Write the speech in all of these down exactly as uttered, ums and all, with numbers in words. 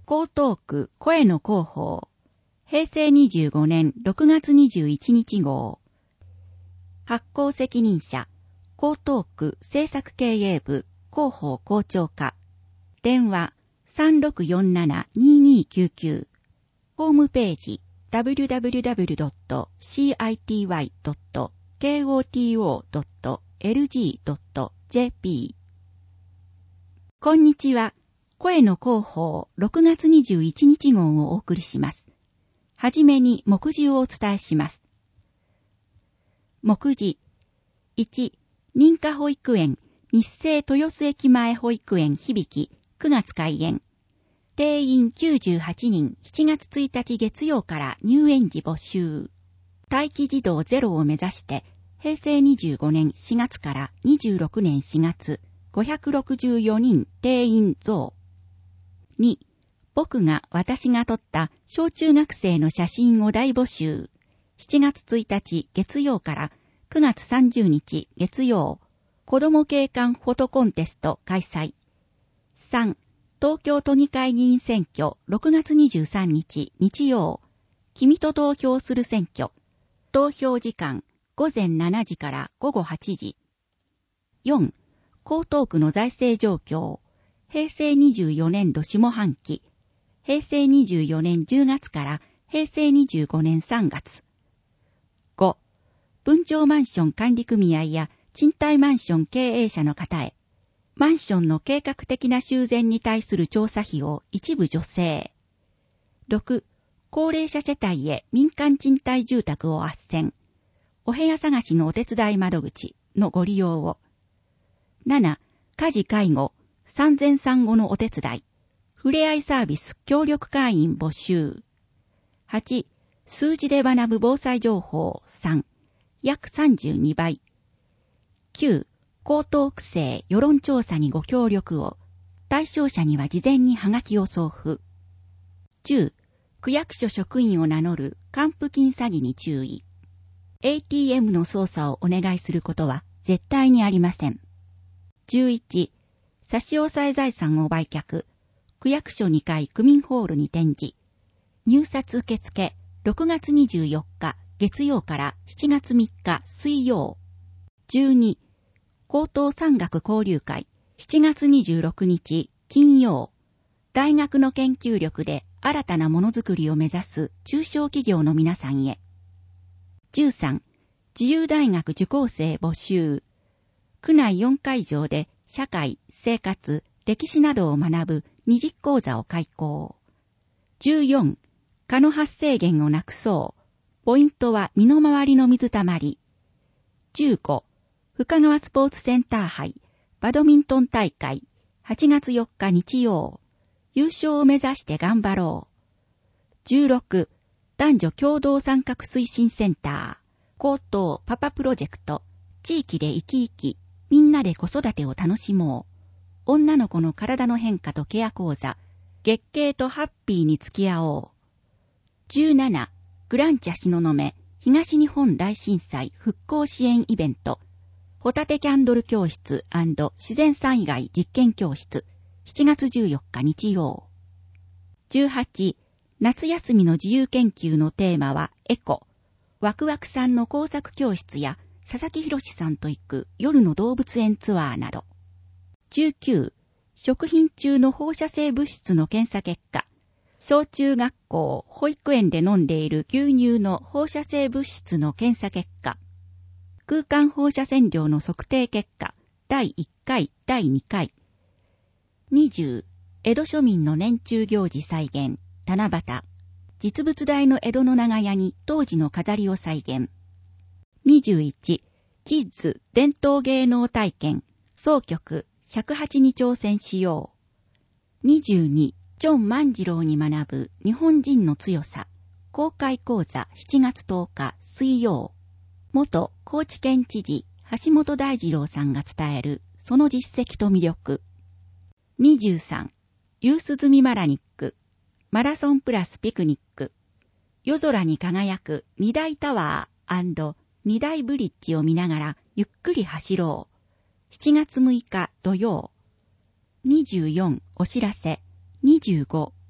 江東区声の広報、へいせいにじゅうごねんろくがつにじゅういちにち号。発行責任者、江東区制作経営部広報校長課。電話 さんろくよんななにーにーきゅうきゅう。ホームページ ダブリューダブリューダブリュードットシーアイティーワイドットケーオーティーオードットエルジードットジェーピー。こんにちは。声の広報ろくがつにじゅういちにち号をお送りします。はじめに目次をお伝えします。目次。いち、認可保育園日生豊洲駅前保育園響くがつ開園。定員きゅうじゅうはちにん、しちがつついたち月曜から入園時募集。待機児童ゼロを目指して、へいせいにじゅうごねんしがつからにじゅうろくねんしがつ、ごひゃくろくじゅうよにん定員増。に、僕が私が撮った小中学生の写真を大募集。しちがつついたち月曜からくがつさんじゅうにち月曜、子ども景観フォトコンテスト開催。さん、東京都議会議員選挙ろくがつにじゅうさんにち日曜、君と投票する選挙。投票時間ごぜんしちじからごごはちじ。よん、江東区の財政状況。へいせいにじゅうよねんど下半期。へいせいにじゅうよねんじゅうがつからへいせいにじゅうごねんさんがつ。ご、分譲マンション管理組合や賃貸マンション経営者の方へ、マンションの計画的な修繕に対する調査費を一部助成。ろく、高齢者世帯へ民間賃貸住宅を斡旋。お部屋探しのお手伝い窓口のご利用を。なな、家事介護、産前産後のお手伝い。ふれあいサービス協力会員募集。はち、数字で学ぶ防災情報さん、約さんじゅうにばい。きゅう、江東区政世論調査にご協力を。対象者には事前にハガキを送付。じゅう、区役所職員を名乗る還付金詐欺に注意。エーティーエム の操作をお願いすることは絶対にありません。じゅういち、差し押さえ財産を売却。区役所にかい区民ホールに展示。入札受付ろくがつにじゅうよっか月曜からしちがつみっか水曜。じゅうに、高等産学交流会しちがつにじゅうろくにち金曜。大学の研究力で新たなものづくりを目指す中小企業の皆さんへ。じゅうさん、自由大学受講生募集。区内よんかいじょうで社会、生活、歴史などを学ぶ二次講座を開講。じゅうよん、蚊の発生源をなくそう。ポイントは身の回りの水たまり。じゅうご、深川スポーツセンター杯バドミントン大会はちがつよっか日曜。優勝を目指して頑張ろう。じゅうろく、男女共同参画推進センター高等パパプロジェクト地域で生き生きみんなで子育てを楽しもう。女の子の体の変化とケア講座月経とハッピーに付き合おう。じゅうなな、グランチャ東雲東日本大震災復興支援イベントホタテキャンドル教室&自然災害実験教室しちがつじゅうよっか日曜。じゅうはち、夏休みの自由研究のテーマはエコ。ワクワクさんの工作教室や佐々木博さんと行く夜の動物園ツアーなど。じゅうきゅう、食品中の放射性物質の検査結果。小中学校、保育園で飲んでいる牛乳の放射性物質の検査結果。空間放射線量の測定結果。だいいっかい、だいにかい。にじゅう、江戸庶民の年中行事再現。七夕。実物大の江戸の長屋に当時の飾りを再現。にじゅういち、キッズ伝統芸能体験。総曲、尺八に挑戦しよう。にじゅうに、ジョン万次郎に学ぶ日本人の強さ。公開講座しちがつとおか水曜。元高知県知事橋本大二郎さんが伝えるその実績と魅力。にじゅうさん、ユース済みマラニック。マラソンプラスピクニック。夜空に輝く二大タワー&二大ブリッジを見ながらゆっくり走ろう。しちがつむいか土曜。にじゅうよん、お知らせ。にじゅうご、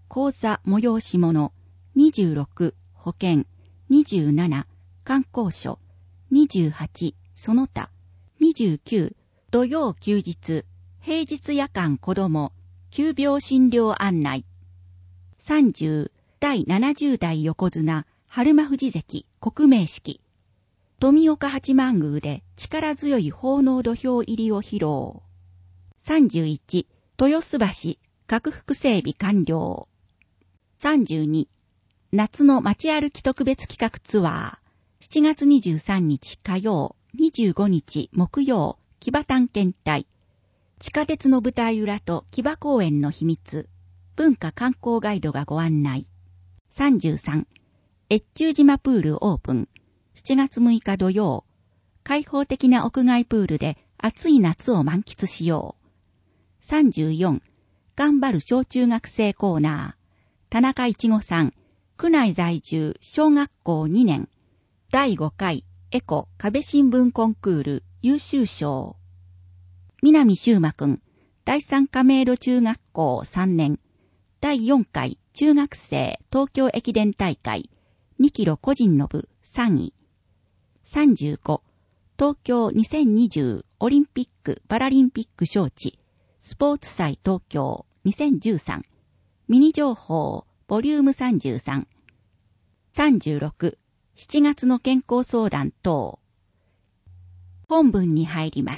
講座催し物、にじゅうろく、保険、にじゅうなな、観光所、にじゅうはち、その他、にじゅうきゅう、土曜休日、平日夜間子ども、急病診療案内。さんじゅう、第ななじゅう代横綱、春馬富士関、国名式。富岡八幡宮で力強い奉納土俵入りを披露。さんじゅういち、豊洲橋、拡幅整備完了。さんじゅうに、夏の街歩き特別企画ツアー。しちがつにじゅうさんにち火曜、にじゅうごにち木曜、木場探検隊。地下鉄の舞台裏と木場公園の秘密。文化観光ガイドがご案内。さんじゅうさん、越中島プールオープン。しちがつむいか土曜。開放的な屋外プールで暑い夏を満喫しよう。さんじゅうよん、頑張る小中学生コーナー。田中一吾さん、区内在住小学校にねん。だいごかいエコ壁新聞コンクール優秀賞。南修馬くん、第三亀戸中学校さんねん。だいよんかい中学生東京駅伝大会にキロ個人の部さんい。さんじゅうご、東京にせんにじゅうオリンピック・パラリンピック招致スポーツ祭東京にせんじゅうさんミニ情報ボリュームさんじゅうさん。さんじゅうろく、しちがつの健康相談等。本文に入ります。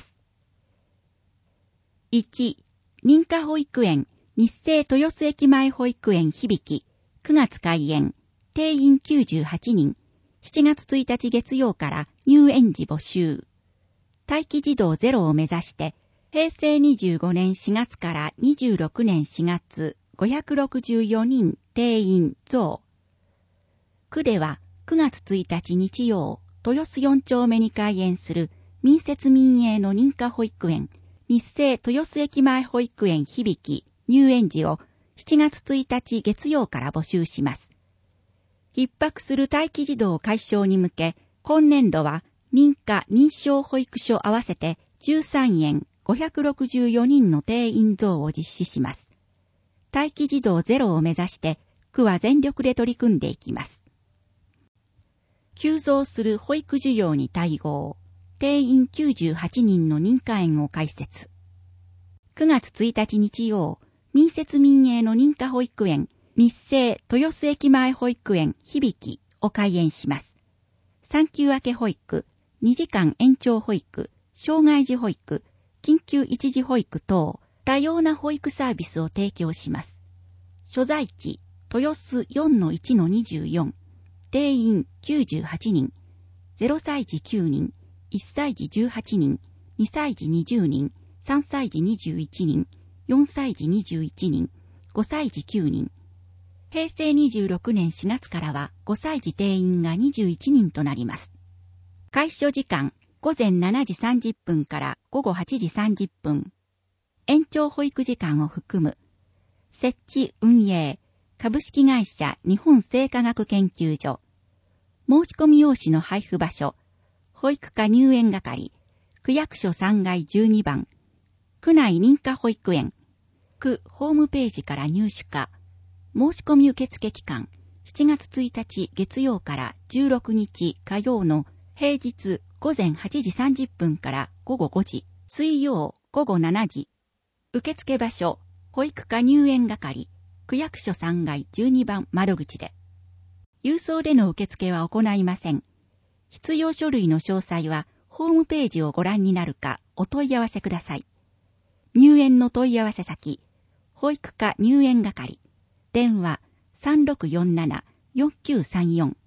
いち、認可保育園日生豊洲駅前保育園響くがつ開園。定員きゅうじゅうはちにん。しちがつついたち月曜から入園時募集。待機児童ゼロを目指して、平成にじゅうごねんしがつからにじゅうろくねんしがつごひゃくろくじゅうよにん定員増。区ではくがつついたち日曜、豊洲よん丁目に開園する民設民営の認可保育園、日生豊洲駅前保育園響入園時をしちがつついたち月曜から募集します。逼迫する待機児童解消に向け、今年度は認可認証保育所合わせてじゅうさんえんごひゃくろくじゅうよにんの定員増を実施します。待機児童ゼロを目指して、区は全力で取り組んでいきます。急増する保育需要に対応、定員きゅうじゅうはちにんの認可園を開設。くがつついたち日曜、民設民営の認可保育園、日生豊洲駅前保育園響を開園します。産休明け保育、にじかん延長保育、障害児保育、緊急一時保育等、多様な保育サービスを提供します。所在地、豊洲 よんのいちのにじゅうよん、定員きゅうじゅうはちにん、ゼロさいじきゅうにん、いっさいじじゅうはちにん、にさいじにじゅうにん、さんさいじにじゅういちにん、よんさいじにじゅういちにん、ごさいじきゅうにん。平成にじゅうろくねんしがつからはごさいじ定員がにじゅういちにんとなります。開所時間、ごぜんしちじさんじゅっぷんからごごはちじさんじゅっぷん。延長保育時間を含む。設置運営、株式会社日本生化学研究所。申し込み用紙の配布場所。保育課入園係。区役所さんがいじゅうにばん。区内認可保育園。区ホームページから入手可。申し込み受付期間。しちがつついたち月曜からじゅうろくにち火曜の平日ごぜんはちじさんじゅっぷんからごごごじ。水曜ごごしちじ。受付場所。保育課入園係。区役所さんがいじゅうにばん窓口で。郵送での受付は行いません。必要書類の詳細はホームページをご覧になるかお問い合わせください。入園の問い合わせ先。保育課入園係。電話 さんろくよんななよんきゅうさんよん。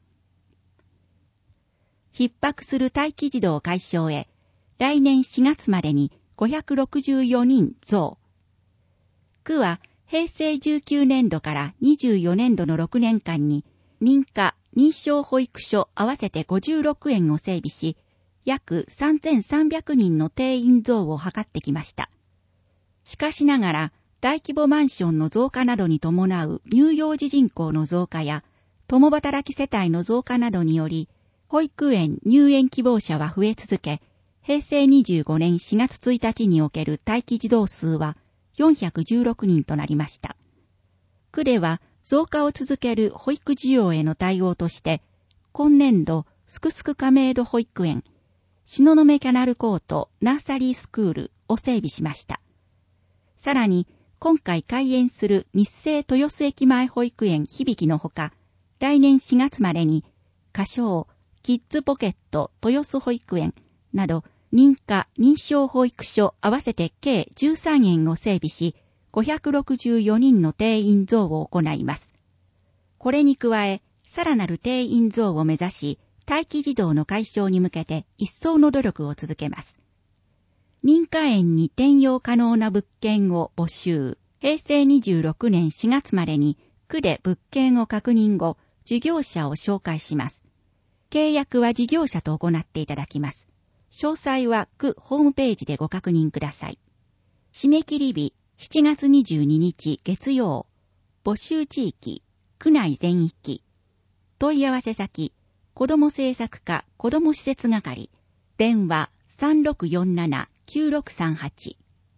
逼迫する待機児童解消へ、来年しがつまでにごひゃくろくじゅうよにん増。区は平成じゅうきゅうねんどからにじゅうよねんどのろくねんかんに認可認証保育所合わせてごじゅうろくえんを整備し、約さんぜんさんびゃくにんの定員増を図ってきました。しかしながら、大規模マンションの増加などに伴う乳幼児人口の増加や、共働き世帯の増加などにより、保育園入園希望者は増え続け、平成にじゅうごねんしがつついたちにおける待機児童数はよんひゃくじゅうろくにんとなりました。区では増加を続ける保育需要への対応として、今年度、すくすく亀戸保育園、東雲キャナルコートナーサリースクールを整備しました。さらに、今回開園する日生豊洲駅前保育園響のほか、来年しがつまでに、仮称、キッズポケット豊洲保育園など、認可認証保育所合わせて計じゅうさんえんを整備し、ごひゃくろくじゅうよにんの定員増を行います。これに加え、さらなる定員増を目指し、待機児童の解消に向けて一層の努力を続けます。認可園に転用可能な物件を募集。へいせいにじゅうろくねんしがつまでに区で物件を確認後、事業者を紹介します。契約は事業者と行っていただきます。詳細は区ホームページでご確認ください。締め切り日しちがつにじゅうににち月曜。募集地域、区内全域。問い合わせ先、子ども政策課子ども施設係。電話 さんろくよんななきゅうろくさんはち。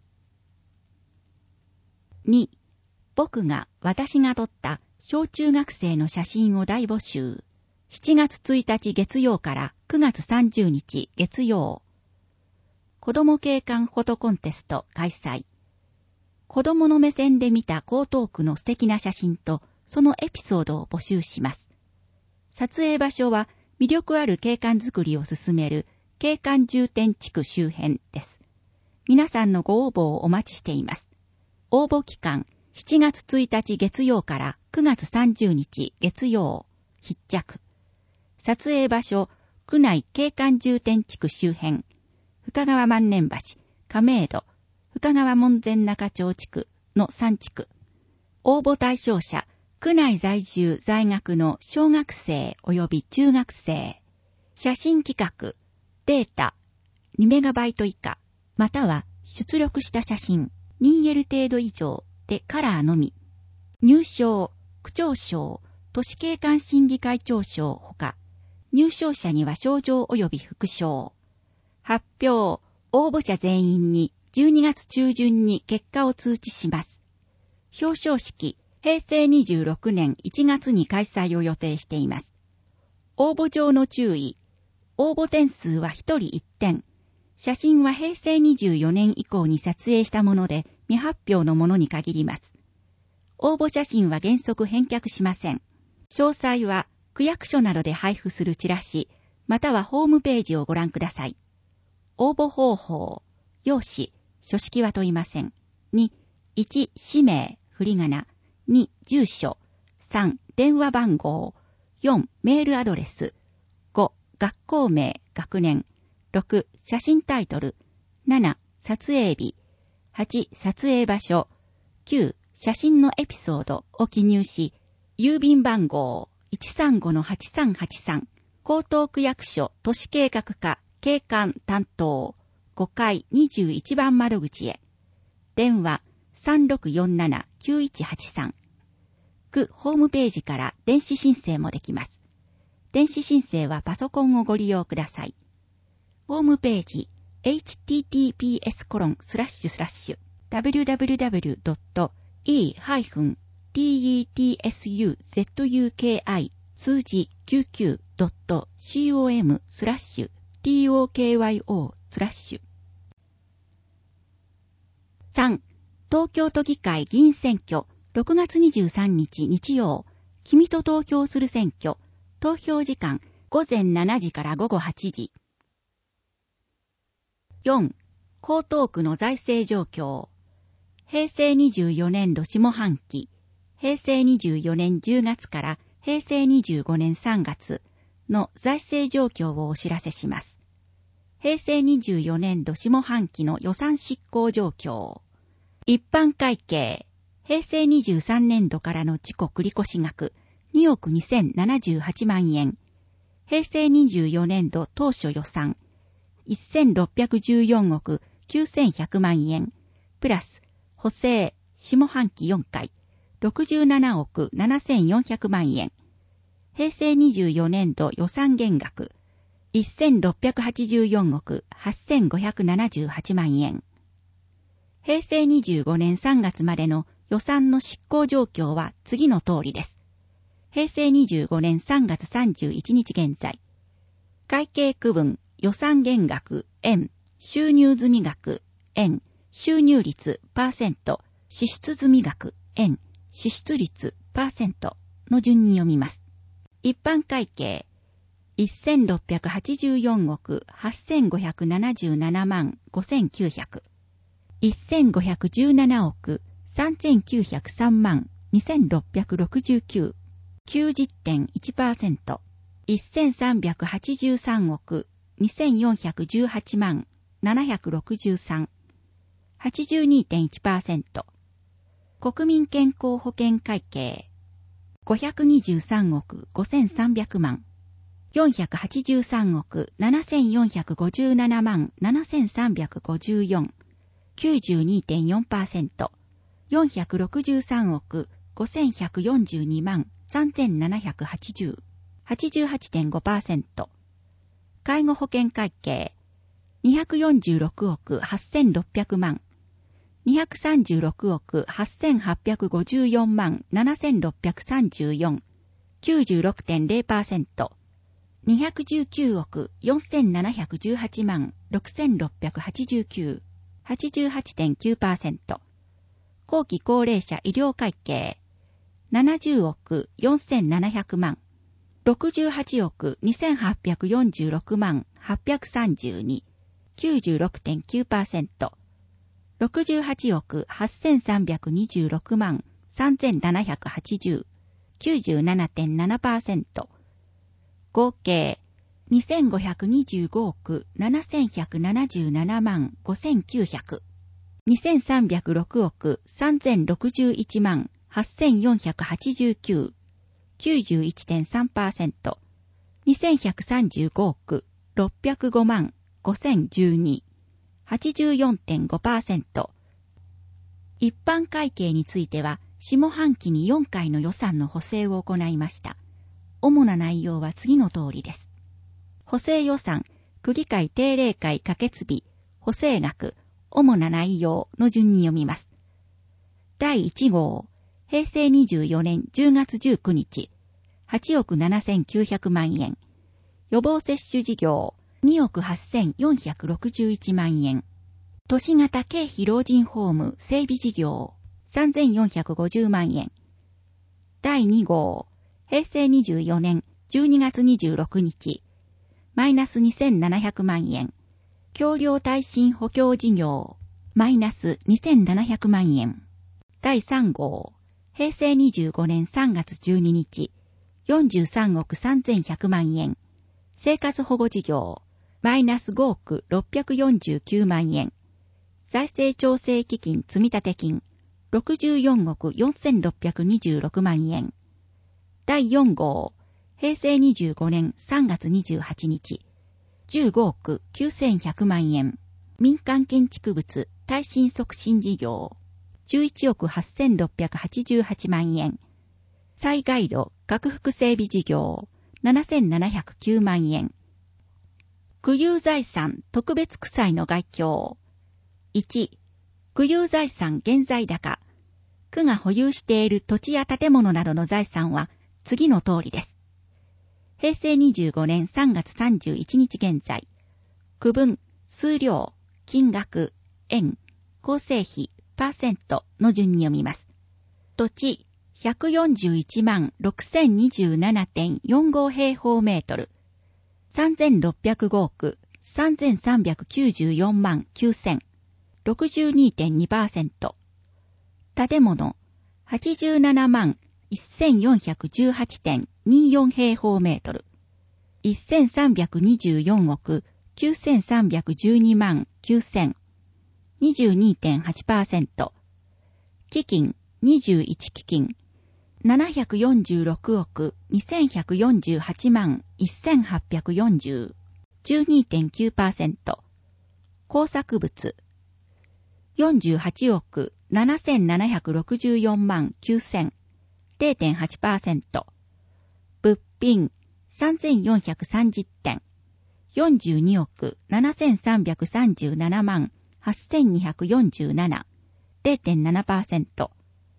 に. 僕が私が撮った小中学生の写真を大募集。しちがつついたち月曜からくがつさんじゅうにち月曜。子供景観フォトコンテスト開催。子供の目線で見た江東区の素敵な写真とそのエピソードを募集します。撮影場所は魅力ある景観づくりを進める景観重点地区周辺です。皆さんのご応募をお待ちしています。応募期間しちがつついたち月曜からくがつさんじゅうにち月曜。必着。撮影場所、区内景観重点地区周辺。深川万年橋、亀戸、深川門前中町地区のさんちく。応募対象者、区内在住在学の小学生及び中学生。写真企画、データ、にメガバイト以下、または出力した写真、にエル 程度以上でカラーのみ。入賞、区長賞、都市景観審議会長賞ほか、入賞者には賞状及び副賞。発表、応募者全員にじゅうにがつちゅうじゅんに結果を通知します。表彰式、へいせいにじゅうろくねんいちがつに開催を予定しています。応募上の注意、応募点数はひとりいってん。写真はへいせいにじゅうよねん以降に撮影したもので未発表のものに限ります。応募写真は原則返却しません。詳細は区役所などで配布するチラシ、またはホームページをご覧ください。応募方法、用紙、書式は問いません。に、いち、氏名、振り仮名。に、住所。さん、電話番号。よん、メールアドレス。ご、学校名、学年。ろく、写真タイトル。なな、撮影日。はち、撮影場所。きゅう、写真のエピソードを記入し、郵便番号 いちさんごのはちさんはちさん、江東区役所都市計画課景観担当ごかいにじゅういちばん窓口へ。電話 さんろくよんななきゅういちはちさん。区ホームページから電子申請もできます。電子申請はパソコンをご利用ください。ホームページ エイチティーティーピーエスコロンスラッシュスラッシュダブリューダブリューダブリュードットイーハイフンティーティーエスユーゼットユーケーアイ 数字 きゅうきゅうドットコム スラッシュ トークヨスラッシュさん. 東京都議会議員選挙ろくがつにじゅうさんにち日曜。君と投票する選挙。投票時間ごぜんしちじからごごはちじ。よん. 江東区の財政状況。へいせいにじゅうよねんど下半期。へいせいにじゅうよねんじゅうがつからへいせいにじゅうごねんさんがつの財政状況をお知らせします。へいせいにじゅうよねんど下半期の予算執行状況。一般会計。へいせいにじゅうさんねんどからの自己繰越額におくにせんななじゅうはちまんえん。へいせいにじゅうよねんど当初予算せんろっぴゃくじゅうよんおくきゅうせんひゃくまんえん。プラス補正下半期よんかいろくじゅうななおくななせんよんひゃくまんえん。へいせいにじゅうよねんど予算減額せんろっぴゃくはちじゅうよんおくはっせんごひゃくななじゅうはちまんえん。へいせいにじゅうごねんさんがつまでの予算の執行状況は次の通りです。平成にじゅうごねんさんがつさんじゅういちにち現在、会計区分予算減額円、収入済額円、収入率パーセント、支出済額円、支出率パーセントの順に読みます。一般会計せんろっぴゃくはちじゅうよんおくはっせんごひゃくななじゅうななまんごせんきゅうひゃく、せんごひゃくじゅうななおくさんぜんきゅうひゃくさんまんにせんろっぴゃくろくじゅうきゅう、きゅうじゅってんいちパーセント、せんさんびゃくはちじゅうさんおくにせんよんひゃくじゅうはちまんななひゃくろくじゅうさん、はちじゅうにてんいちパーセント、国民健康保険会計ごひゃくにじゅうさんおくごせんさんびゃくまん、よんひゃくはちじゅうさんおくななせんよんひゃくごじゅうななまんななせんさんびゃくごじゅうよん、きゅうじゅうにてんよんパーセント、よんひゃくろくじゅうさんおくごせんひゃくよんじゅうにまんさんぜんななひゃくはちじゅう、はちじゅうはちてんごパーセント、介護保険会計にひゃくよんじゅうろくおくはっせんろっぴゃくまん、にひゃくさんじゅうろくおくはっせんはっぴゃくごじゅうよんまんななせんろっぴゃくさんじゅうよん、きゅうじゅうろくてんゼロパーセント、にひゃくじゅうきゅうおくよんせんななひゃくじゅうはちまんろくせんろっぴゃくはちじゅうきゅう、はちじゅうはちてんきゅうパーセント、後期高齢者医療会計ななじゅうおくよんせんななひゃくまん、ろくじゅうはちおくにせんはっぴゃくよんじゅうろくまんはっぴゃくさんじゅうに、きゅうじゅうろくてんきゅうパーセント、ろくじゅうはちおくはっせんさんびゃくにじゅうろくまんさんぜんななひゃくはちじゅう、きゅうじゅうななてんななパーセント、合計にせんごひゃくにじゅうごおくななせんひゃくななじゅうななまんごせんきゅうひゃく、にせんさんびゃくろくおくさんぜんろくじゅういちまんはっせんよんひゃくはちじゅうきゅう、きゅうじゅういちてんさんパーセント、にせんひゃくさんじゅうごおくろっぴゃくごまんごせんじゅうに、はちじゅうよんてんごパーセント。一般会計については、下半期によんかいの予算の補正を行いました。主な内容は次の通りです。補正予算、区議会定例会可決日、補正額、主な内容の順に読みます。だいいち号、平成にじゅうよねんじゅうがつじゅうくにち、はちおくななせんきゅうひゃくまんえん。予防接種事業、におくはっせんよんひゃくろくじゅういちまんえん。都市型経費老人ホーム整備事業、さんぜんよんひゃくごじゅうまんえん。だいに号、平成にじゅうよねんじゅうにがつにじゅうろくにち、マイナスにせんななひゃくまんえん。橋梁耐震補強事業、マイナスにせんななひゃくまんえん。だいさん号、平成にじゅうごねんさんがつじゅうににち、よんじゅうさんおくさんぜんひゃくまんえん。生活保護事業、マイナスごおくろっぴゃくよんじゅうきゅうまんえん。財政調整基金積立金、ろくじゅうよんおくよんせんろっぴゃくにじゅうろくまんえん。だいよん号、平成にじゅうごねんさんがつにじゅうはちにち、じゅうごおくきゅうせんひゃくまんえん。民間建築物耐震促進事業、じゅういちおくはっせんろっぴゃくはちじゅうはちまんえん。災害路拡幅整備事業、ななせんななひゃくきゅうまんえん。区有財産特別区債の概況。いち、区有財産現在高。区が保有している土地や建物などの財産は次の通りです。平成にじゅうごねんさんがつさんじゅういちにち現在、区分、数量、金額、円、構成比、パーセントの順に読みます。土地、ひゃくよんじゅういちまんろくせんにじゅうななてんよんご 平方メートル。さんぜんろっぴゃくごおくさんぜんさんびゃくきゅうじゅうよんまんきゅうせん。ろくじゅうにてんにパーセント。建物、はちじゅうななまんせんよんひゃくじゅうはちてんにじゅうよん 平方メートル。せんさんびゃくにじゅうよんおくきゅうせんさんびゃくじゅうにまんきゅうせん。にじゅうにてんはちパーセント。基金、にじゅういち基金。ななひゃくよんじゅうろくおくにせんひゃくよんじゅうはちまんせんはっぴゃくよんじゅう。じゅうにてんきゅうパーセント。工作物。よんじゅうはちおくななせんななひゃくろくじゅうよんまんきゅうせん。れいてんはちパーセント。物品さんぜんよんひゃくさんじゅってん。よんじゅうにおくななせんさんびゃくさんじゅうななまんはっせんにひゃくよんじゅうなな。れいてんななパーセント。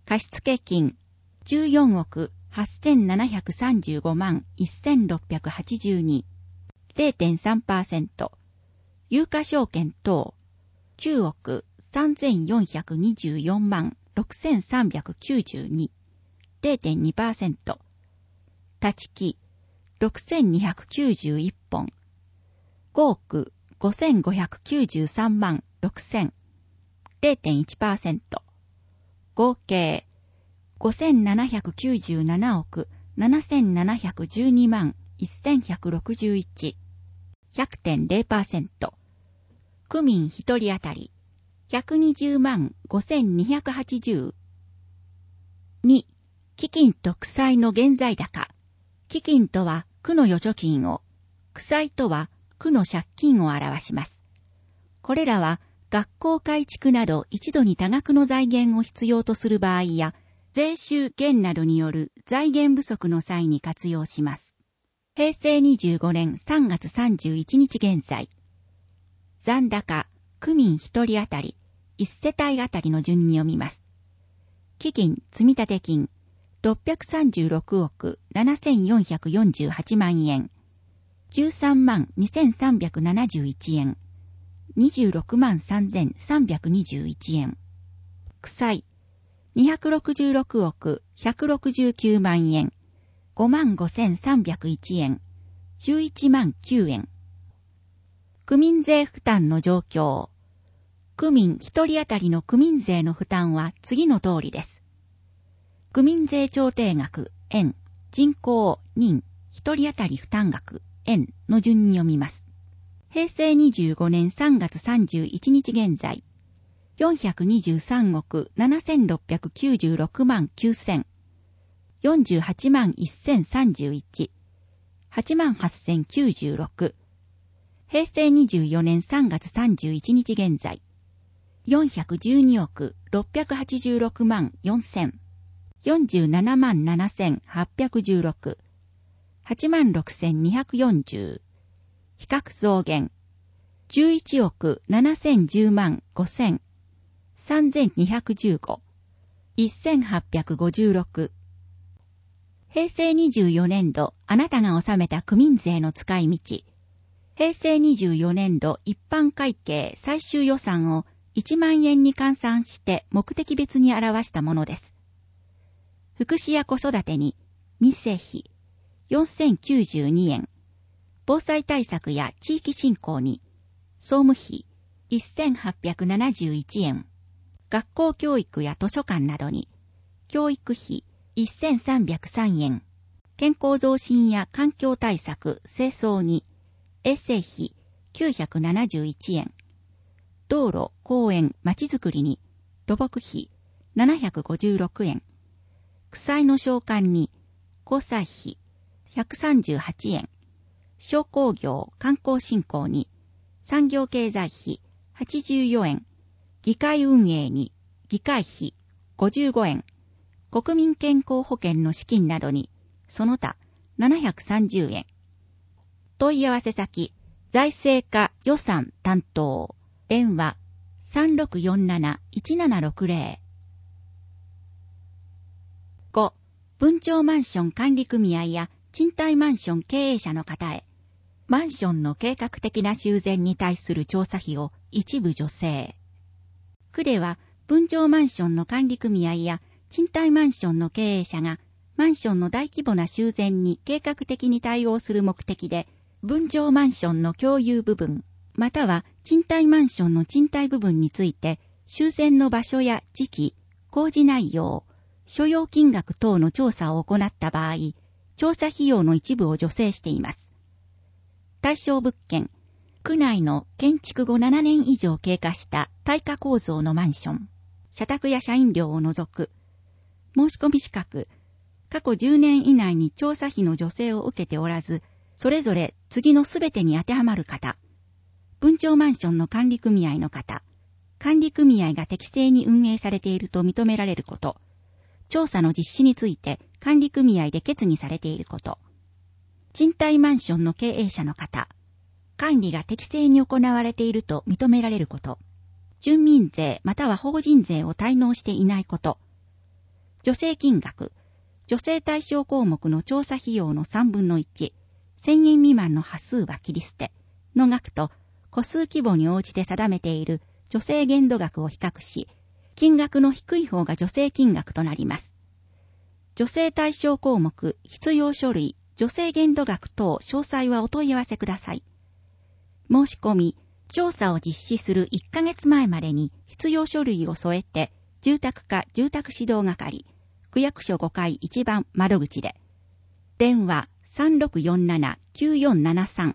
貸付金じゅうよんおくはっせんななひゃくさんじゅうごまんせんろっぴゃくはちじゅうに、れいてんさんパーセント。有価証券等きゅうおくさんぜんよんひゃくにじゅうよんまんろくせんさんびゃくきゅうじゅうに、れいてんにパーセント。立木ろくせんにひゃくきゅうじゅういっぽん、ごおくごせんごひゃくきゅうじゅうさんまんろくせん、れいてんいちパーセント。合計ごせんななひゃくきゅうじゅうななおくななせんななひゃくじゅうにまんせんひゃくろくじゅういち、ひゃくてんれいパーセント。区民ひとり当たりひゃくにじゅうまんごせんにひゃくはちじゅう。に、基金と負債の現在高。基金とは区の預貯金を、負債とは区の借金を表します。これらは学校改築など一度に多額の財源を必要とする場合や、税収減などによる財源不足の際に活用します。へいせいにじゅうごねんさんがつさんじゅういちにち現在。残高、区民ひとり当たり、いち世帯当たりの順に読みます。基金積立金、ろっぴゃくさんじゅうろくおくななせんよんひゃくよんじゅうはちまんえん。じゅうさんまんにせんさんびゃくななじゅういちえん。にじゅうろくまんさんぜんさんびゃくにじゅういちえん。負債、にひゃくろくじゅうろくおくひゃくろくじゅうきゅうまんえん。ごまんごせんさんびゃくいちえん。じゅういちまんきゅうえん。区民税負担の状況。区民ひとり当たりの区民税の負担は次の通りです。区民税調停額、円、人口、人、ひとり当たり負担額、円の順に読みます。へいせいにじゅうごねんさんがつさんじゅういちにち現在、よんひゃくにじゅうさんおくななせんろっぴゃくきゅうじゅうろくまんきゅうせん、よんじゅうはちまんせんさんじゅういち、はちまんはっせんきゅうじゅうろく。へいせいにじゅうよねんさんがつさんじゅういちにち現在、よんひゃくじゅうにおくろっぴゃくはちじゅうろくまんよんせん、よんじゅうななまんななせんはっぴゃくじゅうろく、はちまんろくせんにひゃくよんじゅう。比較増減、じゅういちおくななせんじゅうまんごせん、さんぜんにひゃくじゅうご、せんはっぴゃくごじゅうろく。へいせいにじゅうよねんど、あなたが納めた区民税の使い道。へいせいにじゅうよねんど一般会計最終予算をいちまんえんに換算して目的別に表したものです。福祉や子育てに、民生費、よんせんきゅうじゅうにえん。防災対策や地域振興に、総務費、せんはっぴゃくななじゅういちえん。学校教育や図書館などに、教育費、せんさんびゃくさんえん。健康増進や環境対策、清掃に、衛生費、きゅうひゃくななじゅういちえん。道路、公園、まちづくりに、土木費、ななひゃくごじゅうろくえん。区債の償還に、交際費、ひゃくさんじゅうはちえん。商工業、観光振興に、産業経済費、はちじゅうよえん。議会運営に、議会費、ごじゅうごえん。国民健康保険の資金などに、その他、ななひゃくさんじゅうえん。問い合わせ先、財政課予算担当、電話、さんろくよんなないちななろくぜろ。ご. 分譲マンション管理組合や賃貸マンション経営者の方へ、マンションの計画的な修繕に対する調査費を一部助成。区では、分譲マンションの管理組合や賃貸マンションの経営者が、マンションの大規模な修繕に計画的に対応する目的で、分譲マンションの共有部分、または賃貸マンションの賃貸部分について、修繕の場所や時期、工事内容、所要金額等の調査を行った場合、調査費用の一部を助成しています。対象物件、区内の建築後ななねん以上経過した耐火構造のマンション、社宅や社員寮を除く、申し込み資格、過去じゅうねん以内に調査費の助成を受けておらず、それぞれ次のすべてに当てはまる方、分譲マンションの管理組合の方、管理組合が適正に運営されていると認められること、調査の実施について管理組合で決議されていること、賃貸マンションの経営者の方、管理が適正に行われていると認められること、住民税または法人税を滞納していないこと、 助成金額、助成対象項目の調査費用のさんぶんのいち、せんえん未満の端数は切り捨ての額と、個数規模に応じて定めている助成限度額を比較し、金額の低い方が助成金額となります。助成対象項目、必要書類、助成限度額等詳細はお問い合わせください。申し込み、調査を実施するいっかげつまえまでに必要書類を添えて、住宅課住宅指導係、区役所ごかいいちばん窓口で。電話 さんろくよんななきゅうよんななさん。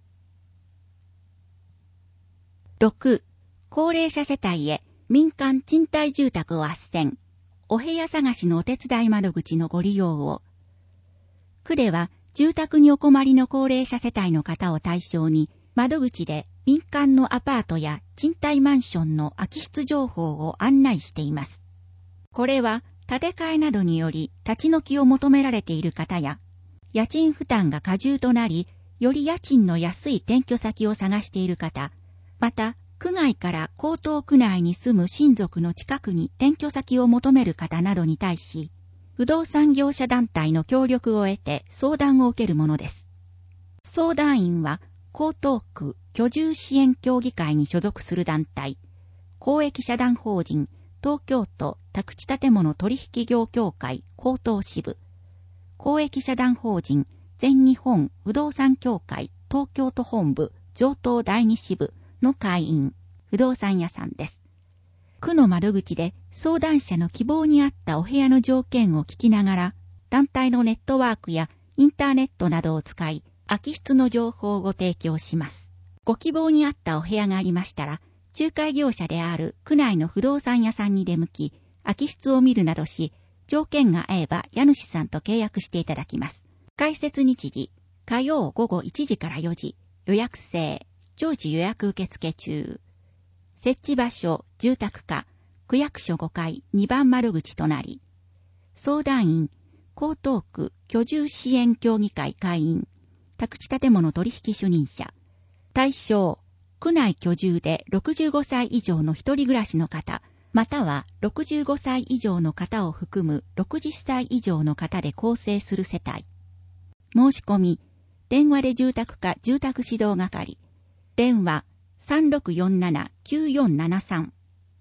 ろく. 高齢者世帯へ民間賃貸住宅を斡旋。お部屋探しのお手伝い窓口のご利用を。区では住宅にお困りの高齢者世帯の方を対象に、窓口で民間のアパートや賃貸マンションの空き室情報を案内しています。これは建て替えなどにより立ち退きを求められている方や、家賃負担が過重となり、より家賃の安い転居先を探している方、また、区外から江東区内に住む親族の近くに転居先を求める方などに対し、不動産業者団体の協力を得て相談を受けるものです。相談員は、江東区居住支援協議会に所属する団体、公益社団法人東京都宅地建物取引業協会江東支部、公益社団法人全日本不動産協会東京都本部上東第二支部の会員、不動産屋さんです。区の窓口で相談者の希望に合ったお部屋の条件を聞きながら、団体のネットワークやインターネットなどを使い、空き室の情報をご提供します。ご希望に合ったお部屋がありましたら、仲介業者である区内の不動産屋さんに出向き、空き室を見るなどし、条件が合えば家主さんと契約していただきます。開設日時、火曜午後いちじからよじ、予約制、常時予約受付中。設置場所、住宅課、区役所ごかいにばん窓口となり、相談員、江東区居住支援協議会会員、宅地建物取引主任者。対象、区内居住でろくじゅうごさい以上の一人暮らしの方、またはろくじゅうごさい以上の方を含むろくじゅっさい以上の方で構成する世帯。申し込み、電話で住宅課住宅指導係。電話 さんろくよんななきゅうよんななさん。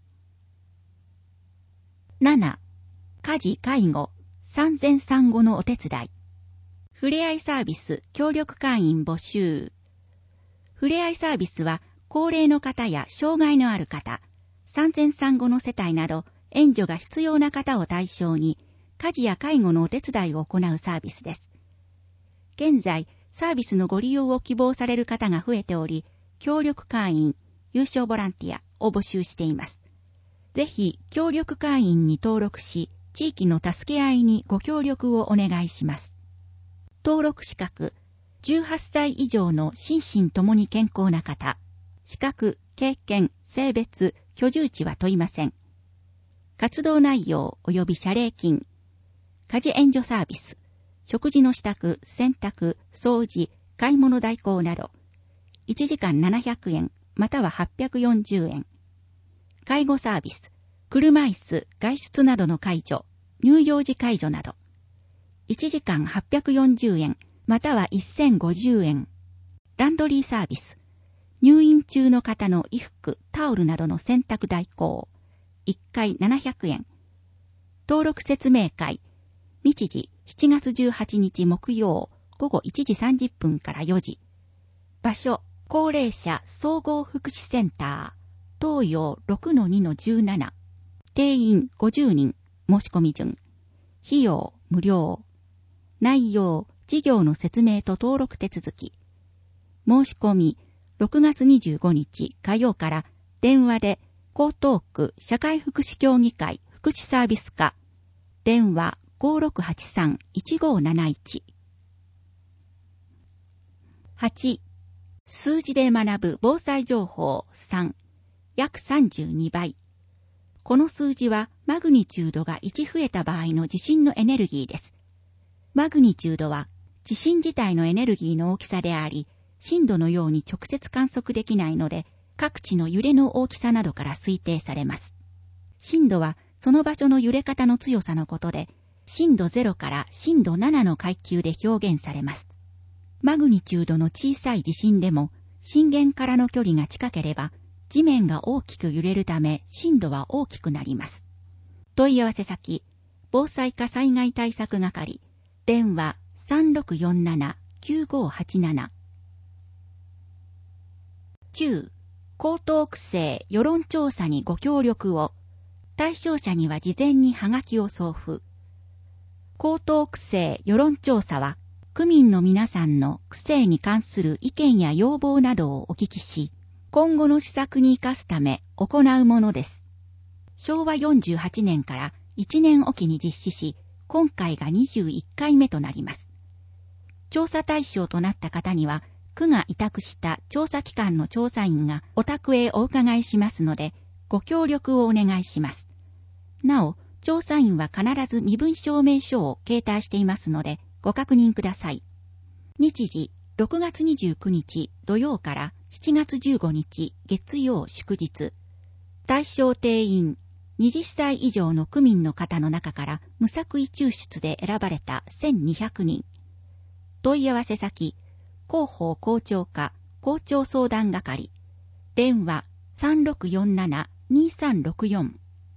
なな. 家事介護産前産後のお手伝い。ふれあいサービス協力会員募集。ふれあいサービスは高齢の方や障害のある方、産前産後の世帯など援助が必要な方を対象に家事や介護のお手伝いを行うサービスです。現在、サービスのご利用を希望される方が増えており、協力会員、有償ボランティアを募集しています。ぜひ、協力会員に登録し、地域の助け合いにご協力をお願いします。登録資格、じゅうはっさい以上の心身ともに健康な方、資格、経験、性別、居住地は問いません。活動内容及び謝礼金、家事援助サービス、食事の支度、洗濯、掃除、買い物代行など、いちじかんななひゃくえん、またははっぴゃくよんじゅうえん。介護サービス、車椅子、外出などの介助、乳幼児介助など、いちじかんはっぴゃくよんじゅうえん、またはせんごじゅうえん。ランドリーサービス、入院中の方の衣服、タオルなどの洗濯代行、いっかいななひゃくえん。登録説明会、日時しちがつじゅうはちにち木曜午後いちじさんじゅっぷんからよじ。場所、高齢者総合福祉センター、東洋 ろくのにのじゅうなな。定員ごじゅうにん、申し込み順。費用無料。内容、事業の説明と登録手続き。申し込み、ろくがつにじゅうごにち火曜から電話で江東区社会福祉協議会福祉サービス課。電話 ごろくはちさんいちごなないち。はち. 数字で学ぶ防災情報さん、約さんじゅうにばい。この数字はマグニチュードがいち増えた場合の地震のエネルギーです。マグニチュードは地震自体のエネルギーの大きさであり、震度のように直接観測できないので、各地の揺れの大きさなどから推定されます。震度はその場所の揺れ方の強さのことで、 震度ゼロから震度ななの階級で表現されます。マグニチュードの小さい地震でも、震源からの距離が近ければ、地面が大きく揺れるため震度は大きくなります。問い合わせ先、防災課災害対策係、電話 さんろくよんななきゅうごはちなな。きゅう. 江東区政世論調査にご協力を。対象者には事前にハガキを送付。江東区政世論調査は、区民の皆さんの区政に関する意見や要望などをお聞きし、今後の施策に生かすため行うものです。しょうわよんじゅうはちねんからいちねんおきに実施し、今回がにじゅういっかいめとなります。調査対象となった方には、区が委託した調査機関の調査員がお宅へお伺いしますので、ご協力をお願いします。なお、調査員は必ず身分証明書を携帯していますので、ご確認ください。日時、ろくがつにじゅうくにち土曜からしちがつじゅうごにち月曜祝日。対象定員、はたち以上の区民の方の中から無作為抽出で選ばれたせんにひゃくにん。問い合わせ先、広報校長課校長相談係。電話 さんろくよんななにさんろくよん。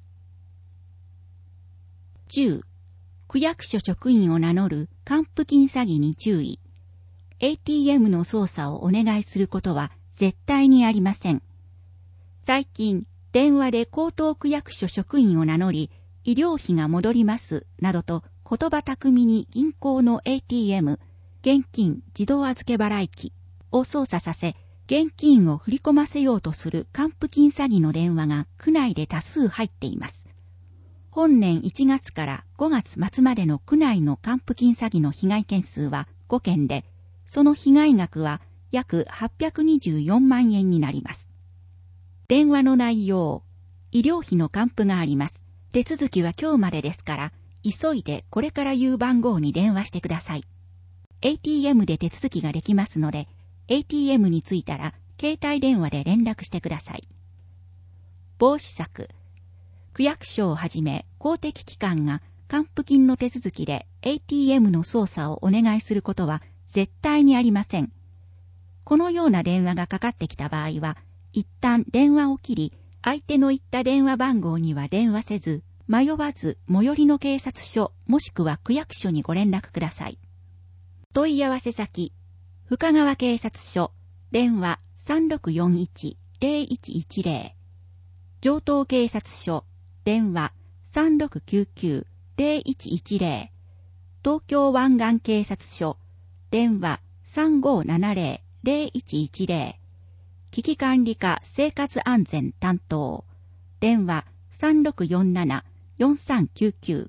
じゅう. 区役所職員を名乗る還付金詐欺に注意。エーティーエム の操作をお願いすることは絶対にありません。最近、電話で江東区役所職員を名乗り、医療費が戻りますなどと言葉巧みに銀行の エーティーエム、現金自動預け払い機を操作させ、現金を振り込ませようとする還付金詐欺の電話が区内で多数入っています。本年いちがつからごがつ末までの区内の還付金詐欺の被害件数はごけんで、その被害額は約はっぴゃくにじゅうよんまんえんになります。電話の内容、医療費の還付があります。手続きは今日までですから、急いでこれから言う番号に電話してください。エーティーエム で手続きができますので、エーティーエム に着いたら携帯電話で連絡してください。防止策。区役所をはじめ公的機関が還付金の手続きで エーティーエム の操作をお願いすることは絶対にありません。このような電話がかかってきた場合は、一旦電話を切り、相手の言った電話番号には電話せず、迷わず最寄りの警察署もしくは区役所にご連絡ください。問い合わせ先、深川警察署、電話 さんろくよんいちまるいちいちゼロ、城東警察署、電話 さんろくきゅうきゅうまるいちいちゼロ、東京湾岸警察署、電話 さんごななゼロまるいちいちゼロ、危機管理課生活安全担当、電話 さんろくよんななよんさんきゅうきゅう。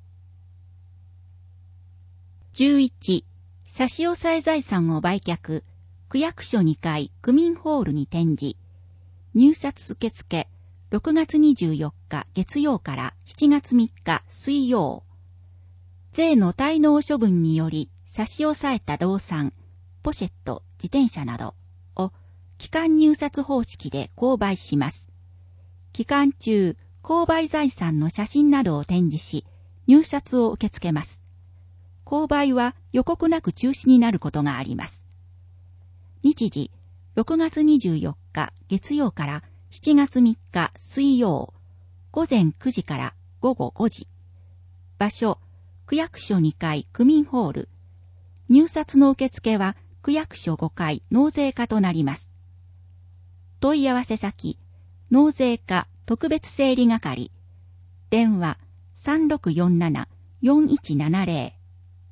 じゅういち. 差し押さえ財産を売却、区役所にかい区民ホールに展示、入札受付、ろくがつにじゅうよっか月曜からしちがつみっか水曜。税の滞納処分により差し押さえた動産、ポシェット、自転車などを期間入札方式で購買します。期間中、購買財産の写真などを展示し、入札を受け付けます。購買は予告なく中止になることがあります。日時、ろくがつにじゅうよっか月曜からしちがつみっか水曜、ごぜんくじからごごごじ。場所、区役所にかい区民ホール。入札の受付は区役所ごかい納税課となります。問い合わせ先、納税課特別整理係。電話 さんろくよんななよんいちななゼロ。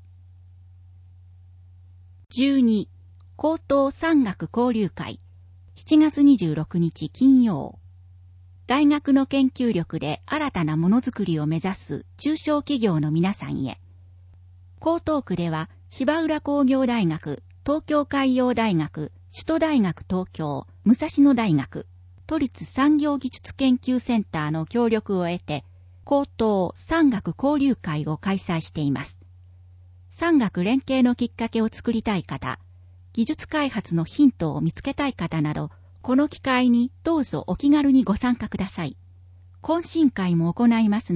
じゅうに. 高等産学交流会。しちがつにじゅうろくにち金曜。大学の研究力で新たなものづくりを目指す中小企業の皆さんへ。江東区では芝浦工業大学、東京海洋大学、首都大学東京、武蔵野大学、都立産業技術研究センターの協力を得て、高等産学交流会を開催しています。産学連携のきっかけを作りたい方、技術開発のヒントを見つけたい方など、この機会にどうぞお気軽にご参加ください。懇親会も行いますので、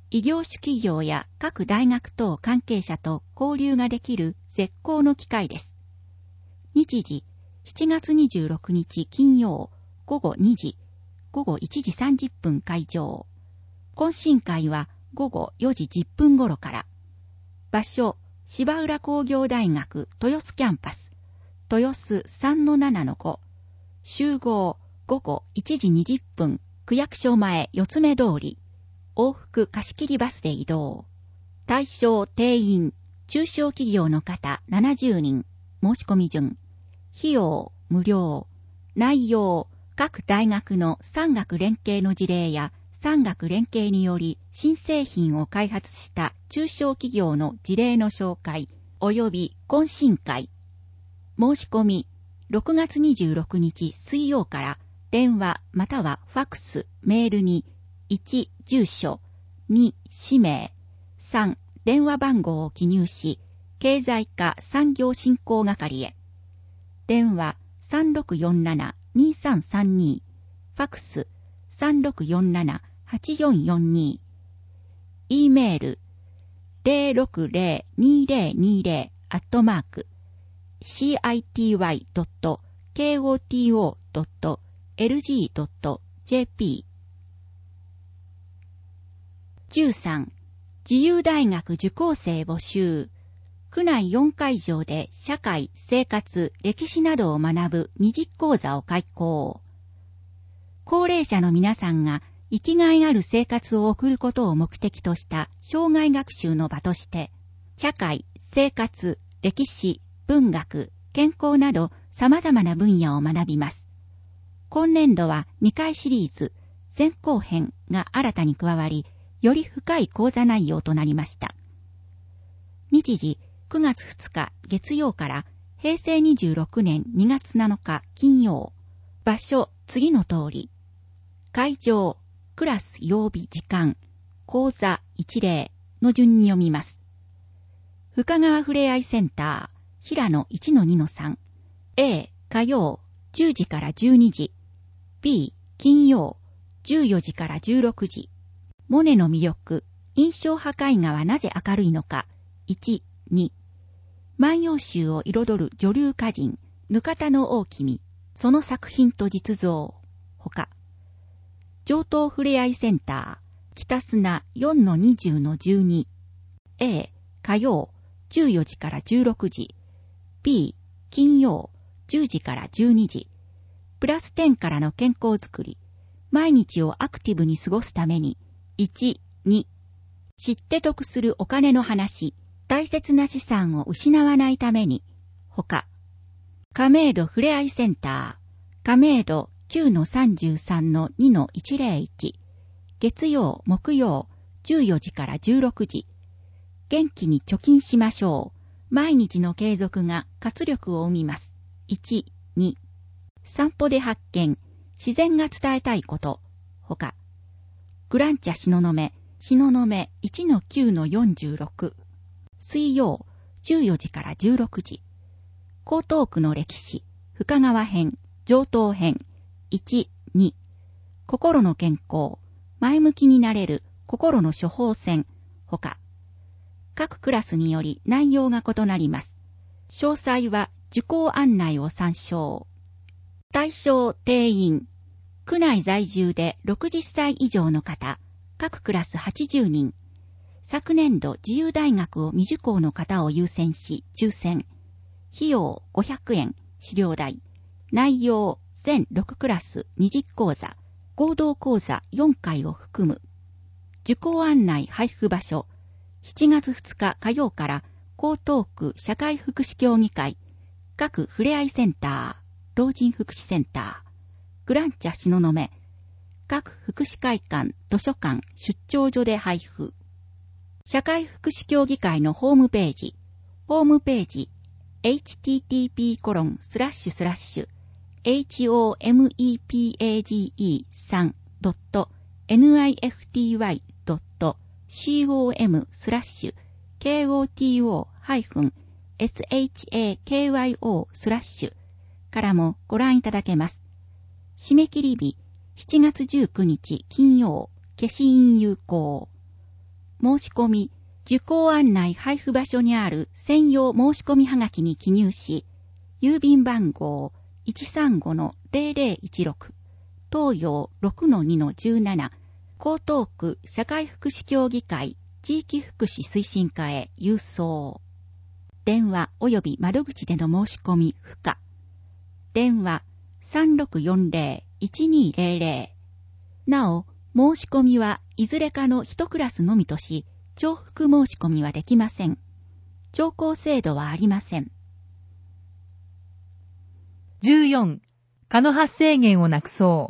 異業種企業や各大学等関係者と交流ができる絶好の機会です。日時、しちがつにじゅうろくにち金曜、ごごにじ、ごごいちじさんじゅっぷん会場。懇親会はごごよじじゅっぷん頃から。場所、芝浦工業大学豊洲キャンパス、豊洲 さんのななのご。集合、ごごいちじにじゅっぷん、区役所前四つ目通り。往復貸し切りバスで移動。対象定員、中小企業の方ななじゅうにん。申し込み順。費用、無料。内容、各大学の産学連携の事例や、産学連携により新製品を開発した中小企業の事例の紹介、及び懇親会。申し込み、ろくがつにじゅうろくにち水曜から電話またはファックス、メールにいち、住所、に、氏名、さん、電話番号を記入し、経済課産業振興係へ。電話 さんろくよんななにさんさんに、ファックス さんろくよんななはちよんよんに、E メール ゼロろくゼロにゼロにゼロ アットマーク シーアイティーワイドットケーオーティーオードットエルジードットジェーピー。じゅうさん、自由大学受講生募集。区内よんかいじょうで社会、生活、歴史などを学ぶにじ講座を開講。高齢者の皆さんが生きがいある生活を送ることを目的とした生涯学習の場として、社会、生活、歴史、文学、健康など様々な分野を学びます。今年度はにかいシリーズ、前後編が新たに加わり、より深い講座内容となりました。日時、くがつふつか月曜からへいせいにじゅうろくねんにがつなのか金曜。場所、次の通り。会場、クラス曜日時間、講座一例の順に読みます。深川ふれあいセンター、平野 いちのにのさん。A、火曜、じゅうじからじゅうにじ。B、金曜、じゅうよじからじゅうろくじ。モネの魅力、印象派絵画はなぜ明るいのか。いち、に。万葉集を彩る女流歌人、額田の大君、その作品と実像。ほか。上東ふれあいセンター、北砂 よんのにじゅうのじゅうに。A、火曜、じゅうよじからじゅうろくじ。B、金曜、じゅうじからじゅうにじ。プラスじゅうからの健康づくり。毎日をアクティブに過ごすために。いち、に。知って得するお金の話。大切な資産を失わないために。ほか。亀戸ふれあいセンター。亀戸 きゅうのさんじゅうさんのにのいちゼロいち。月曜、木曜、じゅうよじからじゅうろくじ。元気に貯金しましょう。毎日の継続が活力を生みます。いち、に。散歩で発見。自然が伝えたいこと。ほか。グランチャ東雲、東雲 いちのきゅうのよんじゅうろく。水曜、じゅうよじからじゅうろくじ。江東区の歴史、深川編、上東編、いち、に。心の健康、前向きになれる心の処方箋、ほか。各クラスにより内容が異なります。詳細は受講案内を参照。対象定員、区内在住でろくじゅっさい以上の方、各クラスはちじゅうにん。昨年度自由大学を未受講の方を優先し抽選。費用ごひゃくえん、資料代。内容全ろくクラスにじゅっ講座、合同講座よんかいを含む。受講案内配布場所。しちがつふつか火曜から江東区社会福祉協議会、各ふれあいセンター、老人福祉センター、グランチャ東雲、各福祉会館、図書館、出張所で配布。社会福祉協議会のホームページ、ホームページ、エイチティーティーピーコロンスラッシュスラッシュエイチオーエムイーピーエージーイースリードットエヌアイエフティーワイドットコムスラッシュケーオーティーオーエスエイチエーケーワイオースラッシュからもご覧いただけます。締め切り日しちがつじゅうくにち金曜、消印有効。 申し込み、受講案内配布場所にある専用申し込みはがきに記入し、郵便番号 いちさんごのゼロゼロいちろく、東洋 ろくのにのじゅうなな、江東区社会福祉協議会地域福祉推進課へ郵送。電話及び窓口での申し込み不可。電話 さんろくよんゼロいちにゼロゼロ。なお、申し込みはいずれかの一クラスのみとし、重複申し込みはできません。聴講制度はありません。 じゅうよん. 蚊の発生源をなくそう。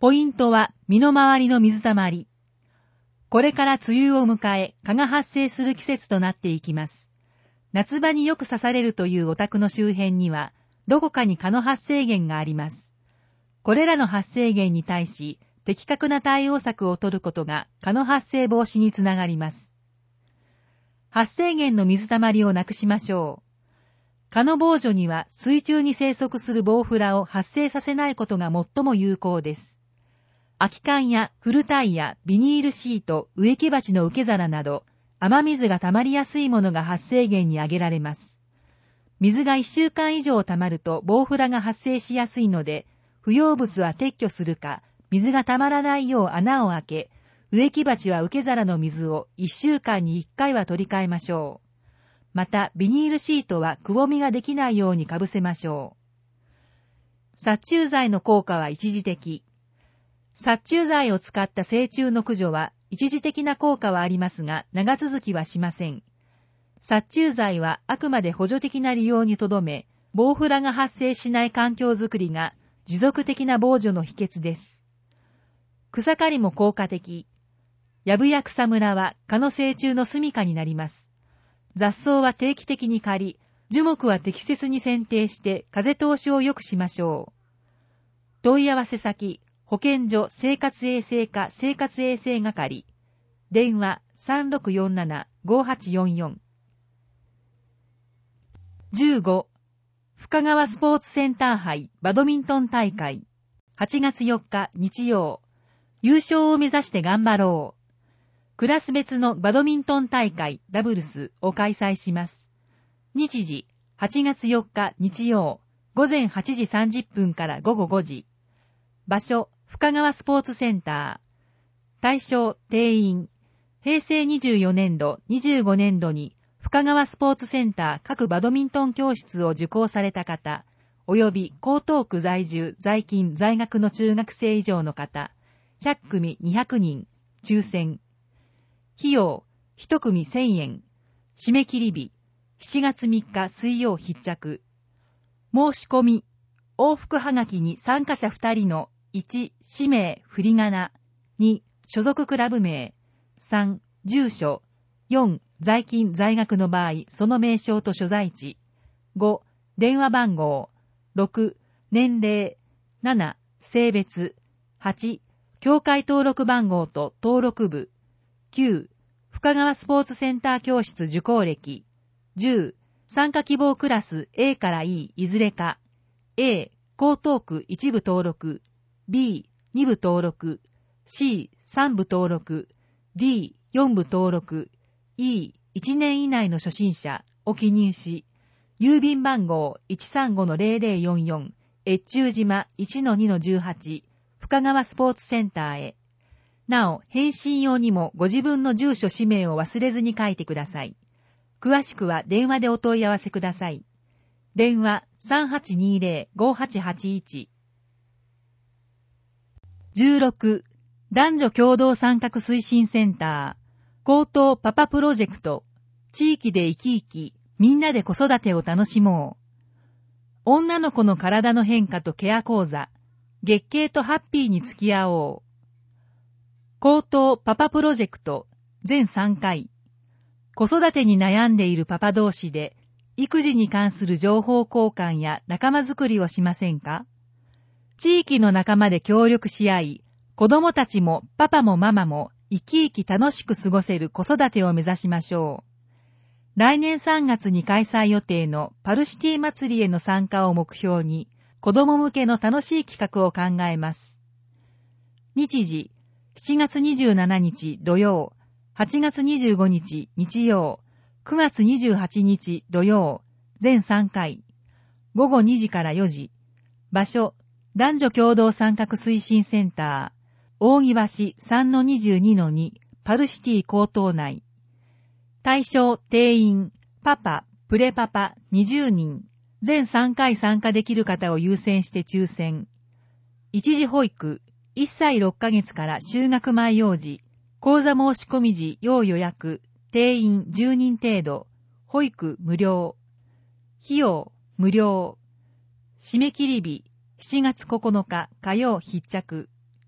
ポイントは身の回りの水たまり。これから梅雨を迎え、蚊が発生する季節となっていきます。夏場によく刺されるというお宅の周辺には、どこかに蚊の発生源があります。これらの発生源に対し、的確な対応策を取ることが蚊の発生防止につながります。発生源の水たまりをなくしましょう。蚊の防除には水中に生息するボウフラを発生させないことが最も有効です。空き缶や古タイヤ、ビニールシート、植木鉢の受け皿など、雨水が溜まりやすいものが発生源に挙げられます。水がいっしゅうかん以上溜まるとボウフラが発生しやすいので、不要物は撤去するか、水が溜まらないよう穴を開け、植木鉢は受け皿の水をいっしゅうかんにいっかいは取り替えましょう。また、ビニールシートはくぼみができないようにかぶせましょう。殺虫剤の効果は一時的。殺虫剤を使った成虫の駆除は一時的な効果はありますが、長続きはしません。殺虫剤はあくまで補助的な利用にとどめ、ボウフラが発生しない環境づくりが持続的な防除の秘訣です。草刈りも効果的。藪や草むらは蚊の成虫の住処になります。雑草は定期的に刈り、樹木は適切に剪定して風通しを良くしましょう。問い合わせ先、保健所生活衛生課生活衛生係。電話 さんろくよんななごはちよんよん。じゅうご. 深川スポーツセンター杯バドミントン大会。はちがつよっか日曜。優勝を目指して頑張ろう。クラス別のバドミントン大会ダブルスを開催します。日時、はちがつよっか日曜、ごぜんはちじさんじゅっぷんからごごごじ。場所、深川スポーツセンター。対象、定員。へいせいにじゅうよねんど、にじゅうごねんどに深川スポーツセンター各バドミントン教室を受講された方、及び江東区在住、在勤、在学の中学生以上の方、ひゃっくみにひゃくにん、抽選。費用、一組せんえん。締め切り日、しちがつみっか水曜必着。申し込み、往復はがきに参加者ふたりのいち、氏名、振り仮名、に、所属クラブ名、さん、住所、よん、在勤在学の場合、その名称と所在地、ご、電話番号、ろく、年齢、なな、性別、はち、協会登録番号と登録部、きゅう、深川スポーツセンター教室受講歴、じゅう、参加希望クラス A から E いずれか、A、江東区いち部登録、B、に部登録、C、さん部登録、D、よん部登録、E、いちねん以内の初心者を記入し、郵便番号 いちさんごのゼロゼロよんよん、越中島 いちのにのじゅうはち、深川スポーツセンターへ。なお、返信用にもご自分の住所氏名を忘れずに書いてください。詳しくは電話でお問い合わせください。電話 さんはちにゼロ ごはちはちいち。じゅうろく. 男女共同参画推進センター、高等パパプロジェクト、地域で生き生き、みんなで子育てを楽しもう。女の子の体の変化とケア講座、月経とハッピーに付き合おう。高等パパプロジェクト全さんかい。子育てに悩んでいるパパ同士で育児に関する情報交換や仲間づくりをしませんか？地域の仲間で協力し合い、子供たちもパパもママも生き生き楽しく過ごせる子育てを目指しましょう。来年さんがつに開催予定のパルシティ祭りへの参加を目標に、子供向けの楽しい企画を考えます。日時、しちがつにじゅうしちにち土曜、 はちがつにじゅうごにち日曜、くがつにじゅうはちにち土曜、全さんかい、ごごにじからよじ、場所、男女共同参画推進センター、扇橋 さんのにじゅうにのに パルシティ高等内。対象定員、パパ、プレパパにじゅうにん、全さんかい参加できる方を優先して抽選。一時保育、いっさいろっかげつから就学前幼児、講座申し込み時要予約、定員じゅうにん程度、保育無料。費用無料。締め切り日、しちがつここのか火曜必着。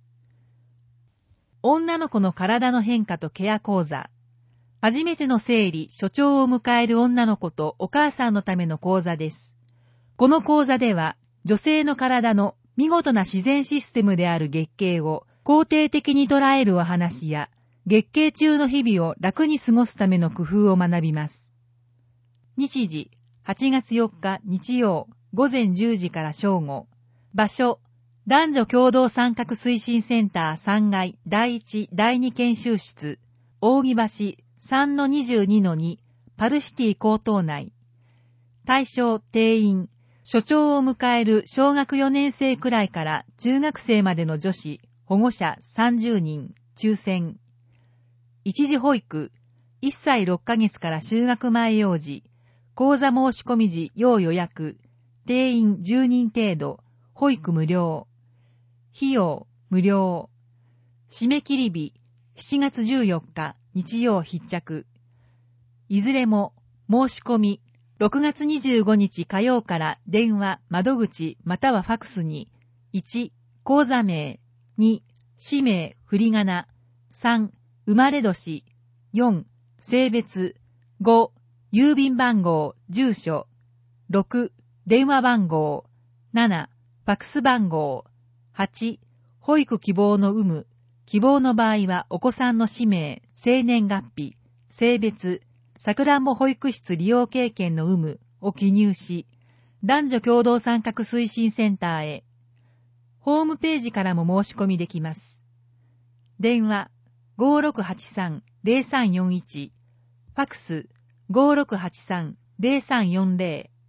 女の子の体の変化とケア講座。初めての生理、初潮を迎える女の子とお母さんのための講座です。この講座では、女性の体の見事な自然システムである月経を肯定的に捉えるお話や、月経中の日々を楽に過ごすための工夫を学びます。日時、はちがつよっか日曜、ごぜんじゅうじから正午。場所、男女共同参画推進センターさんがいだいいちだいに研修室、扇橋 さんのにじゅうにのに パルシティ高等内。対象定員、初潮を迎える小学よねん生くらいから中学生までの女子、保護者さんじゅうにん、抽選。一時保育、いっさいろっかげつから就学前幼児、講座申し込み時要予約、定員じゅうにん程度、保育無料。費用無料。締め切り日、しちがつじゅうよっか日曜必着。いずれも申し込み、ろくがつにじゅうごにち火曜から電話、窓口またはファクスに、いち、口座名、に、氏名、振り仮名、さん、生まれ年、よん、性別、ご、郵便番号、住所、ろく、電話番号、なな、ファクス番号、はち、保育希望の有無、希望の場合はお子さんの氏名、生年月日、性別、さくらんぼ保育室利用経験の有無を記入し、男女共同参画推進センターへ。ホームページからも申し込みできます。電話 ごーろくはちさん ゼロさんよんいち、ファクス ごーろくはちさん ゼロさんよんゼロ。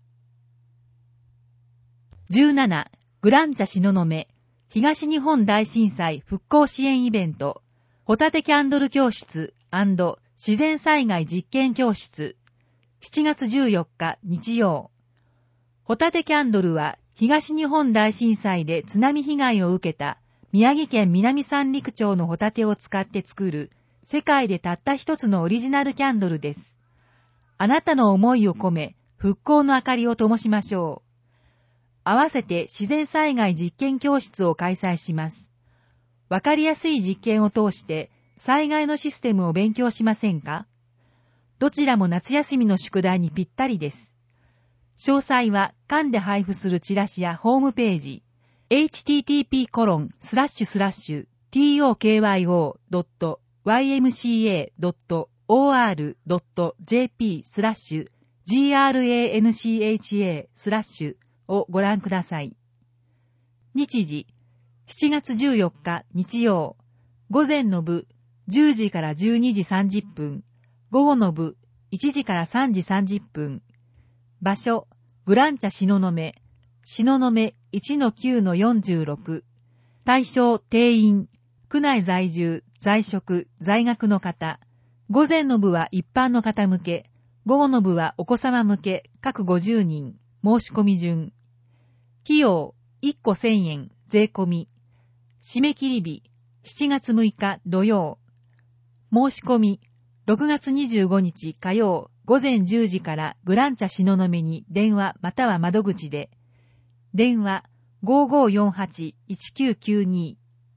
じゅうなな、グランチャ東雲、東日本大震災復興支援イベント、ホタテキャンドル教室&自然災害実験教室、しちがつじゅうよっか日曜。ホタテキャンドルは東日本大震災で津波被害を受けた宮城県南三陸町のホタテを使って作る世界でたった一つのオリジナルキャンドルです。あなたの思いを込め復興の明かりを灯しましょう。合わせて自然災害実験教室を開催します。わかりやすい実験を通して災害のシステムを勉強しませんか？どちらも夏休みの宿題にぴったりです。詳細は館で配布するチラシやホームページ、エイチティーティーピーコロンスラッシュスラッシュトクヨドットワイエムシーエードットオーアールドットジェーピースラッシュジーアールエーエヌシーエイチエースラッシュをご覧ください。日時、しちがつじゅうよっか日曜、午前の部じゅうじからじゅうにじさんじゅっぷん、午後の部いちじからさんじさんじゅっぷん。場所、グランチャ東雲、東雲 いちのきゅうのよんじゅうろく。対象定員、区内在住、在職、在学の方。午前の部は一般の方向け、午後の部はお子様向け、各ごじゅうにん、申し込み順。費用、いっこせんえん、税込み。締め切り日、しちがつむいか土曜。申し込み、ろくがつにじゅうごにち火曜、午前じゅうじからグランチャ東雲に電話または窓口で。電話 ごーごーよんはち いちきゅうきゅうに。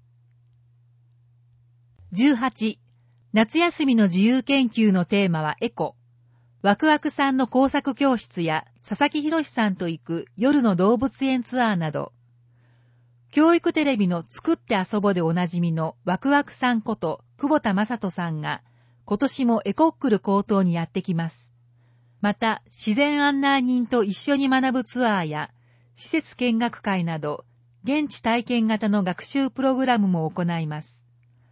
じゅうはち、夏休みの自由研究のテーマはエコ。ワクワクさんの工作教室や佐々木博さんと行く夜の動物園ツアーなど。教育テレビの作って遊ぼでおなじみのワクワクさんこと久保田正人さんが今年もエコックル高等にやってきます。また自然案内人と一緒に学ぶツアーや施設見学会など現地体験型の学習プログラムも行います。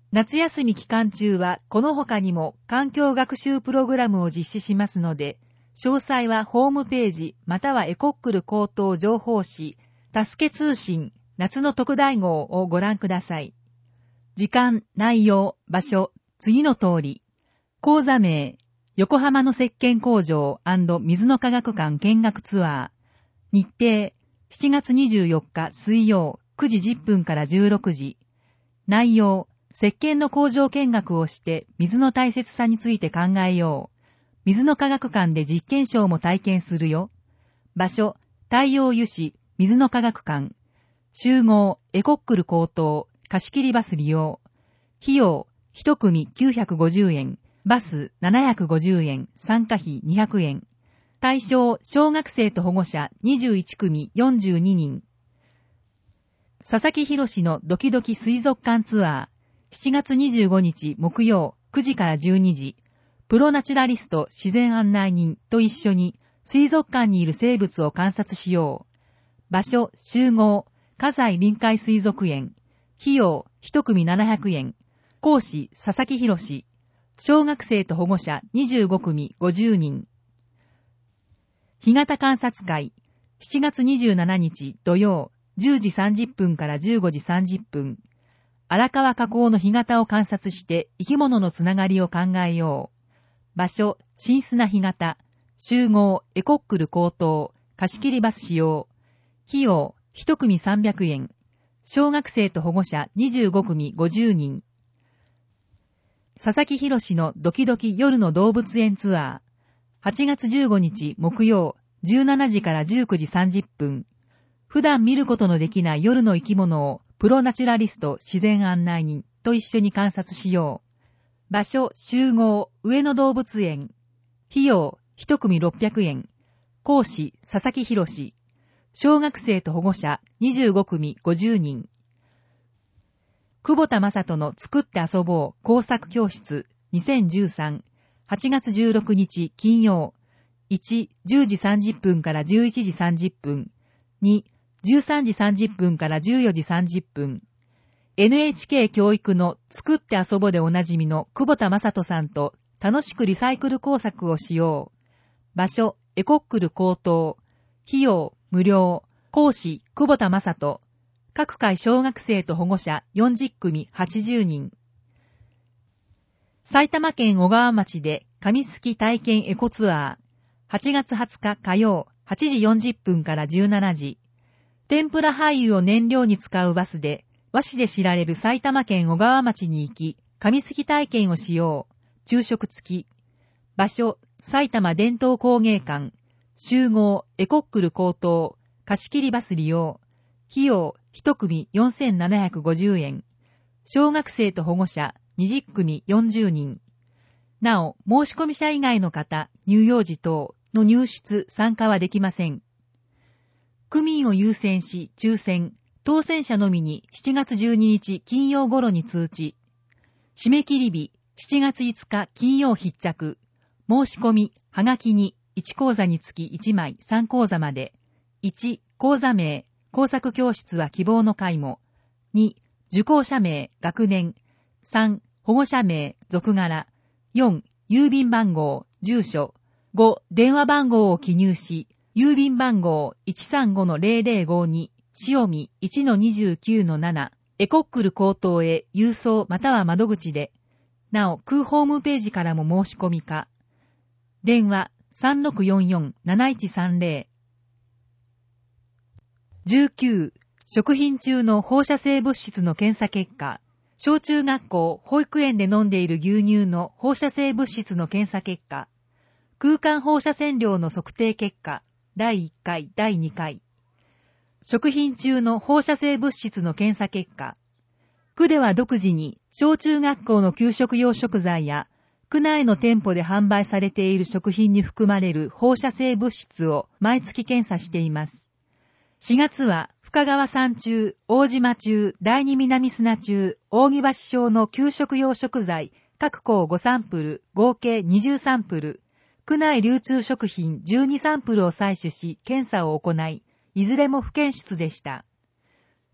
夏休み期間中はこの他にも環境学習プログラムを実施しますので、詳細はホームページまたはエコックル高等情報誌、助け通信夏の特大号をご覧ください。時間、内容、場所、次の通り。講座名、横浜の石鹸工場&水の科学館見学ツアー。日程、しちがつにじゅうよっか水曜くじじゅっぷんからじゅうろくじ。内容、石鹸の工場見学をして水の大切さについて考えよう。水の科学館で実験ショーも体験するよ。場所、太陽油脂水の科学館。集合、エコックル高等、貸切バス利用。費用、一組きゅうひゃくごじゅうえん、バスななひゃくごじゅうえん、参加費にひゃくえん。対象、小学生と保護者にじゅういちくみよんじゅうににん。佐々木博のドキドキ水族館ツアー。しちがつにじゅうごにち木曜くじからじゅうにじ。プロナチュラリスト自然案内人と一緒に水族館にいる生物を観察しよう。場所、集合、葛西臨海水族園。費用、一組ななひゃくえん。講師、佐々木博。小学生と保護者にじゅうごくみごじゅうにん。干潟観察会。しちがつにじゅうしちにち土曜、じゅうじさんじゅっぷんからじゅうごじさんじゅっぷん。荒川河口の干潟を観察して生き物のつながりを考えよう。場所、新砂干潟。集合、エコックル高等、貸切バス使用。費用、一組さんびゃくえん。小学生と保護者にじゅうごくみごじゅうにん。佐々木博のドキドキ夜の動物園ツアー。はちがつじゅうごにち木曜、じゅうしちじからじゅうくじさんじゅっぷん。普段見ることのできない夜の生き物をプロナチュラリスト自然案内人と一緒に観察しよう。場所、集合、上野動物園。費用、一組ろっぴゃくえん。講師、佐々木博。小学生と保護者にじゅうごくみごじゅうにん。久保田正人の作って遊ぼう工作教室にせんじゅうさん。はちがつじゅうろくにち金曜。いち、じゅうじさんじゅっぷんからじゅういちじさんじゅっぷん。に、じゅうさんじさんじゅっぷんからじゅうよじさんじゅっぷん。エヌエイチケー 教育の作って遊ぼうでおなじみの久保田正人さんと楽しくリサイクル工作をしよう。場所、エコックル高等。費用、無料。講師、久保田正人。各回小学生と保護者よんじゅっくみはちじゅうにん。埼玉県小川町で紙すき体験エコツアー。はちがつはつか火曜はちじよんじゅっぷんからじゅうしちじ。天ぷら廃油を燃料に使うバスで和紙で知られる埼玉県小川町に行き、紙すき体験をしよう。昼食付き。場所、埼玉伝統工芸館。集合、エコックル高等。貸切バス利用。費用、一組よんせんななひゃくごじゅうえん。小学生と保護者にじゅっくみよんじゅうにん。なお、申し込み者以外の方、乳幼児等の入室、参加はできません。区民を優先し、抽選、当選者のみにしちがつじゅうににち金曜頃に通知。締め切り日、しちがついつか金曜必着。申し込み、はがきにいち講座につきいちまいさん講座まで。いち、講座名、工作教室は希望の会も。に、受講者名、学年。さん、保護者名、属柄。よん、郵便番号、住所。ご、電話番号を記入し、郵便番号 いちさんごのゼロゼロごに、塩見 いちのにじゅうきゅうのなな、エコックル高等へ郵送または窓口で。なお、空ホームページからも申し込みか。電話 さんろくよんよんなないちさんゼロ。じゅうきゅう、食品中の放射性物質の検査結果。小中学校、保育園で飲んでいる牛乳の放射性物質の検査結果。空間放射線量の測定結果。だいいっかい、だいにかい。食品中の放射性物質の検査結果。区では独自に小中学校の給食用食材や区内の店舗で販売されている食品に含まれる放射性物質を毎月検査しています。しがつは深川山中、大島中、第二南砂中、扇橋小の給食用食材各校ごサンプル、合計にじゅうサンプル、区内流通食品じゅうにサンプルを採取し検査を行い、いずれも不検出でした。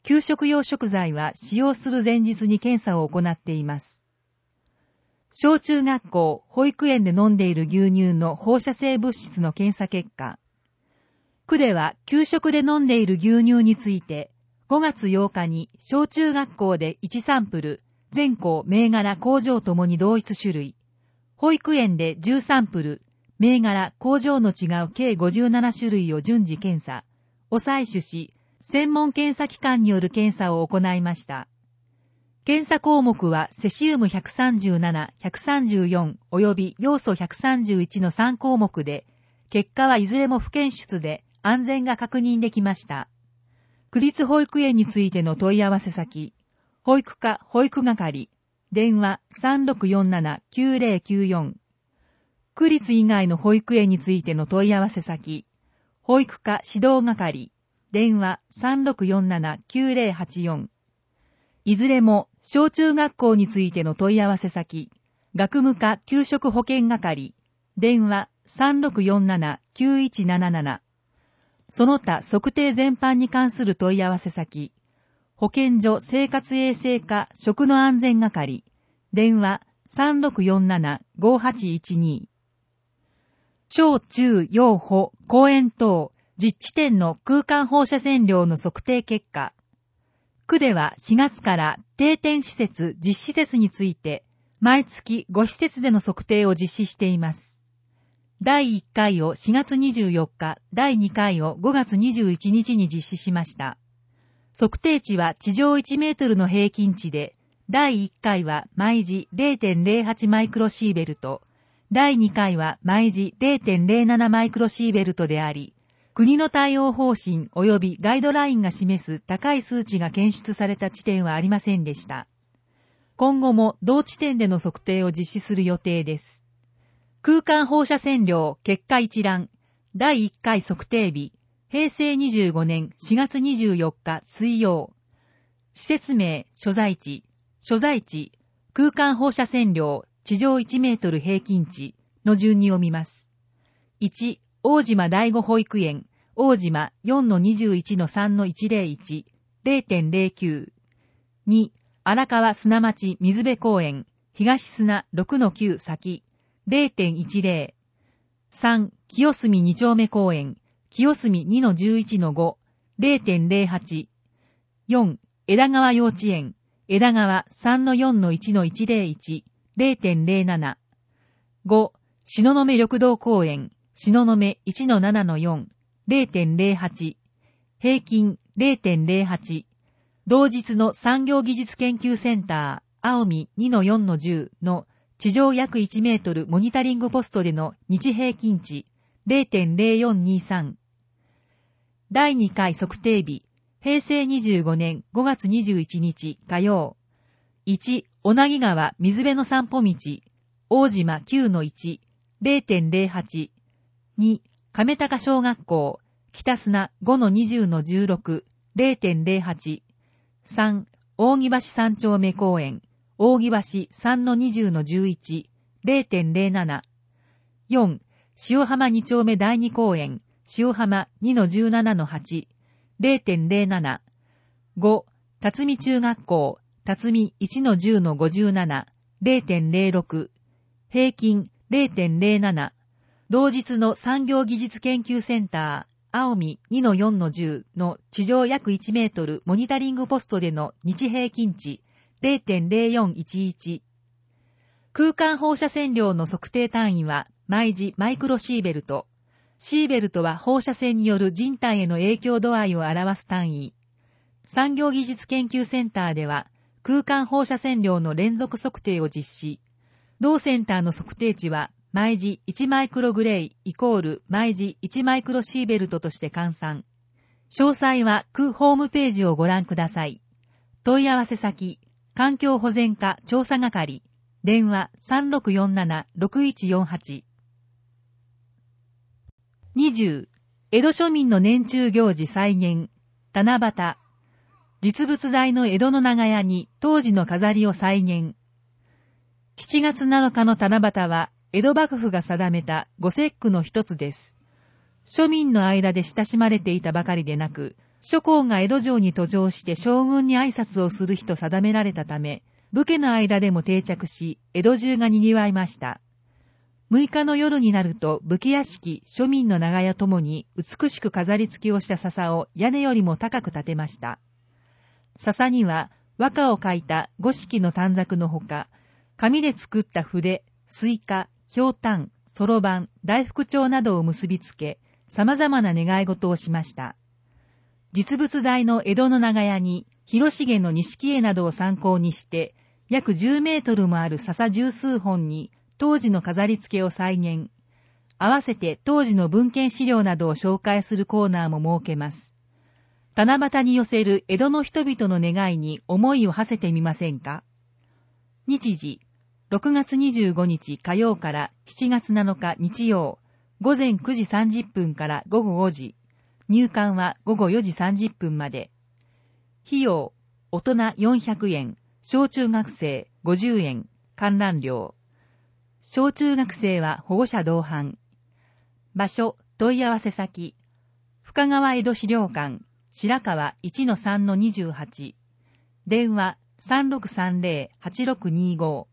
給食用食材は使用する前日に検査を行っています。小中学校、保育園で飲んでいる牛乳の放射性物質の検査結果、区では給食で飲んでいる牛乳について、ごがつようかに小中学校でいちサンプル、全校、銘柄、工場ともに同一種類、保育園でじゅうサンプル、銘柄、工場の違う計ごじゅうななしゅるいを順次検査、を採取し、専門検査機関による検査を行いました。検査項目はセシウムひゃくさんじゅうなな、ひゃくさんじゅうよん及び要素ひゃくさんじゅういちのさんこうもくで、結果はいずれも不検出で安全が確認できました。区立保育園についての問い合わせ先、保育課保育係、電話 さんろくよんななきゅうぜろきゅうよん。区立以外の保育園についての問い合わせ先、保育課指導係、電話 さんろくよんななきゅうぜろはちよん。いずれも小中学校についての問い合わせ先、学務課給食保健係、電話 さんろくよんななきゅういちなななな。その他測定全般に関する問い合わせ先、保健所生活衛生課食の安全係、電話 さんろくよんななごはちいちに。小中幼保公園等実地点の空間放射線量の測定結果、区ではしがつから定点施設実施設について毎月ご施設での測定を実施しています。だいいっかいをしがつにじゅうよっか、だいにかいをごがつにじゅういちにちに実施しました。測定値は地上いちメートルの平均値で、だいいっかいは毎時 れいてんれいはち マイクロシーベルト、だいにかいは毎時 れいてんれいなな マイクロシーベルトであり、国の対応方針及びガイドラインが示す高い数値が検出された地点はありませんでした。今後も同地点での測定を実施する予定です。空間放射線量結果一覧だいいっかい測定日、へいせいにじゅうごねんしがつにじゅうよっか水曜。施設名、所在地、所在地、空間放射線量地上いちメートル平均値の順に読みます。いち、大島第五保育園、大島 よんのにじゅういちのさんのいちぜろいち、れいてんれいきゅう。に、荒川砂町水辺公園、東砂 ろくのきゅう 先、れいてんいちぜろ。さん、清澄に丁目公園、清澄 にのじゅういちのご、れいてんれいはち。よん、枝川幼稚園、枝川 さんのよんのいちのいちぜろいち、れいてんれいなな。ご、東雲緑道公園、東雲 いちのななのよん、れいてんれいはち。平均 れいてんれいはち。同日の産業技術研究センター、青海 にのよんのじゅうの地上約いちメートルモニタリングポストでの日平均値 れいてんれいよんにさん。だいにかい測定日、へいせいにじゅうごねんごがつにじゅういちにち火曜。いち、小名木川水辺の散歩道、大島 きゅうのいち、れいてんれいはち。に、亀高小学校、北砂 ごのにじゅうのじゅうろく、れいてんれいはち。さん、扇橋三丁目公園、扇橋 さんのにじゅうのじゅういち、れいてんれいなな。よん、塩浜二丁目第二公園、塩浜 にのじゅうななのはち、れいてんれいなな。ご、辰巳中学校、辰巳 いちのじゅうのごじゅうなな、れいてんれいろく。平均 れいてんれいなな。同日の産業技術研究センター、青海 にのよんのじゅうの地上約いちメートルモニタリングポストでの日平均値 れいてんれいよんいちいち。空間放射線量の測定単位は毎時マイクロシーベルト。シーベルトは放射線による人体への影響度合いを表す単位。産業技術研究センターでは空間放射線量の連続測定を実施。同センターの測定値は毎時いちマイクログレイイコール毎時いちマイクロシーベルトとして換算。詳細は区ホームページをご覧ください。問い合わせ先、環境保全課調査係、電話 さんろくよんななろくいちよんはち。にじゅう、江戸庶民の年中行事再現、七夕。実物大の江戸の長屋に当時の飾りを再現。しちがつなのかの七夕は、江戸幕府が定めた御節句の一つです。庶民の間で親しまれていたばかりでなく、 諸公が江戸城に途上して将軍に挨拶をする日と定められたため、武家の間でも定着し、江戸中が賑わいました。六日の夜になると武家屋敷、庶民の長屋ともに美しく飾り付けをした笹を屋根よりも高く建てました。笹には和歌を書いた五色の短冊のほか、紙で作った筆、スイカ、ひょうたん、そろばん、大福帳などを結びつけ、様々な願い事をしました。実物大の江戸の長屋に、広重の錦絵などを参考にして、約じゅうメートルもある笹十数本に、当時の飾り付けを再現。合わせて当時の文献資料などを紹介するコーナーも設けます。七夕に寄せる江戸の人々の願いに思いを馳せてみませんか。日時、ろくがつにじゅうごにち火曜からしちがつなのか日曜、午前くじさんじゅっぷんから午後ごじ、入館は午後よじさんじゅっぷんまで。費用、大人よんひゃくえん、小中学生ごじゅうえん、観覧料。小中学生は保護者同伴。場所、問い合わせ先。深川江戸資料館、白川 いちのさんのにじゅうはち。電話 さんろくさんぜろ はちろくにご。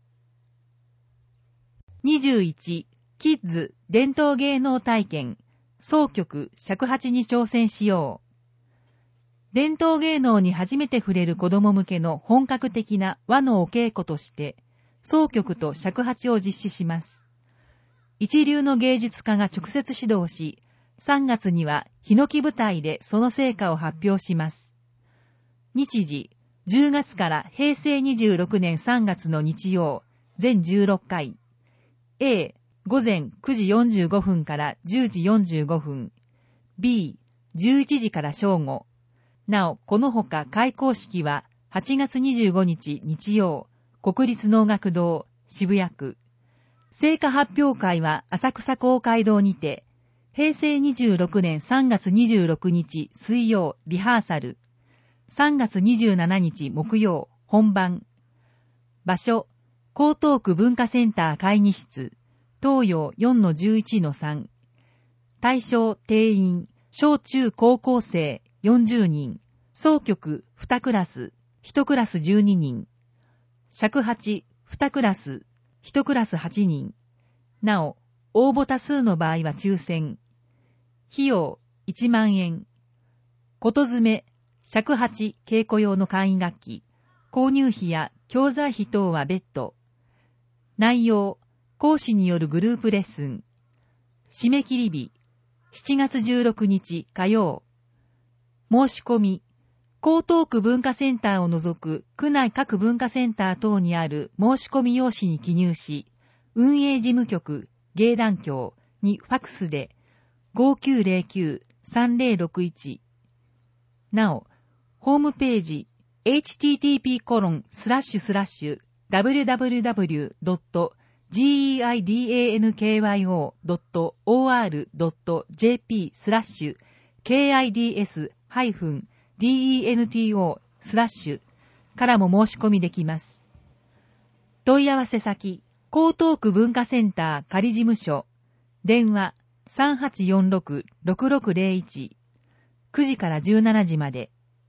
にじゅういち、キッズ伝統芸能体験、箏曲尺八に挑戦しよう。伝統芸能に初めて触れる子供向けの本格的な和のお稽古として、箏曲と尺八を実施します。一流の芸術家が直接指導し、さんがつにはヒノキ舞台でその成果を発表します。日時、じゅうがつからへいせいにじゅうろくねんさんがつの日曜、全じゅうろっかい。A、午前くじよんじゅうごふんからじゅうじよんじゅうごふん。B、じゅういちじから正午。なお、このほか開講式ははちがつにじゅうごにち日曜、国立能楽堂、渋谷区。成果発表会は浅草公会堂にて、へいせいにじゅうろくねんさんがつにじゅうろくにち水曜、リハーサル。さんがつにじゅうしちにち木曜、本番。場所、江東区文化センター会議室、東洋 よんのじゅういちのさん。対象定員、小中高校生よんじゅうにん、箏曲にクラス、いちクラスじゅうににん。尺八にクラス、いちクラスはちにん。なお、応募多数の場合は抽選。費用いちまんえん。こと詰め、尺八稽古用の簡易楽器、購入費や教材費等は別途。内容、講師によるグループレッスン。締め切り日、しちがつじゅうろくにち火曜。申し込み、江東区文化センターを除く区内各文化センター等にある申し込み用紙に記入し、運営事務局、芸団協にファクスで ごきゅうぜろきゅう さんぜろろくいち。なお、ホームページ エイチティーティーピーコロンスラッシュスラッシュダブリュダブリュダブリュドットゲイダンキョドットオーアールドットジェーピースラッシュケーアイディーエスハイフンディーイーエヌティーオー スラッシュからも申し込みできます。問い合わせ先、江東区文化センター仮事務所、電話 さんはちよんろく ろくろくぜろいち、くじからじゅうしちじまで。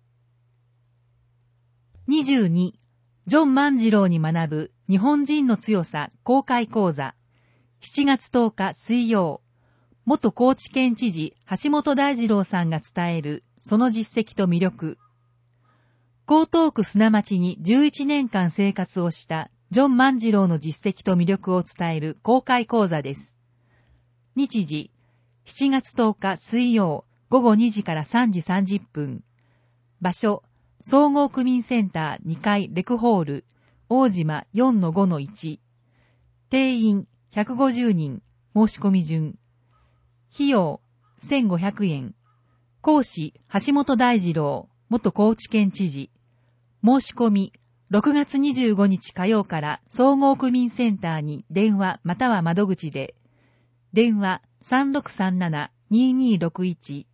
にじゅうに、ジョン万次郎に学ぶ日本人の強さ公開講座、しちがつとおか水曜、元高知県知事橋本大二郎さんが伝えるその実績と魅力。江東区砂町にじゅういちねんかん生活をしたジョン万次郎の実績と魅力を伝える公開講座です。日時、しちがつとおか水曜、ごごにじからさんじさんじゅっぷん。場所、総合区民センターにかいレクホール、大島 よんのごのいち。定員ひゃくごじゅうにん、申し込み順。費用せんごひゃくえん。講師、橋本大二郎、元高知県知事。申し込み、ろくがつにじゅうごにち火曜から総合区民センターに電話または窓口で。電話 さんろくさんなな にーにーろくいち。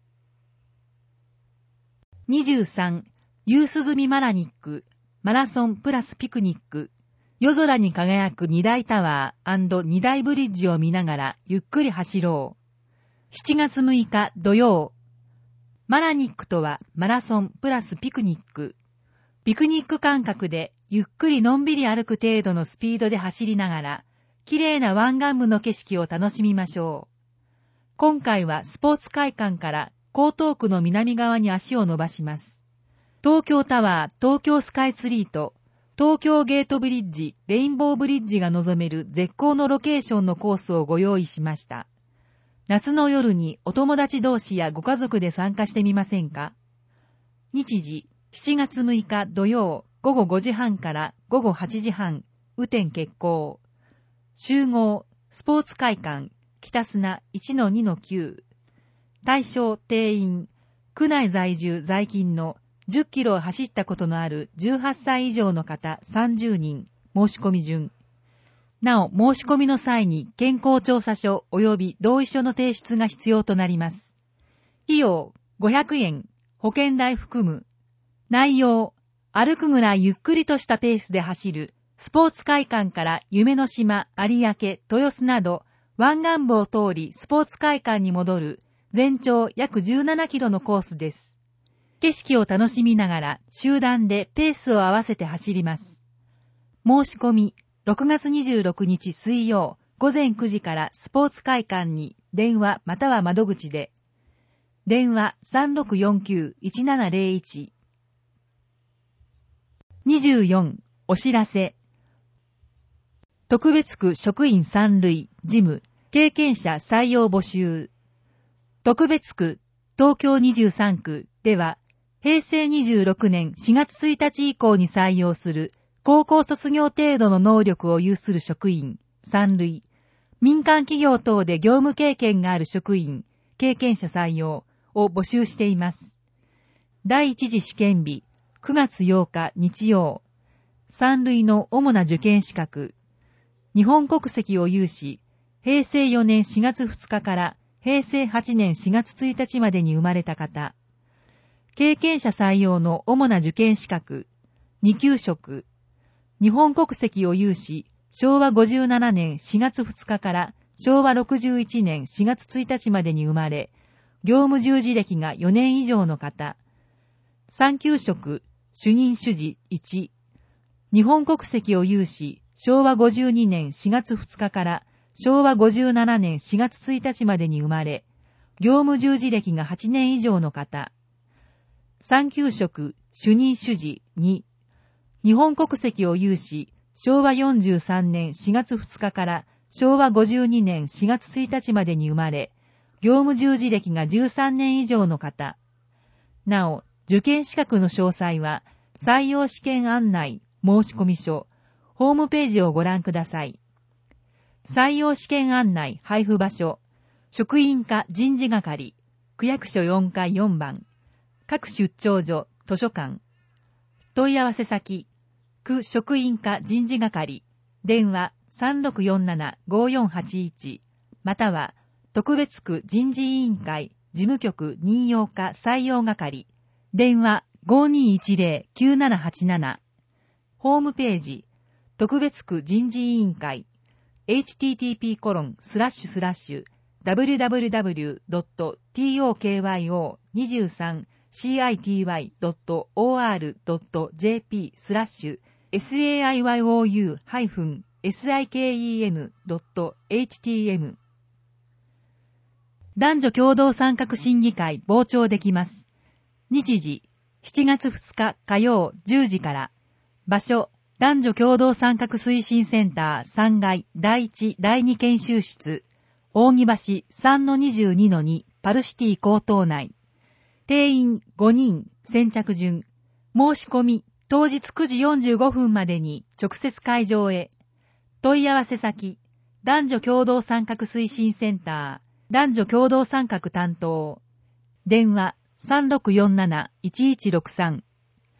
にじゅうさん、夕涼みマラニック、マラソンプラスピクニック。夜空に輝くにだいタワー&にだいブリッジを見ながらゆっくり走ろう。しちがつむいか土曜。 マラニックとはマラソンプラスピクニック。ピクニック感覚でゆっくりのんびり歩く程度のスピードで走りながら、綺麗な湾岸部の景色を楽しみましょう。今回はスポーツ会館から江東区の南側に足を伸ばします。東京タワー、東京スカイツリーと東京ゲートブリッジ、レインボーブリッジが望める絶好のロケーションのコースをご用意しました。夏の夜にお友達同士やご家族で参加してみませんか？日時、しちがつむいか土曜ごごごじはんからごごはちじはん、雨天決行。集合、スポーツ会館、北砂 いちのにのきゅう。対象定員、区内在住在勤のじゅっキロを走ったことのあるじゅうはっさい以上の方さんじゅうにん、申し込み順。なお、申し込みの際に健康調査書及び同意書の提出が必要となります。費用ごひゃくえん、保険代含む。内容、歩くぐらいゆっくりとしたペースで走る、スポーツ会館から夢の島、有明、豊洲など、湾岸部を通りスポーツ会館に戻る、全長約じゅうななキロのコースです。景色を楽しみながら集団でペースを合わせて走ります。申し込み、ろくがつにじゅうろくにち水曜ごぜんくじからスポーツ会館に電話または窓口で。電話 さんろくよんきゅう いちななゼロいち。にじゅうよん、お知らせ。特別区職員三類、事務、経験者採用募集。特別区、東京にじゅうさんくでは、平成にじゅうろくねんしがつついたち以降に採用する、高校卒業程度の能力を有する職員、三類、民間企業等で業務経験がある職員、経験者採用を募集しています。第一次試験日、くがつようか日曜。三類の主な受験資格。日本国籍を有し、平成よねんしがつふつかから平成はちねんしがつついたちまでに生まれた方。経験者採用の主な受験資格。に級職。日本国籍を有し、しょうわごじゅうななねんしがつふつかからしょうわろくじゅういちねんしがつついたちまでに生まれ、業務従事歴がよねん以上の方。さん級職、主任主事いち。日本国籍を有し、しょうわごじゅうにねんしがつふつかからしょうわごじゅうななねんしがつついたちまでに生まれ、業務従事歴がはちねん以上の方。さん級職、主任主事に。日本国籍を有し、しょうわよんじゅうさんねんしがつふつかからしょうわごじゅうにねんしがつついたちまでに生まれ、業務従事歴がじゅうさんねん以上の方。なお、受験資格の詳細は、採用試験案内、申込書、ホームページをご覧ください。採用試験案内配布場所、職員課人事係、区役所よんかいよんばん、各出張所、図書館。問い合わせ先、区職員課人事係、電話 さんろくよんななごよんはちいち、または特別区人事委員会事務局任用課採用係、電話 ごにいちゼロきゅうななはちなな。ホームページ、特別区人事委員会、エイチティーティーピーコロンスラッシュスラッシュダブリューダブリューダブリュードットトクヨにじゅうさんシーアイティーワイドットオーアールドットジェーピースラッシュエスエーアイワイオーユーハイフンエスアイケーイーエヌドットエイチティーエム。男女共同参画審議会傍聴できます。日時、しちがつふつか火曜じゅうじから。場所、男女共同参画推進センターさんがいだいいちだいに研修室、扇橋 さんのにじゅうにのに パルシティ高等内。定員ごにん、先着順。申し込み、当日くじよんじゅうごふんまでに直接会場へ。問い合わせ先、男女共同参画推進センター、男女共同参画担当。電話 さんろくよんなないちいちろくさん。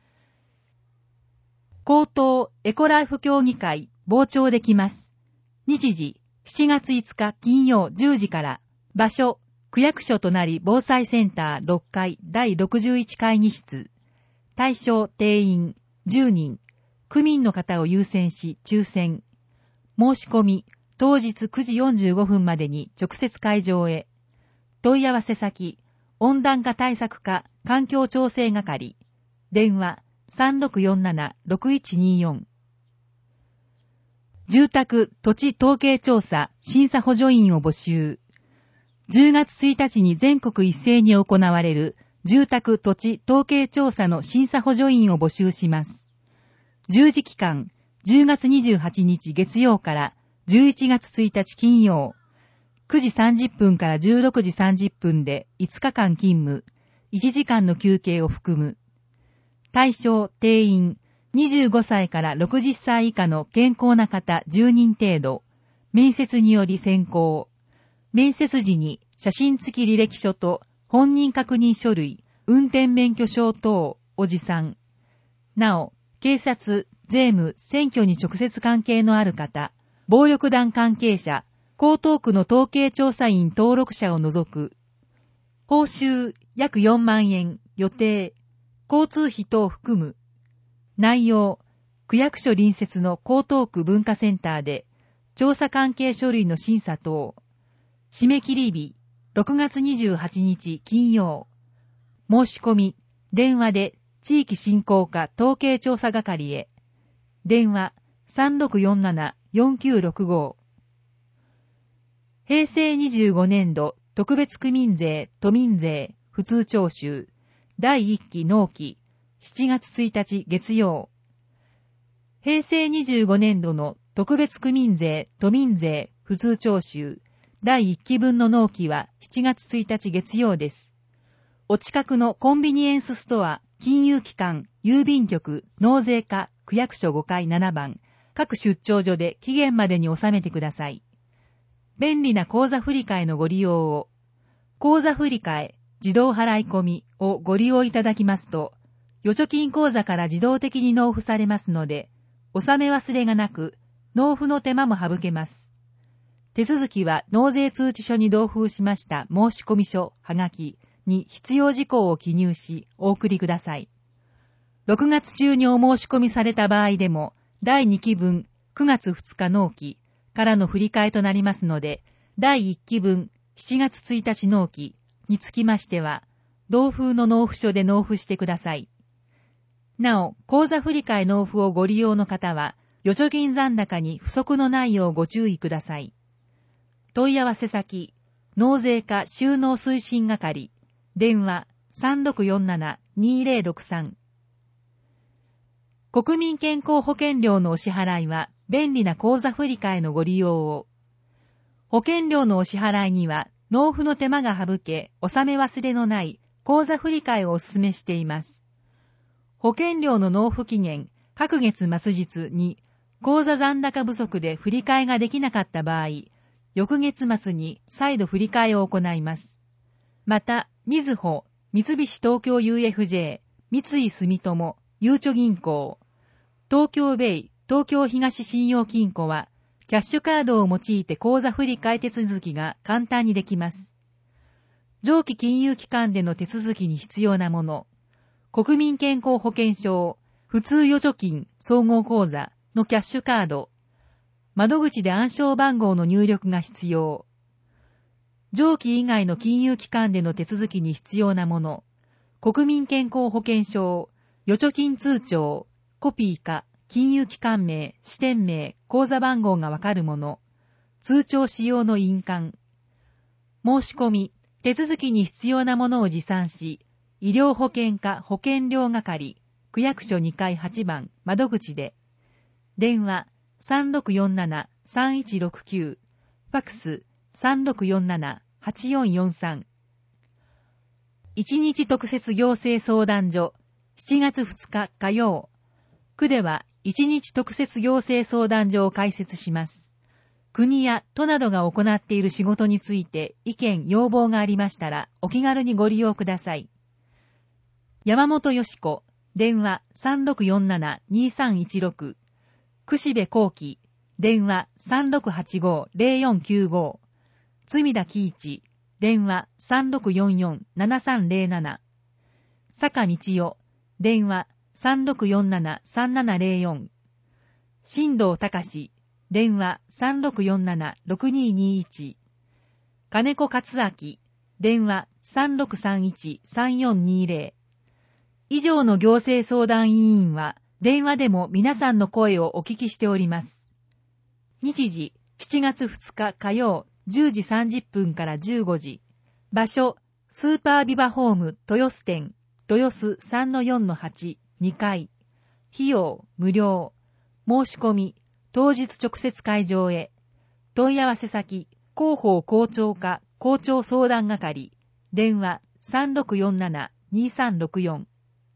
高等エコライフ協議会傍聴できます。日時、しちがついつか金曜じゅうじから。場所、区役所となり防災センターろっかいだいろくじゅういち会議室。対象定員じゅうにん。区民の方を優先し抽選。申し込み、当日くじよんじゅうごふんまでに直接会場へ。問い合わせ先、 温暖化対策課環境調整係、電話 さんろくよんななろくいちにーよん。住宅土地統計調査審査補助員を募集。じゅうがつついたちに全国一斉に行われる住宅土地統計調査の審査補助員を募集します。従事期間、じゅうがつにじゅうはちにち月曜からじゅういちがつついたち金曜、くじさんじゅっぷんからじゅうろくじさんじゅっぷんでいつかかん勤務、いちじかんの休憩を含む。対象定員、にじゅうごさいからろくじゅっさい以下の健康な方じゅうにん程度、面接により選考。面接時に写真付き履歴書と本人確認書類、運転免許証等を持参。なお、警察、税務、選挙に直接関係のある方、暴力団関係者、江東区の統計調査員登録者を除く。報酬約よんまんえん、予定、交通費等含む。内容、区役所隣接の江東区文化センターで、調査関係書類の審査等。締め切り日、ろくがつにじゅうはちにち金曜。申し込み、電話で地域振興課統計調査係へ。電話 さんろくよんななよんきゅうろくご。平成にじゅうごねんど特別区民税、都民税、普通徴収、だいいっき納期、しちがつついたち月曜。平成にじゅうごねんどの特別区民税、都民税、普通徴収、だいいっきぶんの納期はしちがつついたち月曜です。お近くのコンビニエンスストア、金融機関、郵便局、納税課、区役所ごかいななばん、各出張所で期限までに納めてください。便利な口座振替のご利用を。口座振替、自動払い込みをご利用いただきますと、預貯金口座から自動的に納付されますので、納め忘れがなく、納付の手間も省けます。手続きは納税通知書に同封しました申込書、はがきに必要事項を記入し、お送りください。ろくがつ中にお申し込みされた場合でも、だいにきぶんくがつふつか納期からの振り替えとなりますので、だいいっきぶんしちがつついたち納期につきましては、同封の納付書で納付してください。なお、口座振替納付をご利用の方は、預貯金残高に不足のないようご注意ください。問い合わせ先、納税課収納推進係、電話 さんろくよんななにーぜろろくさん。国民健康保険料のお支払いは、便利な口座振替のご利用を。保険料のお支払いには、納付の手間が省け、納め忘れのない口座振替をお勧めしています。保険料の納付期限、各月末日に、口座残高不足で振り替えができなかった場合、翌月末に再度振り替えを行います。また、みずほ、三菱東京 ユーエフジェー、三井住友、ゆうちょ銀行、東京ベイ、東京東信用金庫は、キャッシュカードを用いて口座振替手続きが簡単にできます。上記金融機関での手続きに必要なもの、国民健康保険証、普通預貯金、総合口座のキャッシュカード、窓口で暗証番号の入力が必要。上記以外の金融機関での手続きに必要なもの、国民健康保険証、預貯金通帳、コピーか、金融機関名、支店名、口座番号がわかるもの、通帳使用の印鑑。申し込み、手続きに必要なものを持参し、医療保険課保険料係、区役所にかいはちばん、窓口で。電話、さんろくよんななさんいちろくきゅう、ファクス、さんろくよんななはちよんよんさん。一日特設行政相談所、しちがつふつか火曜。区では一日特設行政相談所を開設します。国や都などが行っている仕事について意見、要望がありましたらお気軽にご利用ください。山本よし子、電話 さんろくよんななにさんいちろく。串部幸喜、電話 さんろくはちごぜろよんきゅうご。積田喜一、電話 さんろくよんよんななさんぜろなな。坂道代、電話 さんろくよんななさんななぜろよん。新藤隆、電話 さんろくよんななろくににいち。金子克明、 電話 さんろくさんいちさんよんにゼロ。以上の行政相談委員は、電話でも皆さんの声をお聞きしております。日時、しちがつふつか火曜、じゅうじさんじゅっぷんからじゅうごじ。場所、スーパービバホーム豊洲店、豊洲 さんのよんのはち、にかい。費用、無料。申し込み、当日直接会場へ。問い合わせ先、広報校長課校長相談係。電話 さんろくよんななにさんろくよん。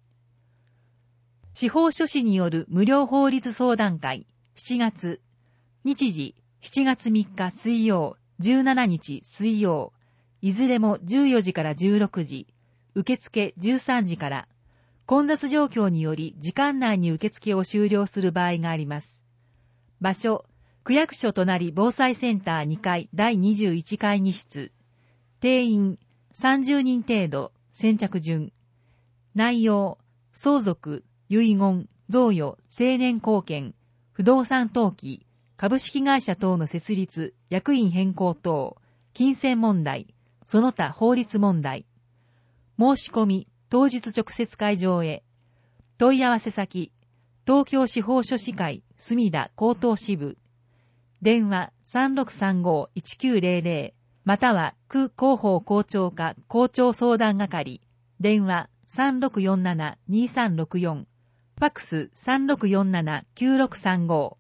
司法書士による無料法律相談会、しちがつ。日時、しちがつみっか水曜、じゅうしちにち水曜。いずれもじゅうよじからじゅうろくじ。受付じゅうさんじから。混雑状況により時間内に受付を終了する場合があります。場所、区役所隣防災センターにかいだいにじゅういち会議室。定員さんじゅうにん程度、先着順。内容、相続、遺言、贈与、成年後見、不動産登記、株式会社等の設立、役員変更等、金銭問題、その他法律問題。申し込み、当日直接会場へ。問い合わせ先、東京司法書士会、墨田高等支部。電話 さんろくさんごいちきゅうゼロゼロ、または区広報校長課校長相談係。電話 さんろくよんななにさんろくよん。ファックス さんろくよんななきゅうろくさんご。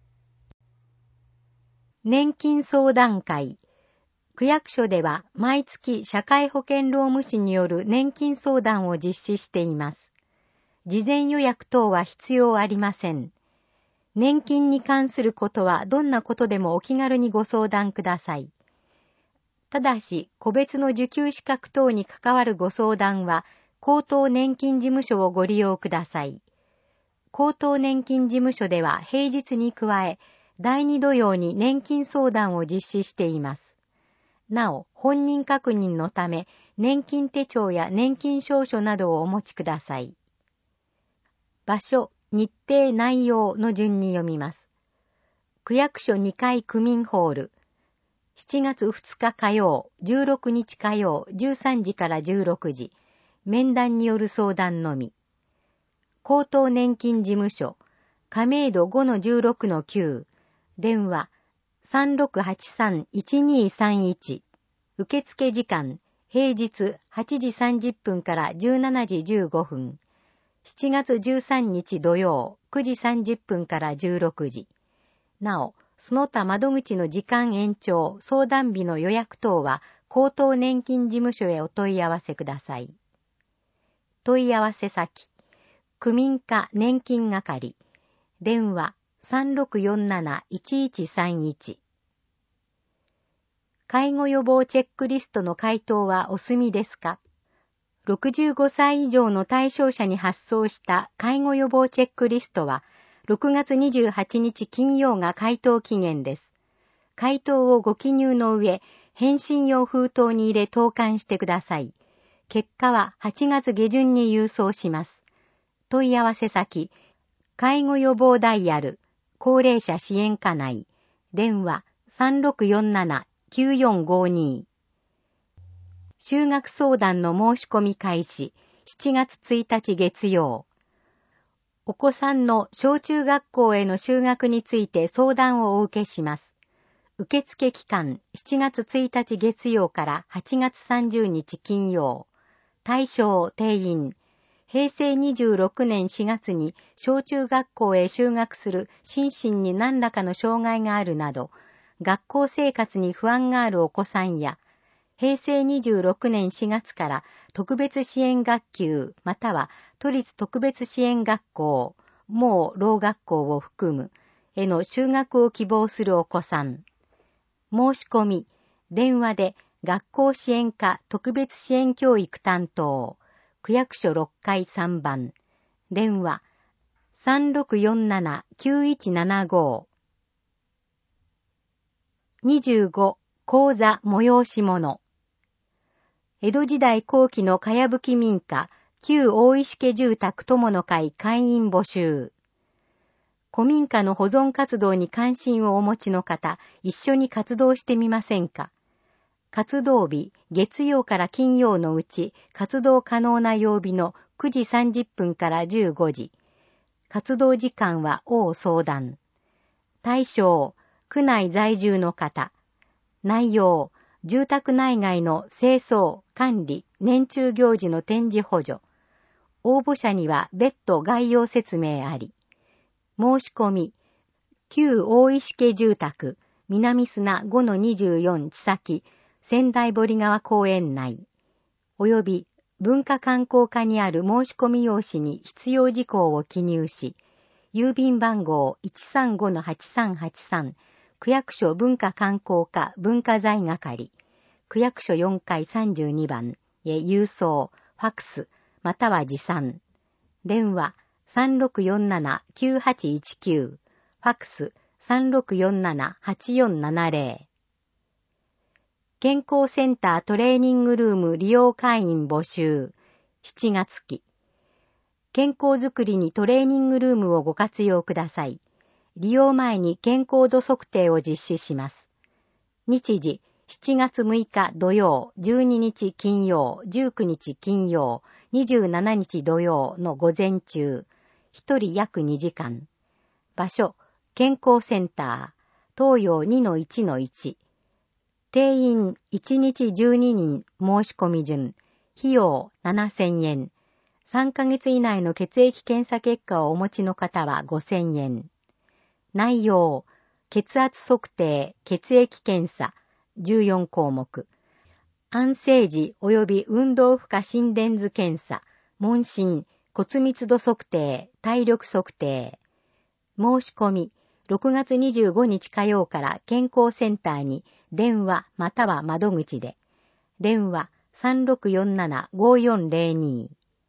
年金相談会。区役所では毎月社会保険労務士による年金相談を実施しています。事前予約等は必要ありません。年金に関することはどんなことでもお気軽にご相談ください。ただし、個別の受給資格等に関わるご相談は、高等年金事務所をご利用ください。高等年金事務所では平日に加え、だいに土曜に年金相談を実施しています。なお、本人確認のため、年金手帳や年金証書などをお持ちください。場所、日程内容の順に読みます。区役所にかい区民ホール。しちがつふつか火曜、じゅうろくにち火曜、じゅうさんじからじゅうろくじ。面談による相談のみ。高等年金事務所。亀戸 ごのじゅうろくのきゅう。電話 さんろくはちさんいちにさんいち。受付時間、平日はちじさんじゅっぷんからじゅうしちじじゅうごふん。しちがつじゅうさんにち土曜、くじさんじゅっぷんからじゅうろくじ。なお、その他窓口の時間延長、相談日の予約等は、高等年金事務所へお問い合わせください。問い合わせ先、区民課年金係。電話 さんろくよんなないちいちさんいち。介護予防チェックリストの回答はお済みですか？ろくじゅうごさい以上の対象者に発送した介護予防チェックリストは、ろくがつにじゅうはちにち金曜が回答期限です。回答をご記入の上、返信用封筒に入れ投函してください。結果ははちがつげじゅんに郵送します。問い合わせ先、介護予防ダイヤル、高齢者支援課内、電話 さんろくよんななきゅうよんごに。就学相談の申し込み開始、しちがつついたち月曜。お子さんの小中学校への就学について相談をお受けします。受付期間、しちがつついたち月曜からはちがつさんじゅうにち金曜。対象、定員。へいせいにじゅうろくねんしがつに小中学校へ就学する心身に何らかの障害があるなど、学校生活に不安があるお子さんや、へいせいにじゅうろくねんしがつから特別支援学級または都立特別支援学校、もうろう学校を含む、への就学を希望するお子さん。申し込み、電話で学校支援課特別支援教育担当、区役所ろっかいさんばん、電話 さんろくよんななきゅういちななご。にじゅうご、講座催し物。江戸時代後期のかやぶき民家、旧大石家住宅友の会会員募集。古民家の保存活動に関心をお持ちの方、一緒に活動してみませんか？ 活動日、月曜から金曜のうち、活動可能な曜日のくじさんじゅっぷんからじゅうごじ。活動時間は応相談。対象、区内在住の方。内容、住宅内外の清掃、管理、年中行事の展示補助。応募者には別途概要説明あり。申し込み、旧大石家住宅、南砂 ごのにじゅうよん 地先、仙台堀川公園内、および文化観光課にある申し込み用紙に必要事項を記入し、郵便番号 いちさんごのはちさんはちさん、区役所文化観光課文化財係、区役所よんかいさんじゅうにばんへ郵送、ファックス、または持参。電話 さんろくよんななきゅうはちいちきゅう、ファックス さんろくよんななはちよんななゼロ。健康センタートレーニングルーム利用会員募集。しちがつ期。健康づくりにトレーニングルームをご活用ください。利用前に健康度測定を実施します。日時、しちがつむいか土曜、じゅうににち金曜、じゅうくにち金曜、にじゅうしちにち土曜の午前中。ひとり約にじかん。場所、健康センター、東洋 にのいちのいち。定員いちにちじゅうににん申し込み順。費用ななせんえん。さんかげつ以内の血液検査結果をお持ちの方はごせんえん。内容、血圧測定、血液検査、じゅうよんこうもく。安静時及び運動負荷心電図検査、問診、骨密度測定、体力測定。申し込み、ろくがつにじゅうごにち火曜から健康センターに電話または窓口で。電話 さんろくよんななごよんゼロに。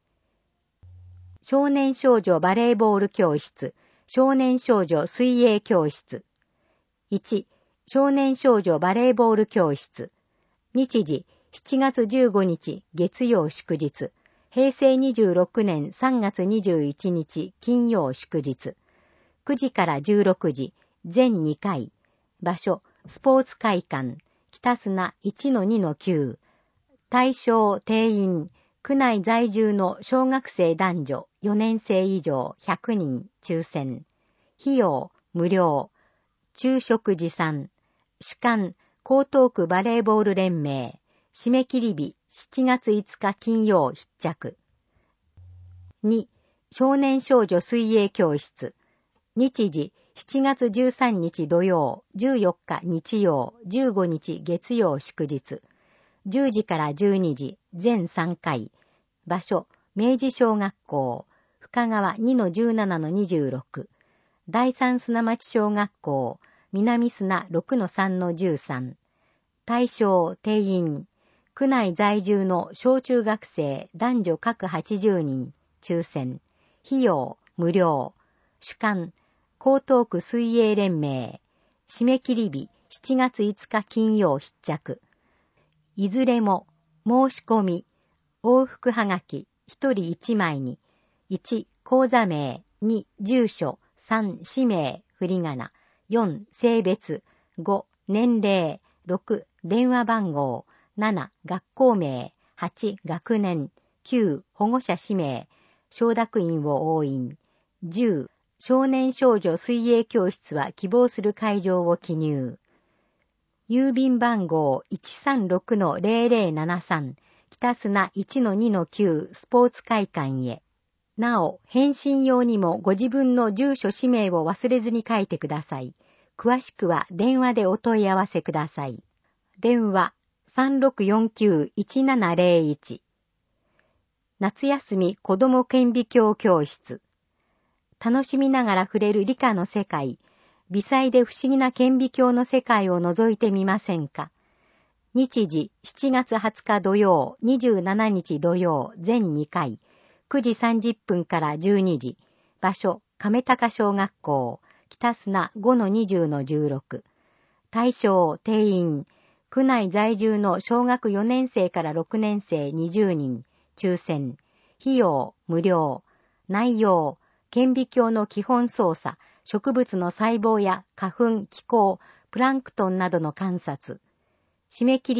少年少女バレーボール教室、少年少女水泳教室。いち、少年少女バレーボール教室。日時、しちがつじゅうごにち月曜祝日。へいせいにじゅうろくねんさんがつにじゅういちにち金曜祝日。くじからじゅうろくじ、全にかい。場所、スポーツ会館、北砂 いちのにのきゅう。対象、定員、区内在住の小学生男女よねんせい以上ひゃくにん抽選。費用、無料。昼食持参。主幹、江東区バレーボール連盟。締め切り日、しちがついつか金曜必着。に、少年少女水泳教室。日時、しちがつじゅうさんにち土曜、じゅうよっか日曜、じゅうごにち月曜祝日。じゅうじからじゅうにじ、全さんかい。場所、明治小学校、深川 にのじゅうななのにじゅうろく。第三砂町小学校、南砂 ろくのさんのじゅうさん。対象、定員、区内在住の小中学生男女各はちじゅうにん、抽選。費用、無料。主幹、江東区水泳連盟。締め切り日、しちがついつか金曜必着。いずれも、申し込み、往復はがき、ひとりいちまいに、いち、口座名、に、住所、さん、氏名、振り仮名、よん、性別、ご、年齢、ろく、電話番号、なな、学校名、はち、学年、きゅう、保護者氏名、承諾員を押印、じゅう、少年少女水泳教室は希望する会場を記入。郵便番号 いちさんろくのゼロゼロななさん 北砂 いちのにのきゅう スポーツ会館へ。なお、返信用にもご自分の住所氏名を忘れずに書いてください。詳しくは電話でお問い合わせください。電話 さんろくよんきゅういちななゼロいち。夏休み子ども顕微鏡教室。楽しみながら触れる理科の世界。微細で不思議な顕微鏡の世界を覗いてみませんか。日時、しちがつはつか土曜、にじゅうしちにち土曜、全にかい。くじさんじゅっぷんからじゅうにじ。場所、亀高小学校。北砂 ごのにじゅうのじゅうろく。対象、定員。区内在住の小学よねんせいからろくねんせいにじゅうにん。抽選。費用、無料。内容、顕微鏡の基本操作。植物の細胞や花粉、気候、プランクトンなどの観察。締め切り日、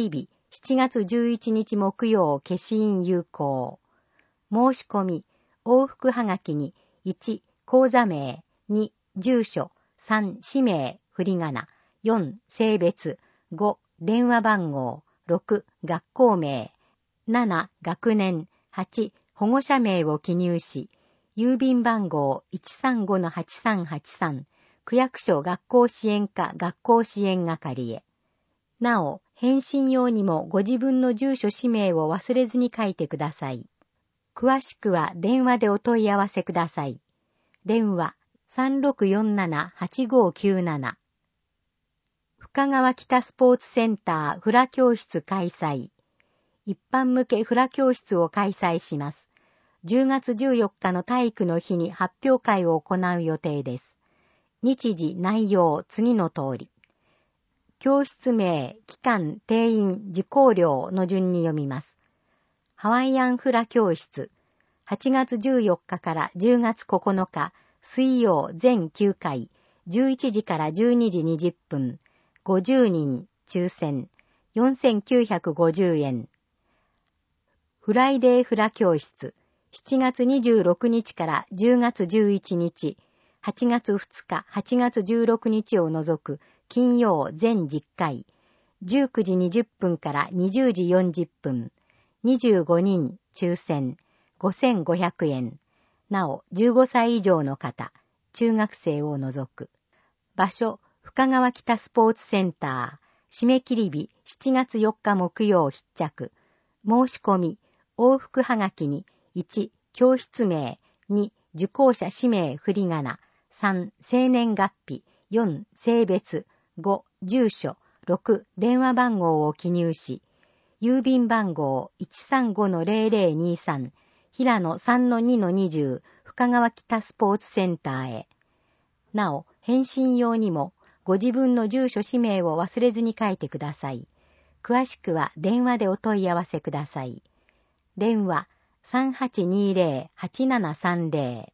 しちがつじゅういちにち木曜消印有効。申し込み、往復はがきにいち、口座名、に、住所、さん、氏名、振り仮名、よん、性別、ご、電話番号、ろく、学校名、なな、学年、はち、保護者名を記入し、郵便番号 いちさんごのはちさんはちさん、区役所学校支援課学校支援係へ。なお、返信用にもご自分の住所氏名を忘れずに書いてください。詳しくは電話でお問い合わせください。電話 さんろくよんななはちごきゅうなな。深川北スポーツセンターフラ教室開催。一般向けフラ教室を開催します。じゅうがつじゅうよっかの体育の日に発表会を行う予定です。日時、内容、次の通り。教室名、期間、定員、受講料の順に読みます。ハワイアンフラ教室、はちがつじゅうよっかからじゅうがつここのか、水曜全きゅうかい、じゅういちじからじゅうにじにじゅっぷん、ごじゅうにん、抽選、よんせんきゅうひゃくごじゅうえん。フライデーフラ教室、しちがつにじゅうろくにちからじゅうがつじゅういちにち、はちがつふつか、はちがつじゅうろくにちを除く金曜全じゅっかい、じゅうくじにじゅっぷんからにじゅうじよんじゅっぷん、にじゅうごにん抽選、ごせんごひゃくえん。なお、じゅうごさい以上の方、中学生を除く。場所、深川北スポーツセンター。締め切り日、しちがつよっか木曜必着。申し込み、往復はがきに、いち、教室名、に、受講者氏名振り仮名、さん、生年月日、よん、性別、ご、住所、ろく、電話番号を記入し、郵便番号 いちさんごのぜろぜろにさん、平野 さんのにのにじゅう、深川北スポーツセンターへ。なお、返信用にも、ご自分の住所氏名を忘れずに書いてください。詳しくは電話でお問い合わせください。電話 さんはちにぜろはちななさんぜろ。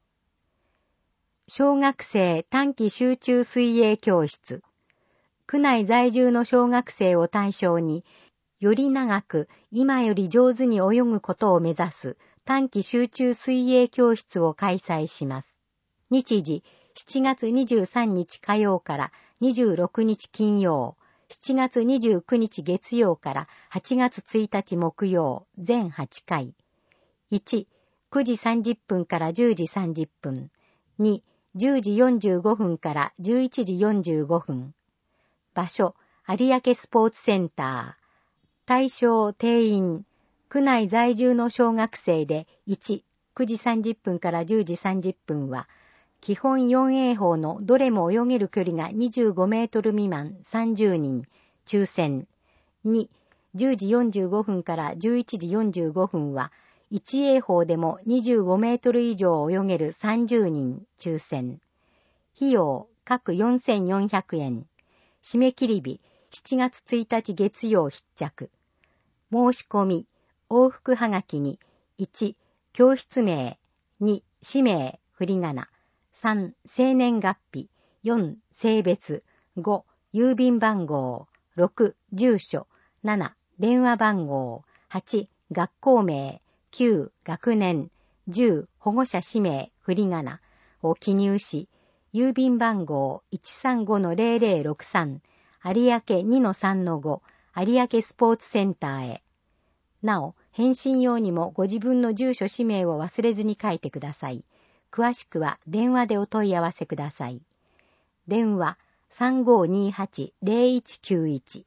小学生短期集中水泳教室。区内在住の小学生を対象に、より長く今より上手に泳ぐことを目指す短期集中水泳教室を開催します。日時、しちがつにじゅうさんにち火曜からにじゅうろくにち金曜、しちがつにじゅうくにち月曜からはちがつついたち木曜、全はちかい。いち、くじさんじゅっぷんからじゅうじさんじゅっぷん。に、じゅうじよんじゅうごふんからじゅういちじよんじゅうごふん。場所、有明スポーツセンター。対象定員、区内在住の小学生でいち、くじさんじゅっぷんからじゅうじさんじゅっぷんは、基本よんえいほうのどれも泳げる距離がにじゅうごメートル未満さんじゅうにん、抽選。に、じゅうじよんじゅうごふんからじゅういちじよんじゅうごふんは、いちえいほうでもにじゅうごメートル以上泳げるさんじゅうにん、抽選。費用、各よんせんよんひゃくえん。締め切り日、しちがつついたち月曜必着。申し込み、往復はがきに、いち、教室名、に、氏名、振り仮名、さん、生年月日、よん、性別、ご、郵便番号、ろく、住所、なな、電話番号、はち、学校名、きゅう、学年、じゅう、保護者氏名、振り仮名を記入し、郵便番号 いちさんごのぜろぜろろくさん、有明 にのさんのご、有明スポーツセンターへ。なお、返信用にもご自分の住所氏名を忘れずに書いてください。詳しくは電話でお問い合わせください。電話 さんごにはちぜろいちきゅういち。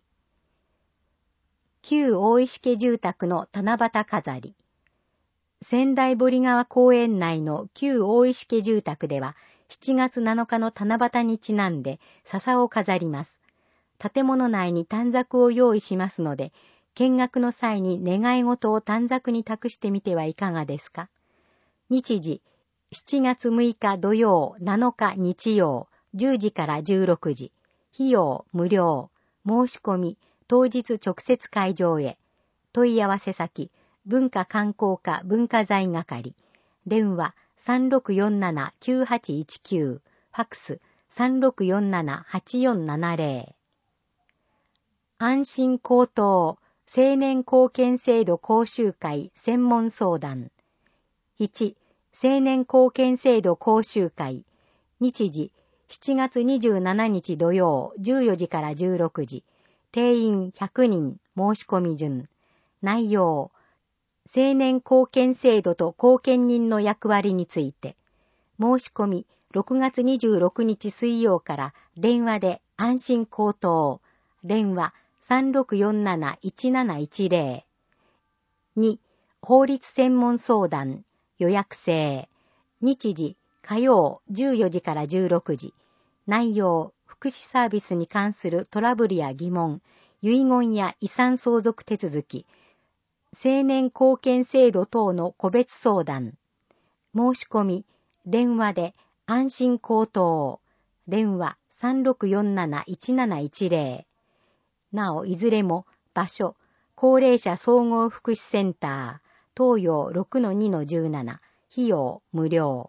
旧大石家住宅の七夕飾り。仙台堀川公園内の旧大石家住宅では、しちがつなのかの七夕にちなんで笹を飾ります。建物内に短冊を用意しますので、見学の際に願い事を短冊に託してみてはいかがですか。日時、しちがつむいか土曜、なのか日曜、じゅうじからじゅうろくじ。費用無料。申し込み、当日直接会場へ。問い合わせ先、文化観光課文化財係。電話 さんろくよんななきゅうはちいちきゅう。ファックス さんろくよんななはちよんななぜろ。安心高等青年貢献制度講習会専門相談。いち、青年貢献制度講習会。日時、しちがつにじゅうしちにち土曜じゅうよじからじゅうろくじ。定員ひゃくにん申し込み順。内容。青年貢献制度と貢献人の役割について。申し込み、ろくがつにじゅうろくにち水曜から電話で安心口頭。電話 さんろくよんなな いちなないちぜろ。に、法律専門相談。予約制。日時、火曜じゅうよじからじゅうろくじ。内容、福祉サービスに関するトラブルや疑問、遺言や遺産相続手続き、青年貢献制度等の個別相談。申し込み、電話で安心口頭。電話 さんろくよんなな いちなないちぜろ。なお、いずれも場所、高齢者総合福祉センター、東洋 ろくのにのじゅうなな、費用無料。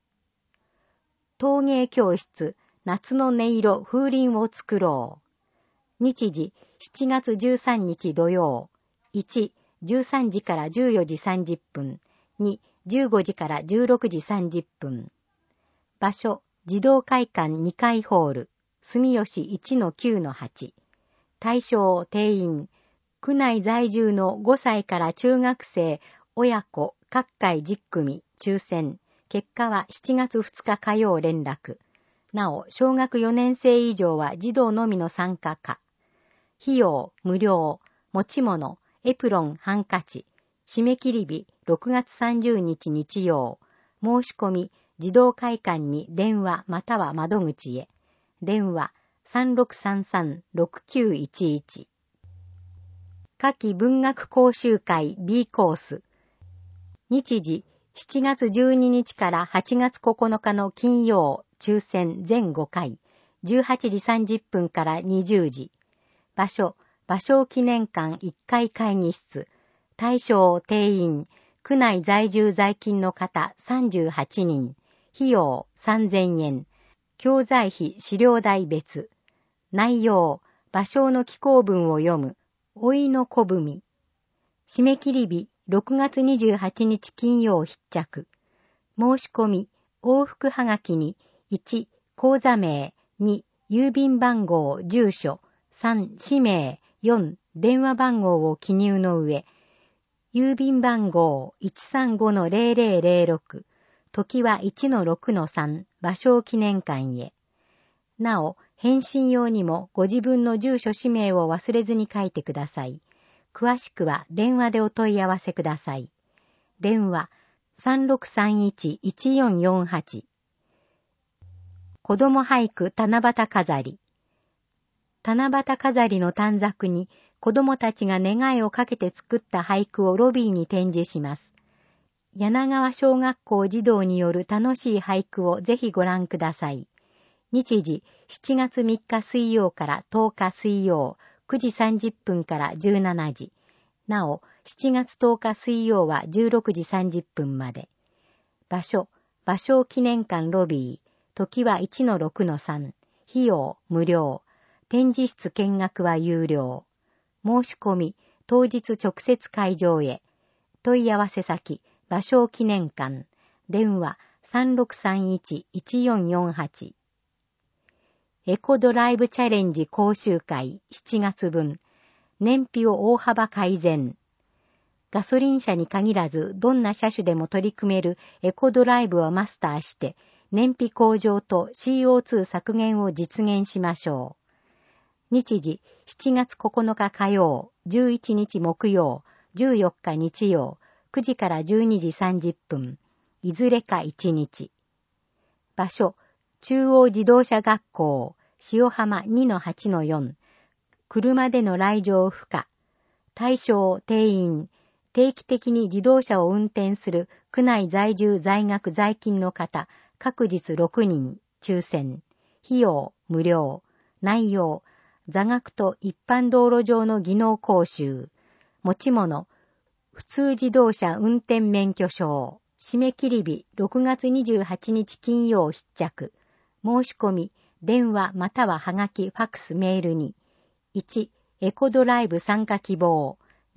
陶芸教室、夏の音色風鈴を作ろう。日時、しちがつじゅうさんにち土曜。いち、じゅうさんじからじゅうよじさんじゅっぷん。に、じゅうごじからじゅうろくじさんじゅっぷん。場所、児童会館にかいホール、住吉 いちのきゅうのはち。対象定員、区内在住のごさいから中学生、親子、各界じゅっくみ、抽選。結果はしちがつふつか火曜連絡。なお、小学よねん生以上は児童のみの参加可。費用無料、持ち物、エプロン、ハンカチ。締め切り日ろくがつさんじゅうにち日曜。申し込み、児童会館に電話または窓口へ。電話 さんろくさんさん ろくきゅういちいち。夏季文学講習会 B コース。日時、しちがつじゅうににちからはちがつここのかの金曜、抽選全ごかい、じゅうはちじさんじゅっぷんからにじゅうじ。場所、芭蕉記念館いっかい会議室。対象定員、区内在住在勤の方さんじゅうはちにん。費用さんぜんえん。教材費資料代別。内容、芭蕉の紀行文を読む。老いの小文。締め切り日ろくがつにじゅうはちにち金曜必着。申し込み、往復はがきにいち、口座名、に、郵便番号、住所、さん、氏名、よん、電話番号を記入の上、郵便番号 いちさんごのぜろぜろぜろろく、時はいちのろくのさん、芭蕉記念館へ。なお、返信用にもご自分の住所氏名を忘れずに書いてください。詳しくは電話でお問い合わせください。電話 さんろくさんいち いちよんよんはち。子ども俳句七夕飾り。七夕飾りの短冊に子どもたちが願いをかけて作った俳句をロビーに展示します。柳川小学校児童による楽しい俳句をぜひご覧ください。日時しちがつみっか水曜からとおか水曜、くじさんじゅっぷんからじゅうしちじ。なお、しちがつとおか水曜はじゅうろくじさんじゅっぷんまで。場所、芭蕉記念館ロビー。時はいちのろくのさん。費用無料。展示室見学は有料。申し込み、当日直接会場へ。問い合わせ先、芭蕉記念館。電話 さんろくさんいち いちよんよんはち。エコドライブチャレンジ講習会しちがつぶん。燃費を大幅改善。ガソリン車に限らずどんな車種でも取り組めるエコドライブをマスターして燃費向上と シーオーツー 削減を実現しましょう。日時しちがつここのか火曜、じゅういちにち木曜、じゅうよっか日曜、くじからじゅうにじさんじゅっぷん。いずれかいちにち。場所、中央自動車学校、塩浜 にのはちのよん。車での来場不可。対象定員。定期的に自動車を運転する区内在住在学在勤の方、各日ろくにん、抽選。費用無料。内容、座学と一般道路上の技能講習。持ち物、普通自動車運転免許証。締め切り日ろくがつにじゅうはちにち金曜必着。申し込み、電話またははがき、ファックス、メールに。いち、エコドライブ参加希望。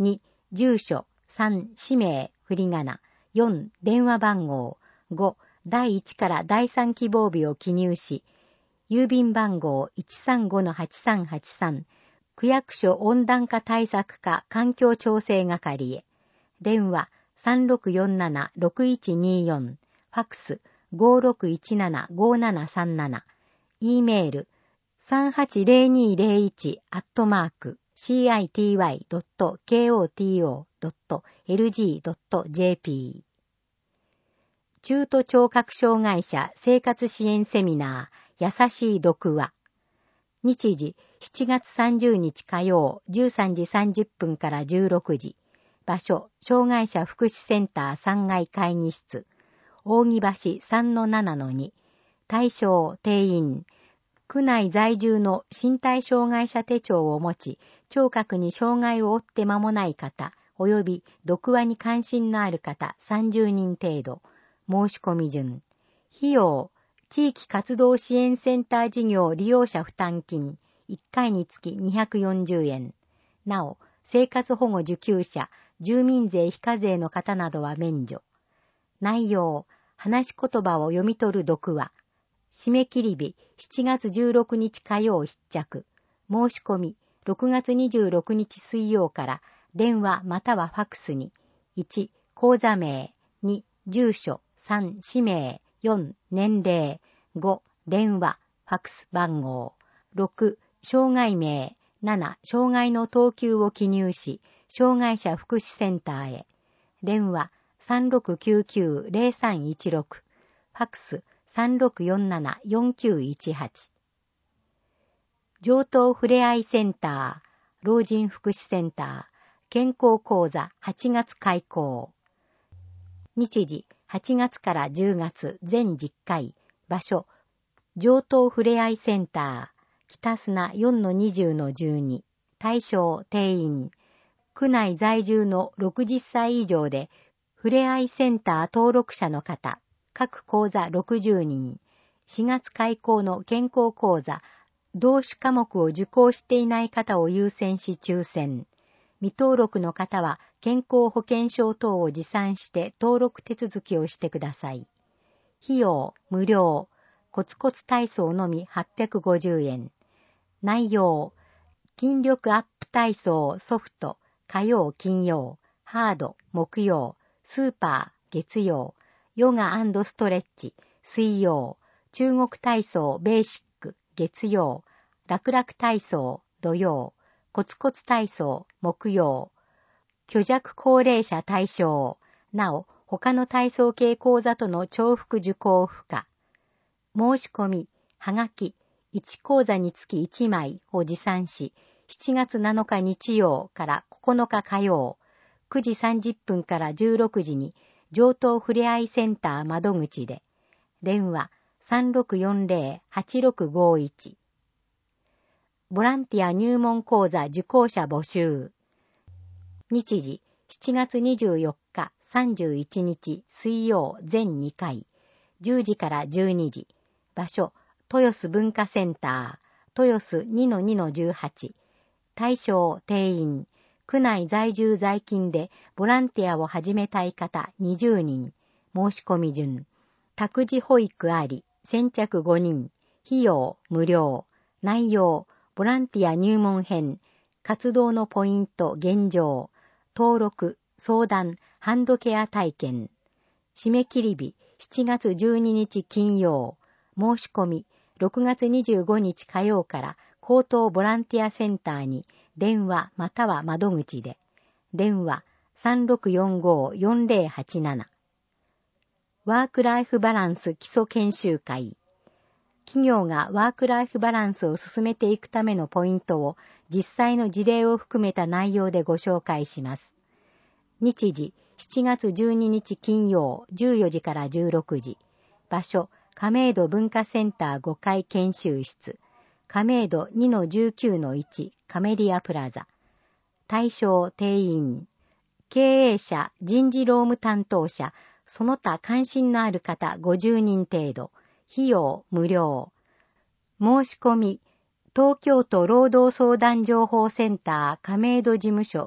に、住所、さん、氏名、振り仮名、よん、電話番号、ご、だいいちからだいさん希望日を記入し、郵便番号 いちさんごのはちさんはちさん、区役所温暖化対策課環境調整係へ。電話 さんろくよんななろくいちによん、ファックス ごろくいちななごななさんなな、E メール さんはちぜろにぜろいち アットマーク シーアイティーワイドットコトドットエルジードットジェーピー 中途聴覚障害者生活支援セミナー優しい読話。日時しちがつさんじゅうにち火曜じゅうさんじさんじゅっぷんからじゅうろくじ。場所障害者福祉センターさんがい会議室。扇橋 さんのななのに。対象定員。区内在住の身体障害者手帳を持ち、聴覚に障害を負って間もない方、及び読話に関心のある方さんじゅうにん程度。申し込み順。費用。地域活動支援センター事業利用者負担金、いっかいにつきにひゃくよんじゅうえん。なお、生活保護受給者、住民税非課税の方などは免除。内容、話し言葉を読み取る読話。締め切り日、しちがつじゅうろくにち火曜必着。申し込み、ろくがつにじゅうろくにち水曜から、電話またはファックスに、いち、口座名、に、住所、さん、氏名、よん、年齢、ご、電話、ファックス番号、ろく、障害名、なな、障害の等級を記入し、障害者福祉センターへ。電話 さんろくきゅうきゅうぜろさんいちろく、ファックス さんろくよんななよんきゅういちはち。上東ふれあいセンター、老人福祉センター、健康講座はちがつ開講。日時はちがつからじゅうがつ全じゅっかい。場所上東ふれあいセンター北砂 よんのにじゅうのじゅうに。対象定員。区内在住のろくじゅっさい以上でふれあいセンター登録者の方各講座ろくじゅうにん。しがつ開講の健康講座同種科目を受講していない方を優先し抽選。未登録の方は健康保険証等を持参して登録手続きをしてください。費用無料。コツコツ体操のみはっぴゃくごじゅうえん。内容筋力アップ体操ソフト火曜金曜、ハード木曜、スーパー月曜、ヨガ&ストレッチ水曜、中国体操ベーシック月曜、楽々体操土曜、コツコツ体操木曜、虚弱高齢者対象、なお他の体操系講座との重複受講不可。申し込み、はがき、いち講座につきいちまいを持参し、しちがつなのか日曜からここのか火曜、くじさんじゅっぷんからじゅうろくじに上東ふれあいセンター窓口で、電話 さんろくよんぜろはちろくごいち。ボランティア入門講座受講者募集。日時しちがつにじゅうよっかさんじゅういちにち水曜全にかい、じゅうじからじゅうにじ。場所豊洲文化センター豊洲 にのにのじゅうはち。対象定員。区内在住在勤でボランティアを始めたい方にじゅうにん。申し込み順。託児保育あり先着ごにん。費用無料。内容ボランティア入門編。活動のポイント現状。登録相談ハンドケア体験。締め切り日しちがつじゅうににち金曜。申し込みろくがつにじゅうごにち火曜から高等ボランティアセンターに電話または窓口で。電話 さんろくよんごよんぜろはちなな。ワークライフバランス基礎研修会。企業がワークライフバランスを進めていくためのポイントを実際の事例を含めた内容でご紹介します。日時しちがつじゅうににち金曜じゅうよじからじゅうろくじ。場所亀戸文化センターごかい研修室。亀戸 にのじゅうきゅうのいち カメリアプラザ。対象定員。経営者、人事労務担当者、その他関心のある方ごじゅうにん程度。費用無料。申し込み、東京都労働相談情報センター亀戸事務所、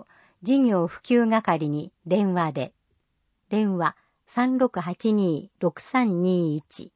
事業普及係に電話で。電話 さんろくはちにーろくさんにーいち。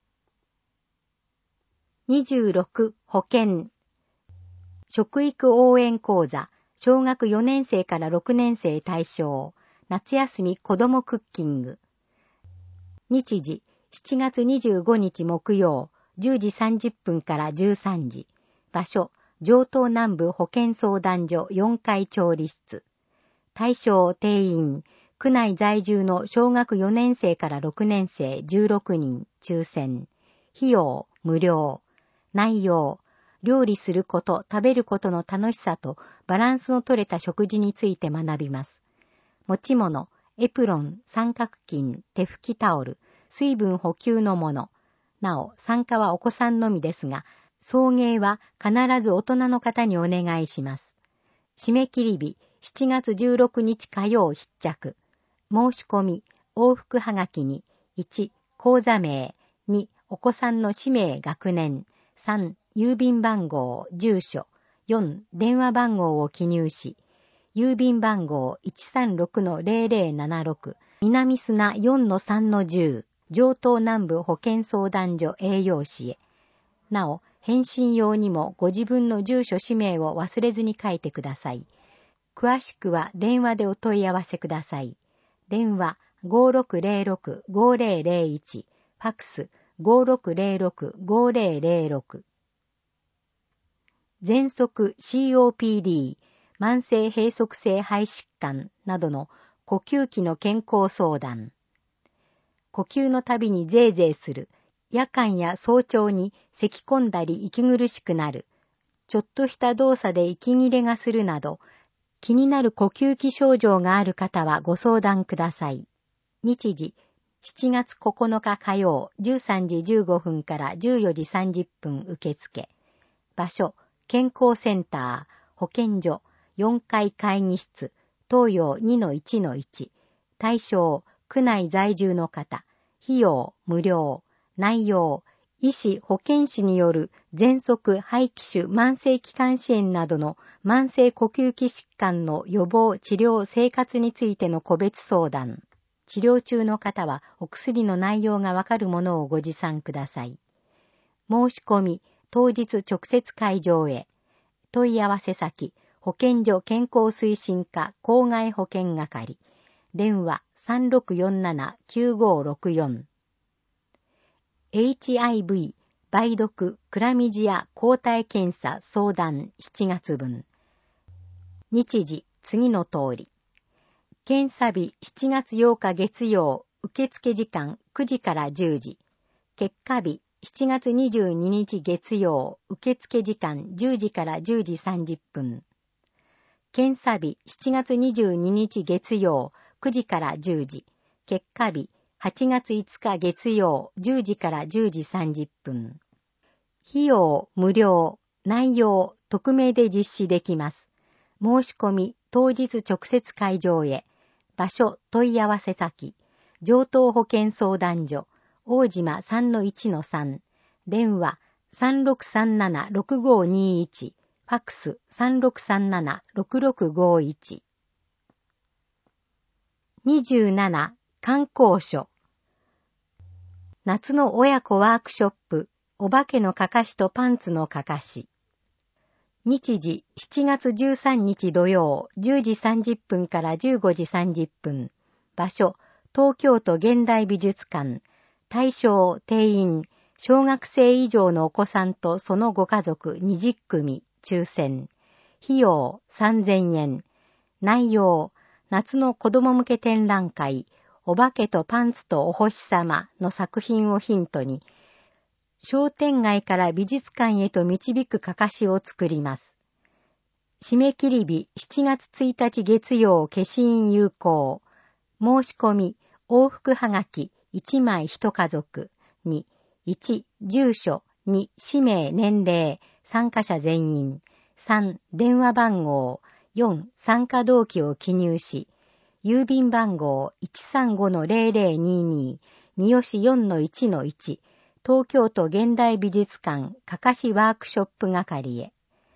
にじゅうろく保健。食育応援講座、小学よねん生からろくねん生対象、夏休み子どもクッキング。日時、しちがつにじゅうごにち木曜、じゅうじさんじゅっぷんからじゅうさんじ。場所、城東南部保健相談所よんかい調理室。対象定員、区内在住の小学よねん生からろくねん生じゅうろくにん、抽選。費用、無料。内容、料理すること、食べることの楽しさとバランスの取れた食事について学びます。持ち物、エプロン、三角巾、手拭きタオル、水分補給のもの。なお、参加はお子さんのみですが、送迎は必ず大人の方にお願いします。締め切り日、しちがつじゅうろくにち火曜必着。申し込み、往復はがきに、いち、講座名、に、お子さんの氏名、学年、さん、郵便番号、住所、よん、電話番号を記入し、郵便番号 いちさんろくのゼロゼロななろく、南砂 よんのさんのじゅう、城東南部保健相談所栄養士へ。なお、返信用にもご自分の住所氏名を忘れずに書いてください。詳しくは電話でお問い合わせください。電話 ごろくゼロろくごゼロゼロいち、ファックス ごろくゼロろくごゼロゼロろく。喘息 シーオーピーディー、慢性閉塞性肺疾患などの呼吸器の健康相談。呼吸のたびにゼーゼーする、夜間や早朝に咳き込んだり息苦しくなる、ちょっとした動作で息切れがするなど、気になる呼吸器症状がある方はご相談ください。日時、しちがつここのか火曜じゅうさんじじゅうごふんからじゅうよじさんじゅっぷん受付。場所、健康センター、保健所、よんかい会議室、東洋 にのいちのいち。対象、区内在住の方。費用、無料。内容、医師、保健師による喘息、肺気腫、慢性気管支炎などの慢性呼吸器疾患の予防、治療、生活についての個別相談。治療中の方はお薬の内容がわかるものをご持参ください。申し込み、当日直接会場へ。問い合わせ先、保健所健康推進課公害保健係。電話 さんろくよんななきゅうごろくよん。エイチアイブイ、梅毒、クラミジア抗体検査相談しちがつぶん。日時、次の通り。検査日しちがつようか月曜、受付時間くじからじゅうじ。結果日しちがつにじゅうににち月曜、受付時間じゅうじからじゅうじさんじゅっぷん。検査日しちがつにじゅうににち月曜、くじからじゅうじ。結果日はちがついつか月曜、じゅうじからじゅうじさんじゅっぷん。費用、無料、内容、匿名で実施できます。申し込み、当日直接会場へ。場所、問い合わせ先。城東保健相談所、大島 さんのいちのさん。電話、さんろくさんななろくごにいち。ファックス さんろくさんななろくろくごいち。にじゅうなな、観光所。夏の親子ワークショップ、お化けのかかしとパンツのかかし。日時、しちがつじゅうさんにち土曜、じゅうじさんじゅっぷんからじゅうごじさんじゅっぷん。場所、東京都現代美術館。対象、定員、小学生以上のお子さんとそのご家族にじゅっくみ、抽選。費用、さんぜんえん。内容、夏の子供向け展覧会、お化けとパンツとお星様の作品をヒントに、商店街から美術館へと導くかかしを作ります。締め切り日しちがつついたち月曜消印有効。申し込み、往復はがきいちまいいち家族に、いち、住所、に、氏名年齢、参加者全員、さん、電話番号、よん、参加動機を記入し、郵便番号 いちさんごのゼロゼロにに、三好 よんのいちのいち、東京都現代美術館かかしワークショップ係へ。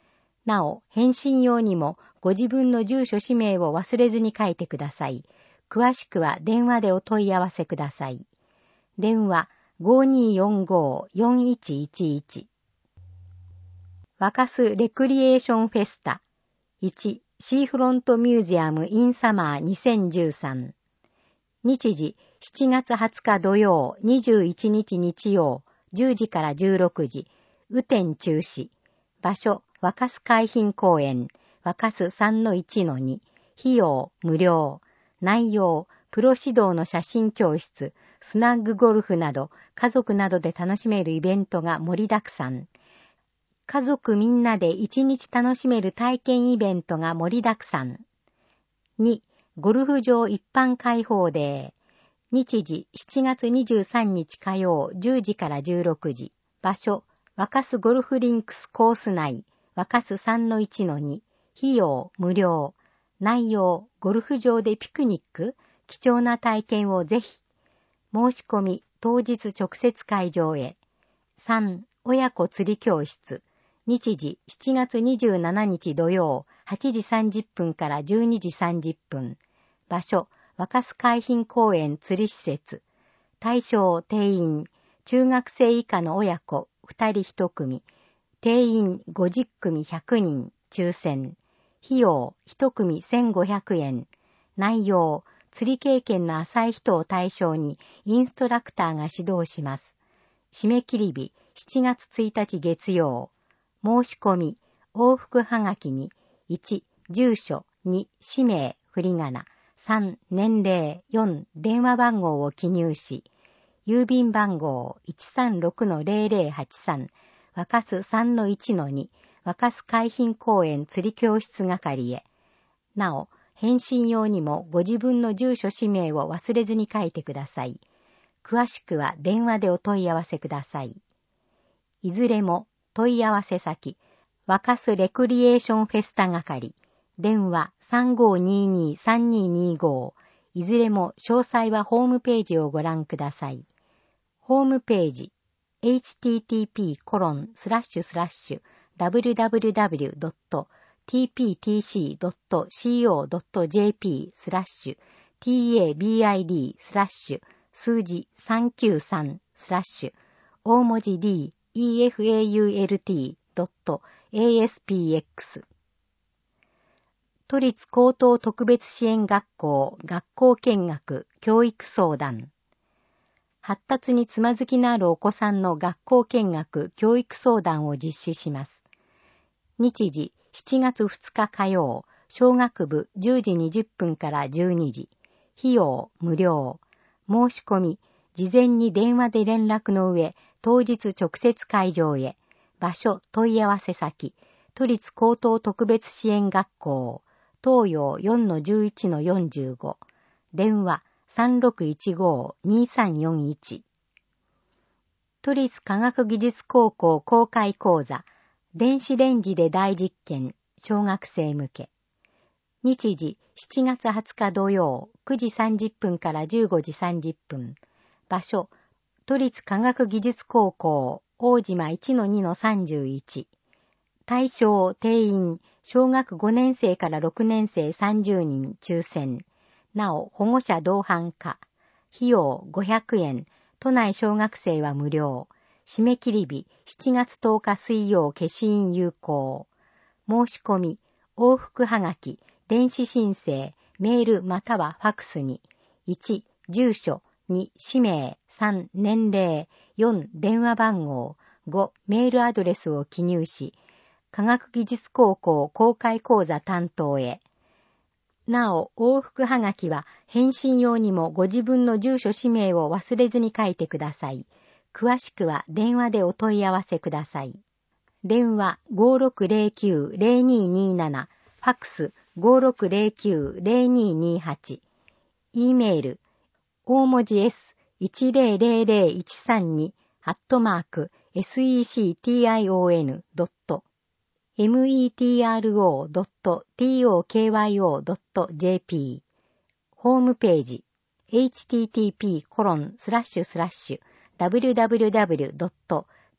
なお、返信用にもご自分の住所氏名を忘れずに書いてください。詳しくは電話でお問い合わせください。電話 ごーにーよんごーよんいちいちいち。若洲レクリエーションフェスタいちシーフロントミュージアムインサマーにせんじゅうさん。日時しちがつはつか土曜、にじゅういちにち日曜、じゅうじからじゅうろくじ、雨天中止。場所、若洲海浜公園、若洲 さんのいちのに。費用、無料。内容、プロ指導の写真教室、スナッグゴルフなど、家族などで楽しめるイベントが盛りだくさん。家族みんなで一日楽しめる体験イベントが盛りだくさん。に、ゴルフ場一般開放デー。日時しちがつにじゅうさんにち火曜じゅうじからじゅうろくじ。場所、若洲ゴルフリンクスコース内、若洲 さんのいちのに。費用、無料。内容、ゴルフ場でピクニック、貴重な体験をぜひ。申し込み、当日直接会場へ。さん、親子釣り教室。日時しちがつにじゅうしちにち土曜、はちじさんじゅっぷんからじゅうにじさんじゅっぷん。場所、若洲海浜公園釣り施設。対象定員、中学生以下の親子ふたりいち組。定員ごじゅっくみひゃくにん、抽選。費用いち組せんごひゃくえん。内容、釣り経験の浅い人を対象にインストラクターが指導します。締め切り日しちがつついたち月曜。申し込み、往復はがきにいち、住所、に、氏名、振り仮名、さん、年齢、よん、電話番号を記入し、郵便番号 いちさんろくのゼロゼロはちさん、若洲 さんのいちのに、若洲海浜公園釣り教室係へ。なお、返信用にもご自分の住所氏名を忘れずに書いてください。詳しくは電話でお問い合わせください。いずれも問い合わせ先、若洲レクリエーションフェスタ係、電話 さんごーにーにーさんにーにーごー、いずれも詳細はホームページをご覧ください。ホームページ、エイチティーティーピーコロンスラッシュスラッシュダブリュダブリュダブリュドットティーピーティーシードットコードットジェーピースラッシュティーエービーアイディースラッシュ数字さんきゅうさんスラッシュ大文字 Dイーエフエーユーエルティードットエーエスピーエックス 都立高等特別支援学校学校見学教育相談。発達につまずきのあるお子さんの学校見学教育相談を実施します。日時しちがつふつか火曜、小学部じゅうじにじゅっぷんからじゅうにじ。費用無料。申し込み、事前に電話で連絡の上、当日直接会場へ。場所問い合わせ先、都立高等特別支援学校、東洋 よんのじゅういちのよんじゅうご。電話さんろくいちごーにーさんよんいち。都立科学技術高校公開講座、電子レンジで大実験、小学生向け。日時しちがつはつか土曜、くじさんじゅっぷんからじゅうごじさんじゅっぷん。場所、都立科学技術高校、大島 いちのにのさんじゅういち。対象定員、小学ごねんせいからろくねんせいさんじゅうにん抽選。なお、保護者同伴可。費用ごひゃくえん。都内小学生は無料。締め切り日しちがつとおか水曜消印有効。申し込み、往復はがき、電子申請、メールまたはファクスに。いち、住所。に、氏名。さん、年齢。よん、電話番号。ご、メールアドレスを記入し、科学技術高校公開講座担当へ。なお、往復はがきは返信用にもご自分の住所氏名を忘れずに書いてください。詳しくは電話でお問い合わせください。電話 ごーろくゼロきゅうゼロにーにーなな、ファックス ごーろくゼロきゅうゼロにーにーはち、E メール大文字 Sいちゼロゼロゼロいちさんに アットマーク セクション ドット メトロ ドット トクヨ ドット ジェーピー ホームページ エイチティーティーピーコロンスラッシュスラッシュダブリュダブリュダブリュドット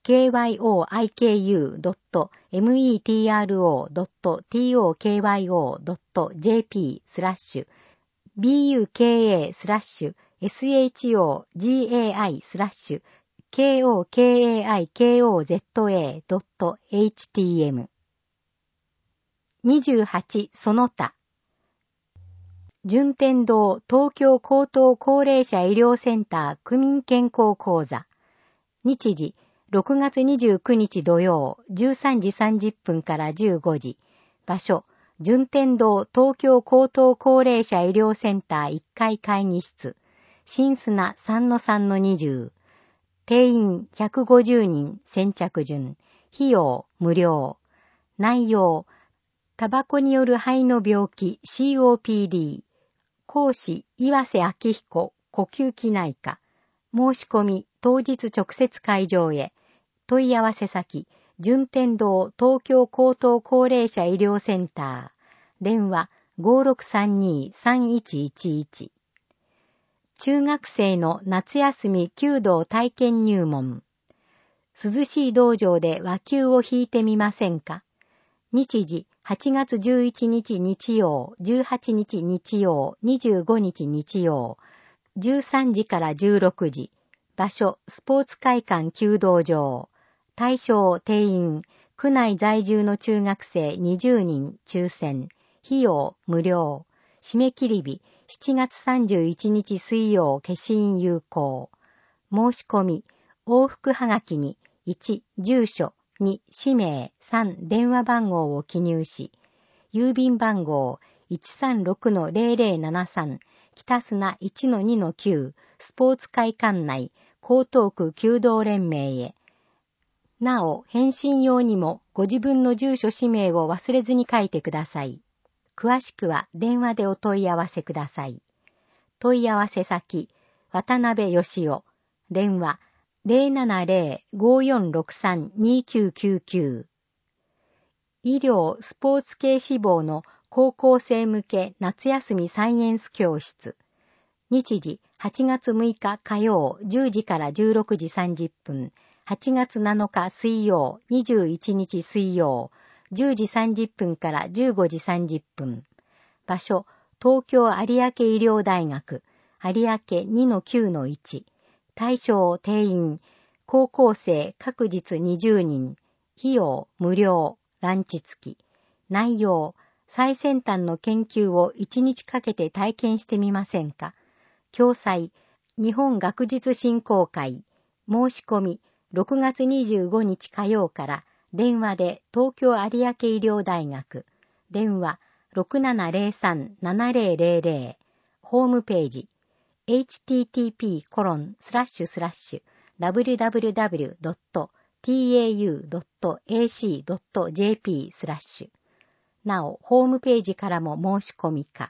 ケーワイオーアイケーユードットメトロドットトクヨドットジェーピースラッシュ ビーユーケーエー スラッシュ エスエイチオージーエーアイ スラッシュ ケーオーケーエーアイケーオーゼットエー ドットエイチティーエム。にじゅうはちその他順天堂東京高等高齢者医療センター区民健康講座。日時ろくがつにじゅうくにち土曜じゅうさんじさんじゅっぷんからじゅうごじ。場所順天堂東京高等高齢者医療センターいっかい会議室。新砂 さんのさんのにじゅう。定員ひゃくごじゅうにん先着順。費用無料。内容タバコによる肺の病気 シーオーピーディー。講師岩瀬明彦呼吸器内科。申し込み当日直接会場へ。問い合わせ先順天堂東京高等高齢者医療センター。電話 ごーろくさんにーさんいちいちいち。中学生の夏休み弓道体験入門。涼しい道場で和弓を弾いてみませんか？日時はちがつじゅういちにち日曜、じゅうはちにち日曜、にじゅうごにち日曜、じゅうさんじからじゅうろくじ。場所スポーツ会館弓道場。対象定員区内在住の中学生にじゅうにん抽選。費用無料。締め切り日しちがつさんじゅういちにち水曜消印有効。申し込み往復はがきにいち住所に氏名さん電話番号を記入し、郵便番号 いちさんろくのゼロゼロななさん 北砂 いちのにのきゅう スポーツ会館内江東区弓道連盟へ。なお返信用にもご自分の住所氏名を忘れずに書いてください。詳しくは電話でお問い合わせください。問い合わせ先渡辺義夫。電話 ゼロななゼロ ごーよんろくさん にきゅうきゅうきゅう。医療スポーツ系志望の高校生向け夏休みサイエンス教室。日時はちがつむいか火曜じゅうじからじゅうろくじさんじゅっぷん。はちがつなのか水曜にじゅういちにち水曜じゅうじさんじゅっぷんからじゅうごじさんじゅっぷん。場所東京有明医療大学有明 にのきゅうのいち。対象定員高校生各日にじゅうにん。費用無料。ランチ付き。内容最先端の研究をいちにちかけて体験してみませんか？共催日本学術振興会。申し込みろくがつにじゅうごにち火曜から電話で東京有明医療大学。電話 ろくななゼロさん ななゼロゼロゼロ。ホームページ エイチティーティーピーコロンスラッシュスラッシュダブリューダブリューダブリュードットティーエーユードットエーシードットジェーピースラッシュ。なおホームページからも申し込みか。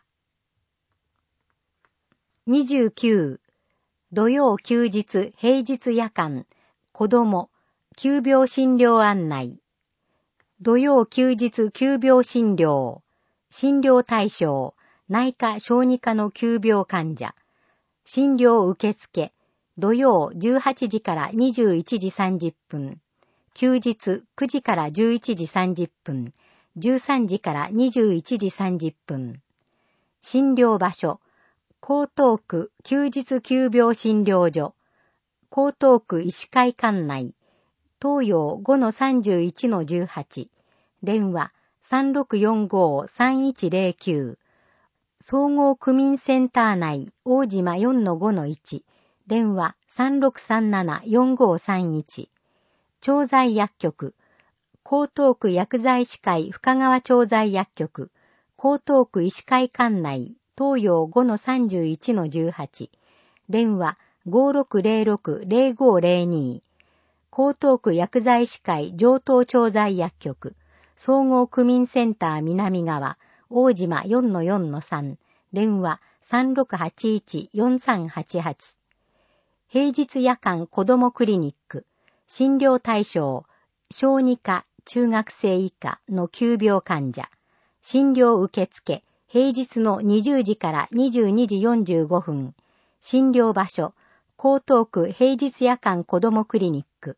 にじゅうきゅう土曜休日平日夜間子ども急病診療案内。土曜休日急病診療。診療対象内科小児科の急病患者。診療受付土曜じゅうはちじからにじゅういちじさんじゅっぷん。休日くじからじゅういちじさんじゅっぷん。じゅうさんじからにじゅういちじさんじゅっぷん。診療場所江東区休日急病診療所。江東区医師会館内。東洋 ごのさんじゅういちのじゅうはち。電話 さんろくよんご さんいちゼロきゅう。総合区民センター内大島 よんのごのいち。電話 さんろくさんなな よんごさんいち。調剤薬局江東区薬剤師会深川調剤薬局。江東区医師会館内東洋 ごのさんじゅういちのじゅうはち。電話 ごろくゼロろく ゼロごゼロに。江東区薬剤師会上東調剤薬局。総合区民センター南側大島 よんのよんのさん。電話 さんろくはちいち よんさんはちはち。平日夜間子どもクリニック。診療対象小児科中学生以下の急病患者。診療受付平日のにじゅうじからにじゅうにじよんじゅうごふん。診療場所江東区平日夜間子どもクリニック。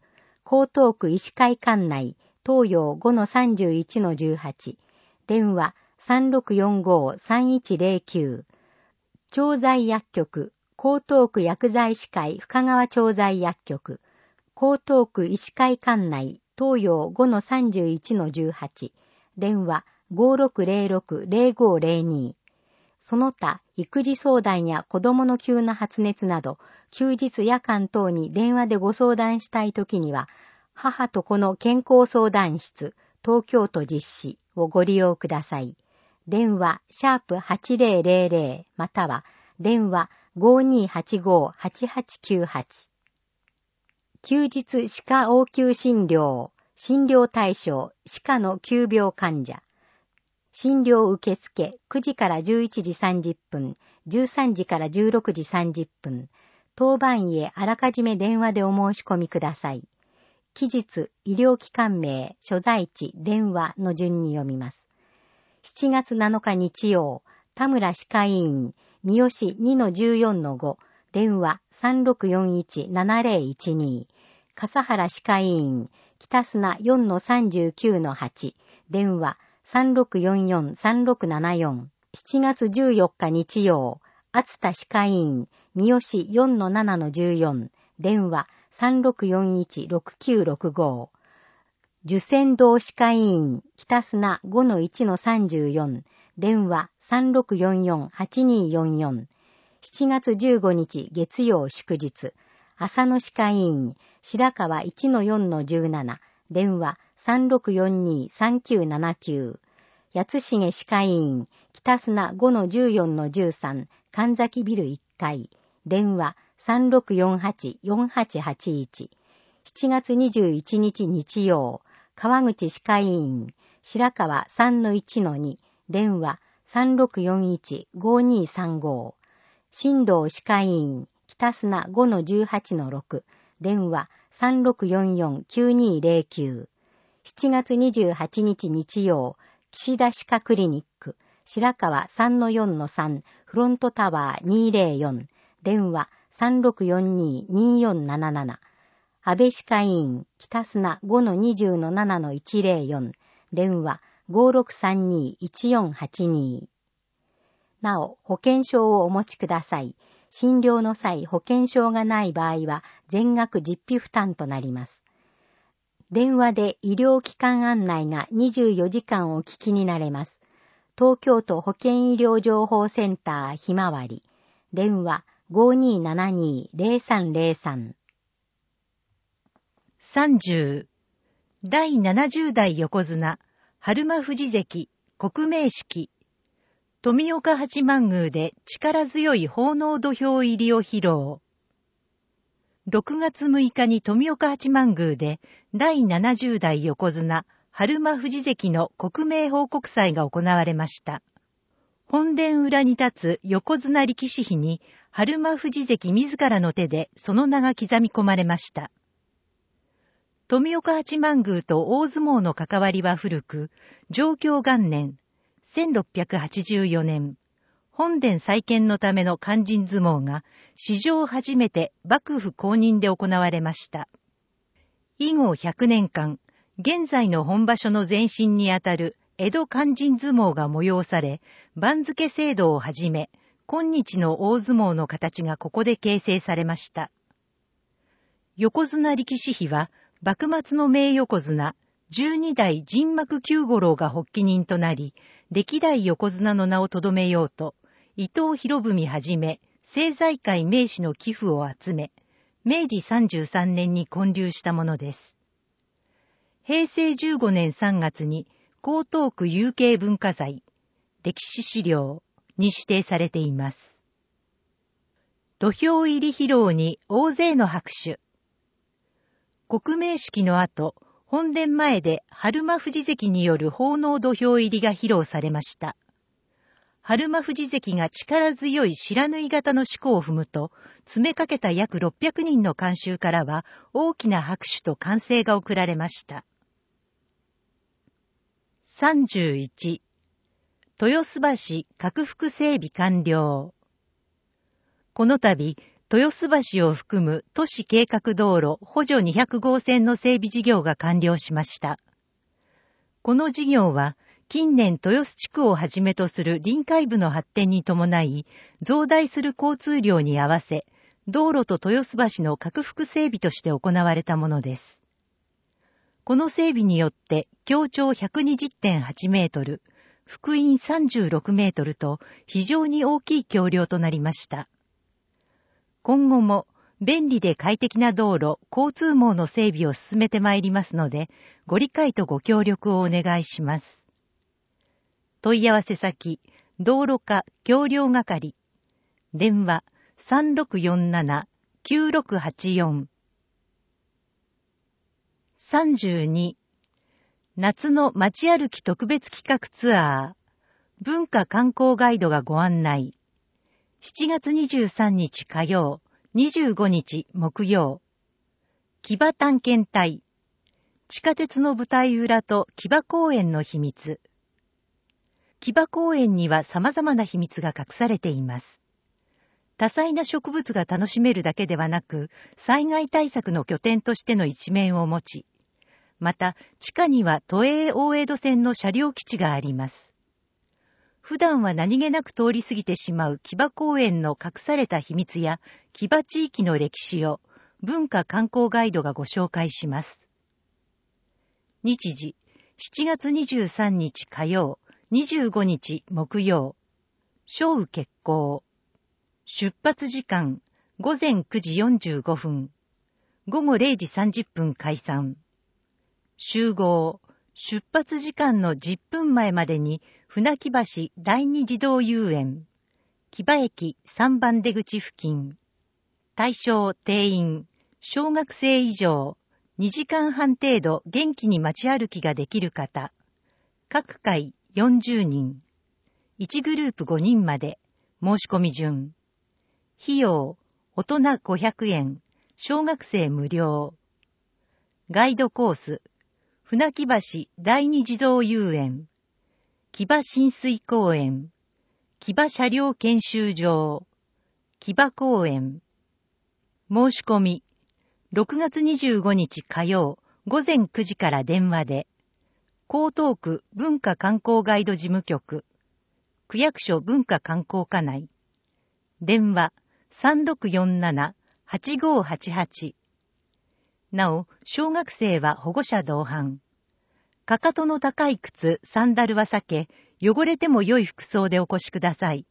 江東区医師会館内、東洋 ごのさんじゅういちのじゅうはち、電話 さんろくよんご さんいちゼロきゅう、調剤薬局、江東区薬剤師会深川調剤薬局、江東区医師会館内、東洋 ごのさんじゅういちのじゅうはち、電話 ごろくゼロろく ゼロごゼロに、その他、育児相談や子供の急な発熱など、休日夜間等に電話でご相談したいときには、母と子の健康相談室、東京都実施をご利用ください。電話、シャープはちゼロゼロゼロ、または、電話 ごにーはちごーはちはちきゅうはち。休日歯科応急診療、診療対象、歯科の急病患者。診療受付くじからじゅういちじさんじゅっぷん、じゅうさんじからじゅうろくじさんじゅっぷん、当番へあらかじめ電話でお申し込みください。期日、医療機関名、所在地、電話の順に読みます。しちがつなのか日曜、田村歯科医院、三好 にのじゅうよんのご、電話 さんろくよんいちななゼロいちに、笠原歯科医院、北砂 よんのさんじゅうきゅうのはち、電話さんろくよんよんさんろくななよん、しちがつじゅうよっか日曜、熱田歯科医院、三好 よんのななのじゅうよん、電話さんろくよんいちろくきゅうろくご、受仙道歯科医院、北砂 ごのいちのさんじゅうよん、電話さんろくよんよんはちによんよん、しちがつじゅうごにち月曜祝日、浅野歯科医院、白川 いちのよんのじゅうなな、電話さんろくよんにさんきゅうななきゅう、八重歯科医院、北砂 ごのじゅうよんのじゅうさん、神崎ビルいっかい、電話さんろくよんはちよんはちはちいち、しちがつにじゅういちにち日曜、川口歯科医院、白川 さんのいちのに、電話さんろくよんいちごにさんご、新道歯科医院、北砂 ごのじゅうはちのろく、電話さんろくよんよんきゅうにゼロきゅう、しちがつにじゅうはちにち日曜、岸田歯科クリニック、白川 さんのよんのさん、フロントタワーにゼロよん、電話さんろくよんにによんなななな、安倍歯科医院、北砂 ごのにじゅうのななのいちゼロよん、電話ごろくさんにいちよんはちに。なお、保険証をお持ちください。診療の際、保険証がない場合は、全額実費負担となります。電話で医療機関案内がにじゅうよじかんお聞きになれます。東京都保健医療情報センターひまわり。電話ごにーななにゼロさんゼロさん。 さんじゅう、第ななじゅう代横綱、春馬富士関、刻名式。富岡八幡宮で力強い奉納土俵入りを披露。ろくがつむいかに富岡八幡宮で第ななじゅう代横綱、春馬富士関の刻名報告祭が行われました。本殿裏に立つ横綱力士碑に春馬富士関自らの手でその名が刻み込まれました。富岡八幡宮と大相撲の関わりは古く、貞享元年、せんろっぴゃくはちじゅうよねん、本殿再建のための勧進相撲が史上初めて幕府公認で行われました。以後ひゃくねんかん、現在の本場所の前身にあたる江戸勧進相撲が催され、番付制度をはじめ、今日の大相撲の形がここで形成されました。横綱力士碑は、幕末の名横綱、じゅうに代神幕九五郎が発起人となり、歴代横綱の名をとどめようと、伊藤博文はじめ、政財界名士の寄付を集め、めいじさんじゅうさんねんに建立したものです。へいせいじゅうごねんさんがつに、江東区有形文化財、歴史資料に指定されています。土俵入り披露に大勢の拍手。刻名式の後、本殿前で春馬富士関による奉納土俵入りが披露されました。春馬富士関が力強い白縫い型の四股を踏むと、詰めかけた約ろっぴゃくにんの観衆からは大きな拍手と歓声が送られました。さんじゅういち、豊洲橋拡幅整備完了。この度、 豊洲橋を含む都市計画道路補助にひゃくごうせんの整備事業が完了しました。この事業は、近年豊洲地区をはじめとする臨海部の発展に伴い、増大する交通量に合わせ、道路と豊洲橋の拡幅整備として行われたものです。この整備によって、橋長 ひゃくにじゅってんはちメートル、幅員さんじゅうろくメートルと非常に大きい橋梁となりました。今後も便利で快適な道路、交通網の整備を進めてまいりますので、ご理解とご協力をお願いします。問い合わせ先、道路課橋梁係、電話 さんろくよんななきゅうろくはちよん。さんじゅうに、夏の街歩き特別企画ツアー、文化観光ガイドがご案内。しちがつにじゅうさんにち火曜、にじゅうごにち木曜。木場探検隊。地下鉄の舞台裏と木場公園の秘密。木場公園には様々な秘密が隠されています。多彩な植物が楽しめるだけではなく、災害対策の拠点としての一面を持ち、また地下には都営大江戸線の車両基地があります。普段は何気なく通り過ぎてしまう木場公園の隠された秘密や木場地域の歴史を文化観光ガイドがご紹介します。日時、しちがつにじゅうさんにち火曜、にじゅうごにち木曜。正午決行。出発時間、ごぜんくじよんじゅうごふん。ごごれいじさんじゅっぷん解散。集合。出発時間のじゅっぷんまえまでに船木橋第二児童遊園、木場駅さんばん出口付近。対象定員、小学生以上、にじかんはん程度元気に街歩きができる方。各回よんじゅうにん。いちグループごにんまで。申し込み順。費用、大人ごひゃくえん、小学生無料。ガイドコース。船木橋第二児童遊園、木場親水公園、木場車両研修場、木場公園。申し込み、ろくがつにじゅうごにち火曜、ごぜんくじから電話で、江東区文化観光ガイド事務局、区役所文化観光課内、電話 さんろくよんななはちごはちはち。なお、小学生は保護者同伴。かかとの高い靴、サンダルは避け、汚れても良い服装でお越しください。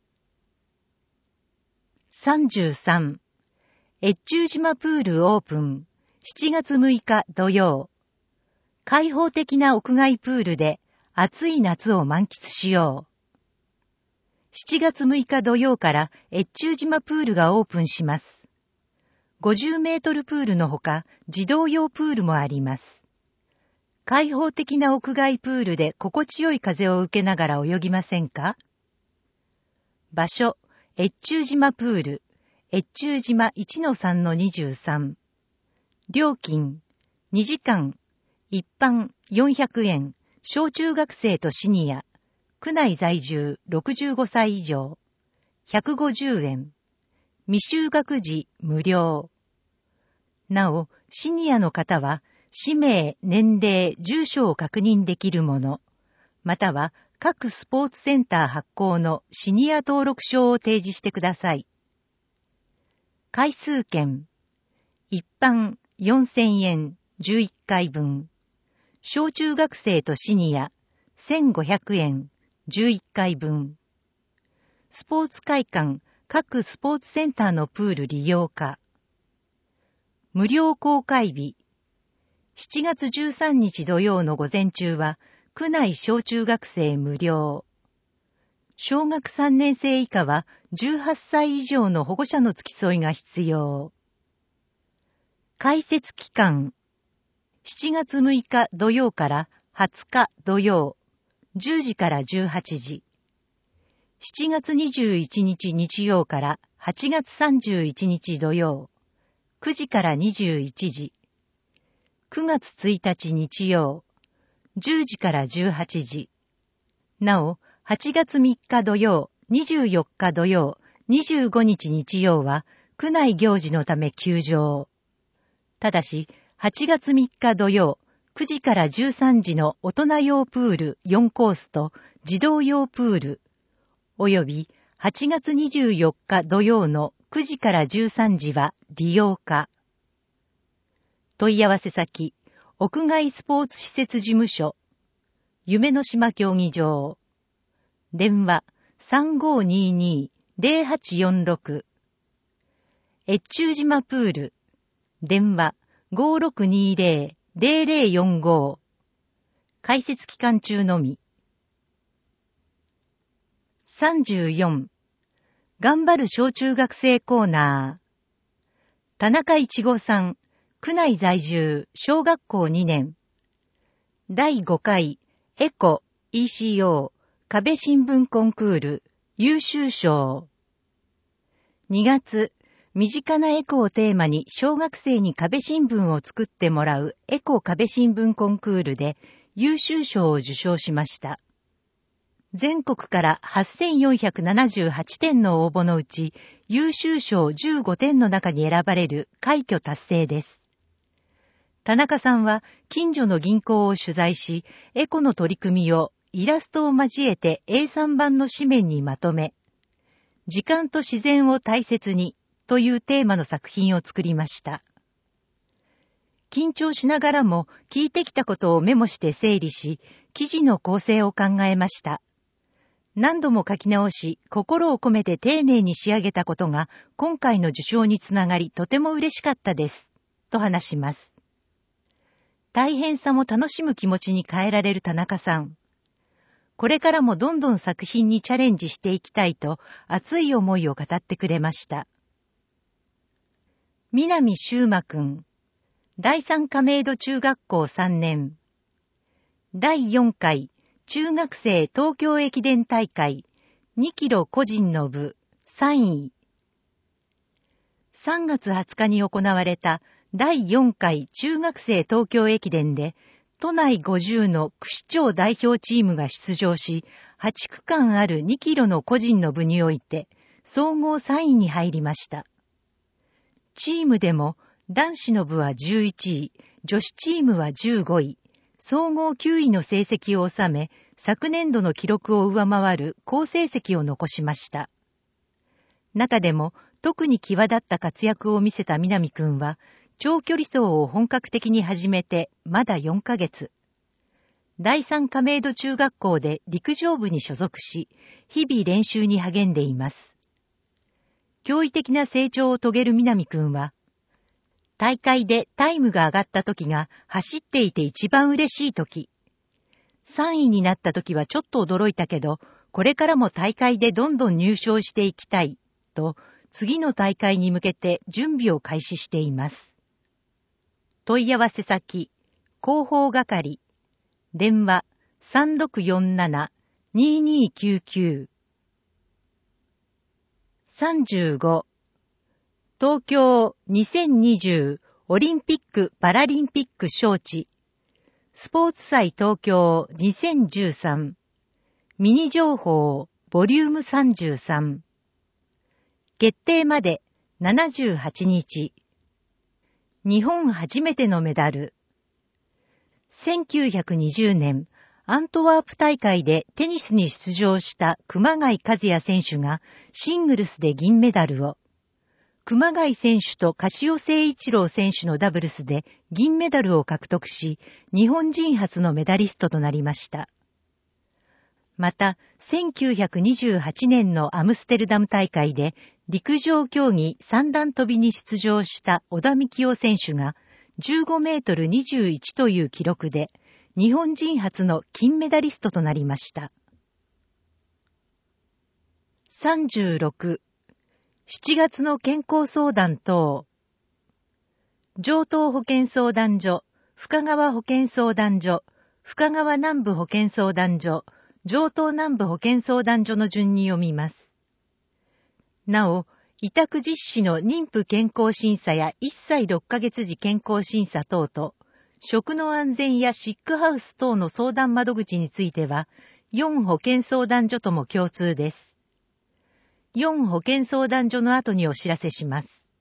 さんじゅうさん、越中島プールオープン、しちがつむいか土曜。開放的な屋外プールで暑い夏を満喫しよう。しちがつむいか土曜から越中島プールがオープンします。ごじゅうメートルプールのほか、児童用プールもあります。開放的な屋外プールで心地よい風を受けながら泳ぎませんか？場所、越中島プール、越中島 いちのさんのにじゅうさん。料金、にじかん、一般よんひゃくえん、小中学生とシニア、区内在住ろくじゅうごさい以上、ひゃくごじゅうえん。未就学児無料。なお、シニアの方は、氏名、年齢、住所を確認できるもの、または各スポーツセンター発行のシニア登録証を提示してください。回数券、一般よんせんえんじゅういっかいぶん、小中学生とシニアせんごひゃくえんじゅういっかいぶん、スポーツ会館各スポーツセンターのプール利用可。無料公開日。しちがつじゅうさんにち土曜の午前中は、区内小中学生無料。小学さんねん生以下はじゅうはっさい以上の保護者の付き添いが必要。開設期間。しちがつむいか土曜からはつか土曜、じゅうじからじゅうはちじ。しちがつにじゅういちにち日曜からはちがつさんじゅういちにち土曜、くじからにじゅういちじ。くがつついたち日曜、じゅうじからじゅうはちじ。なお、はちがつみっか土曜、にじゅうよっか土曜、にじゅうごにち日曜は、 区内行事のため休場。ただし、はちがつみっか土曜、くじからじゅうさんじの大人用プールよんコースと児童用プール、およびはちがつにじゅうよっか土曜のくじからじゅうさんじは利用可。問い合わせ先、屋外スポーツ施設事務所、夢の島競技場。電話 さんごーにーにーぜろはちよんろく。越中島プール。電話 ごーろくにーぜろぜろぜろよんご。開設期間中のみ。さんじゅうよん。頑張る小中学生コーナー。田中一吾さん、区内在住、小学校にねん。だいごかい、エコ イーシーオー 壁新聞コンクール優秀賞。にがつ、身近なエコをテーマに小学生に壁新聞を作ってもらうエコ壁新聞コンクールで優秀賞を受賞しました。全国からはっせんよんひゃくななじゅうはちてんの応募のうち優秀賞じゅうごてんの中に選ばれる快挙達成です。田中さんは近所の銀行を取材し、エコの取り組みをイラストを交えて エーさん 版の紙面にまとめ、時間と自然を大切にというテーマの作品を作りました。緊張しながらも聞いてきたことをメモして整理し、記事の構成を考えました。何度も書き直し、心を込めて丁寧に仕上げたことが今回の受賞につながりとても嬉しかったです、と話します。大変さも楽しむ気持ちに変えられる田中さん。これからもどんどん作品にチャレンジしていきたいと熱い思いを語ってくれました。南修馬くん、だいさん亀戸中学校さんねん。だいよんかい中学生東京駅伝大会にキロ個人の部さんい。さんがつはつかに行われただいよんかい中学生東京駅伝で都内ごじゅうの区市町代表チームが出場し、はちくかんあるにキロの個人の部において総合さんいに入りました。チームでも男子の部はじゅういちい、女子チームはじゅうごい、総合きゅういの成績を収め、昨年度の記録を上回る好成績を残しました。中でも特に際立った活躍を見せた南くんは、長距離走を本格的に始めてまだよんかげつ。だいさん亀戸中学校で陸上部に所属し、日々練習に励んでいます。驚異的な成長を遂げる南くんは、大会でタイムが上がった時が走っていて一番嬉しい時。さんいになった時はちょっと驚いたけど、これからも大会でどんどん入賞していきたい、と次の大会に向けて準備を開始しています。問い合わせ先、広報係、電話 さんろくよんななにーにーきゅうきゅう。さんじゅうご、東京にせんにじゅうオリンピック・パラリンピック招致スポーツ祭東京にせんじゅうさんミニ情報ボリュームさんじゅうさん決定までななじゅうはちにち日本初めてのメダルせんきゅうひゃくにじゅうねんアントワープ大会でテニスに出場した熊谷和也選手がシングルスで銀メダルを熊谷選手と樫尾誠一郎選手のダブルスで銀メダルを獲得し、日本人初のメダリストとなりました。また、せんきゅうひゃくにじゅうはちねんのアムステルダム大会で陸上競技三段跳びに出場した小田幹夫選手がじゅうごメートルにじゅういちという記録で日本人初の金メダリストとなりました。さんじゅうろくしちがつの健康相談等。城東保健相談所、深川保健相談所、深川南部保健相談所、城東南部保健相談所の順に読みます。なお、委託実施の妊婦健康審査やいっさいろっかげつ時健康審査等と、食の安全やシックハウス等の相談窓口については、よん保健相談所とも共通です。よん保健相談所の後にお知らせします。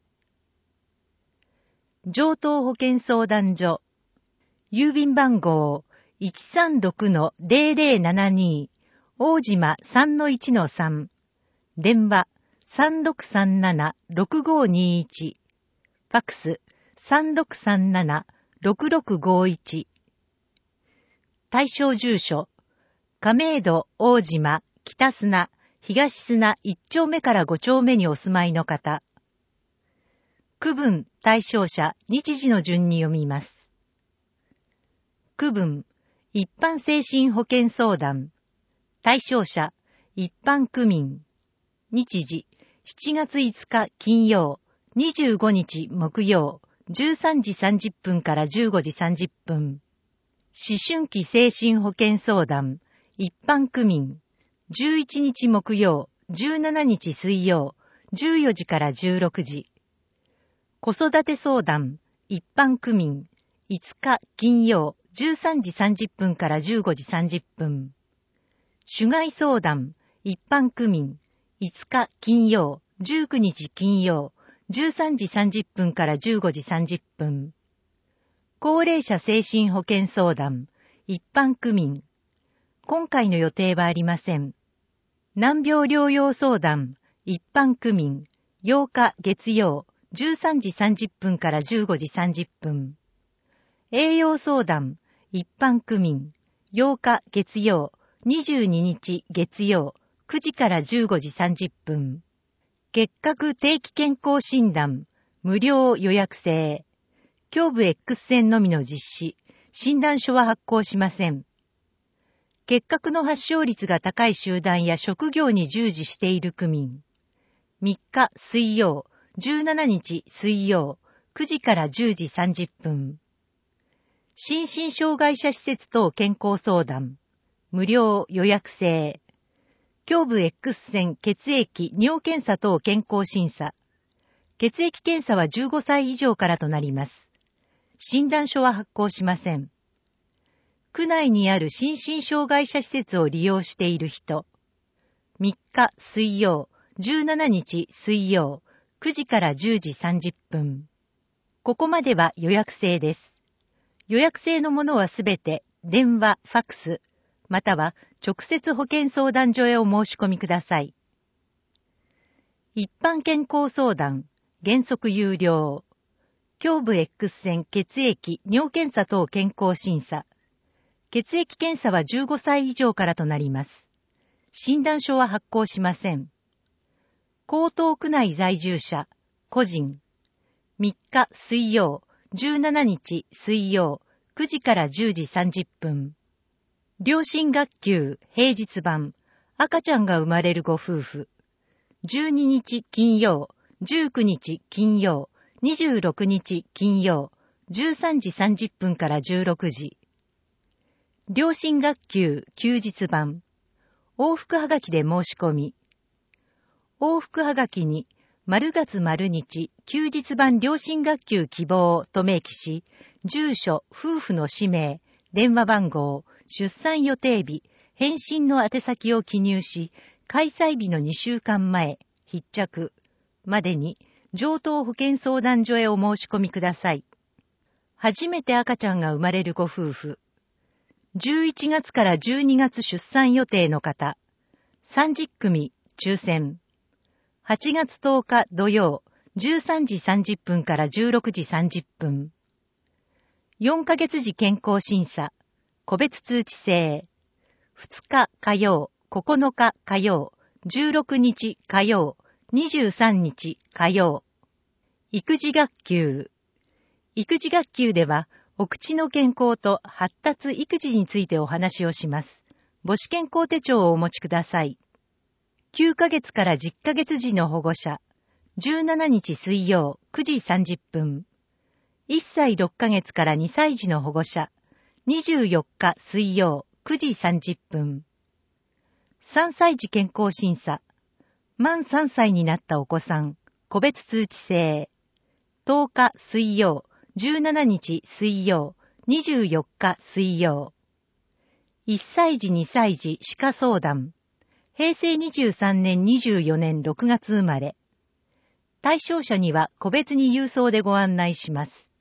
上東保健相談所。郵便番号 いちさんろくのゼロゼロななに 大島 さんのいちのさん。電話 さんろくさんななろくごにいち。ファックス さんろくさんななろくろくごいち。対象住所、亀戸大島北砂東砂いっ丁目からご丁目にお住まいの方。区分対象者日時の順に読みます。区分一般精神保健相談。対象者一般区民。日時しちがついつか金曜、にじゅうごにち木曜、じゅうさんじさんじゅっぷんからじゅうごじさんじゅっぷん。思春期精神保健相談。一般区民。じゅういちにち木曜、じゅうしちにち水曜、じゅうよじからじゅうろくじ。子育て相談。一般区民。いつか金曜、じゅうさんじさんじゅっぷんからじゅうごじさんじゅっぷん。主害相談。一般区民。いつか金曜、じゅうくにち金曜、じゅうさんじさんじゅっぷんからじゅうごじさんじゅっぷん。高齢者精神保健相談。一般区民。今回の予定はありません。難病療養相談。一般区民。ようか月曜、じゅうさんじさんじゅっぷんからじゅうごじさんじゅっぷん。栄養相談。一般区民。ようか月曜、にじゅうににち月曜、くじからじゅうごじさんじゅっぷん。結核定期健康診断。無料予約制。胸部 X 線のみの実施。診断書は発行しません。結核の発症率が高い集団や職業に従事している区民。みっか水曜、じゅうしちにち水曜、くじからじゅうじさんじゅっぷん。心身障害者施設等健康相談。無料予約制。胸部 X 線血液尿検査等健康審査。血液検査はじゅうごさい以上からとなります。診断書は発行しません。区内にある心身障害者施設を利用している人。みっか水曜、じゅうしちにち水曜、くじからじゅうじさんじゅっぷん。ここまでは予約制です。予約制のものはすべて電話、ファックス、または直接保健相談所へお申し込みください。一般健康相談、原則有料。胸部 X 線血液尿検査等健康審査。血液検査はじゅうごさい以上からとなります。診断書は発行しません。江東区内在住者、個人。みっか水曜、じゅうしちにち水曜、くじからじゅうじさんじゅっぷん。両親学級平日版、赤ちゃんが生まれるご夫婦。じゅうににち金曜、じゅうくにち金曜、にじゅうろくにち金曜、じゅうさんじさんじゅっぷんからじゅうろくじ。両親学級休日版。往復はがきで申し込み。往復はがきに、丸月丸日休日版両親学級希望と明記し、住所、夫婦の氏名、電話番号、出産予定日、返信の宛先を記入し、開催日のにしゅうかんまえ、必着までに上東保健相談所へお申し込みください。初めて赤ちゃんが生まれるご夫婦。じゅういちがつからじゅうにがつ出産予定の方。さんじゅっくみ抽選。はちがつとおか土曜、じゅうさんじさんじゅっぷんからじゅうろくじさんじゅっぷん。よんかげつ時健康審査。個別通知制。ふつか火曜、ここのか火曜、じゅうろくにち火曜、にじゅうさんにち火曜。育児学級。育児学級では、お口の健康と発達育児についてお話をします。母子健康手帳をお持ちください。きゅうかげつからじゅっかげつ時の保護者。じゅうしちにち水曜、くじさんじゅっぷん。いっさいろっかげつからにさい児の保護者。にじゅうよっか水曜、くじさんじゅっぷん。さんさい児健康審査。満さんさいになったお子さん、個別通知制。とおか水曜、じゅうしちにち水曜、にじゅうよっか水曜。いっさい児にさい児歯科相談。へいせいにじゅうさんねんにじゅうよねんろくがつ生まれ。対象者には個別に郵送でご案内します。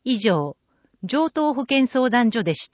以上、上東保健相談所でした。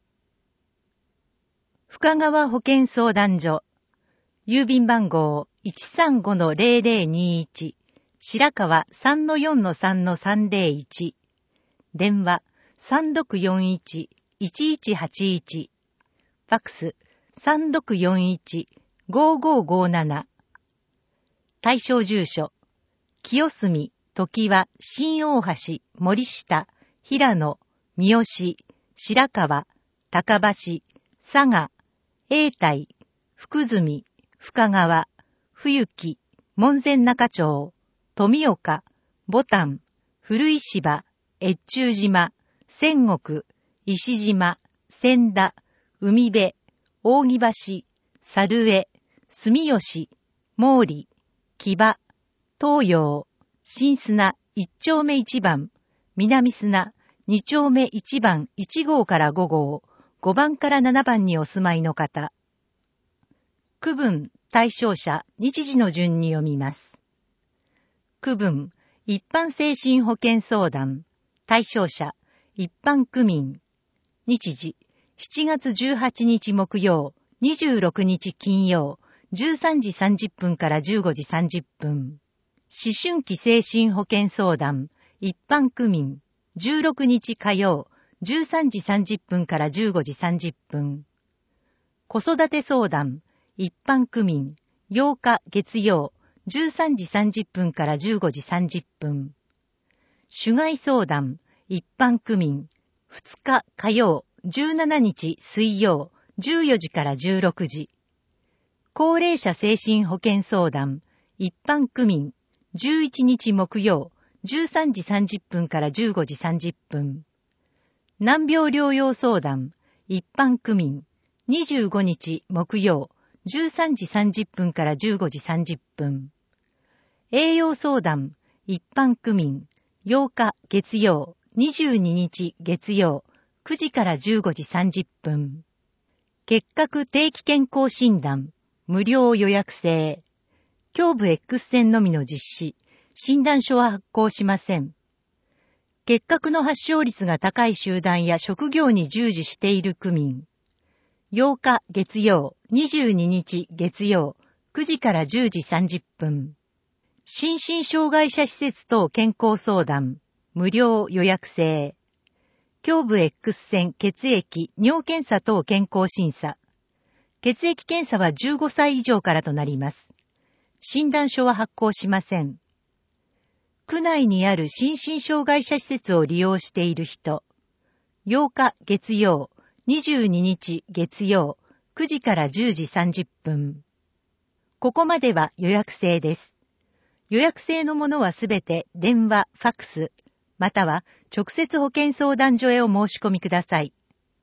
深川保健相談所、郵便番号 いちさんごのゼロゼロにいち、白川 さんのよんのさんのさんゼロいち、電話 さんろくよんいちいちいちはちいち、ファックス さんろくよんいちごごごなな、対象住所、清澄、常盤、新大橋、森下、平野、三好、白川、高橋、佐賀、永代、福住、深川、冬木、門前仲町、富岡、牡丹、古石芝、越中島、仙石、石島、千田、海辺、扇橋、猿江、住吉、毛利、木場、東洋、新砂一丁目一番、南砂二丁目一番一号から五号、五番から七番にお住まいの方。区分、対象者、日時の順に読みます。区分、一般精神保健相談、対象者、一般区民。日時、しちがつじゅうはちにち木曜、にじゅうろくにち金曜、じゅうさんじさんじゅっぷんからじゅうごじさんじゅっぷん。思春期精神保健相談、一般区民、じゅうろくにち火曜、じゅうさんじさんじゅっぷんからじゅうごじさんじゅっぷん。子育て相談、一般区民、ようか月曜、じゅうさんじさんじゅっぷんからじゅうごじさんじゅっぷん。主害相談、一般区民、ふつか火曜、じゅうしちにち水曜、じゅうよじからじゅうろくじ。高齢者精神保健相談、一般区民、じゅういちにち木曜、じゅうさんじさんじゅっぷんからじゅうごじさんじゅっぷん。難病療養相談、一般区民、にじゅうごにち木曜、じゅうさんじさんじゅっぷんからじゅうごじさんじゅっぷん。栄養相談、一般区民、ようか月曜、にじゅうににち月曜、くじからじゅうごじさんじゅっぷん。結核定期健康診断、無料予約制。胸部 X 線のみの実施、診断書は発行しません。結核の発症率が高い集団や職業に従事している区民。ようか月曜、にじゅうににち月曜、くじからじゅうじさんじゅっぷん。心身障害者施設等健康相談、無料予約制。胸部 X 線、血液、尿検査等健康審査。血液検査はじゅうごさい以上からとなります。診断書は発行しません。区内にある心身障害者施設を利用している人。ようか月曜、にじゅうににち月曜、くじからじゅうじさんじゅっぷん。ここまでは予約制です。予約制のものはすべて電話、ファックス、または直接保健相談所へお申し込みください。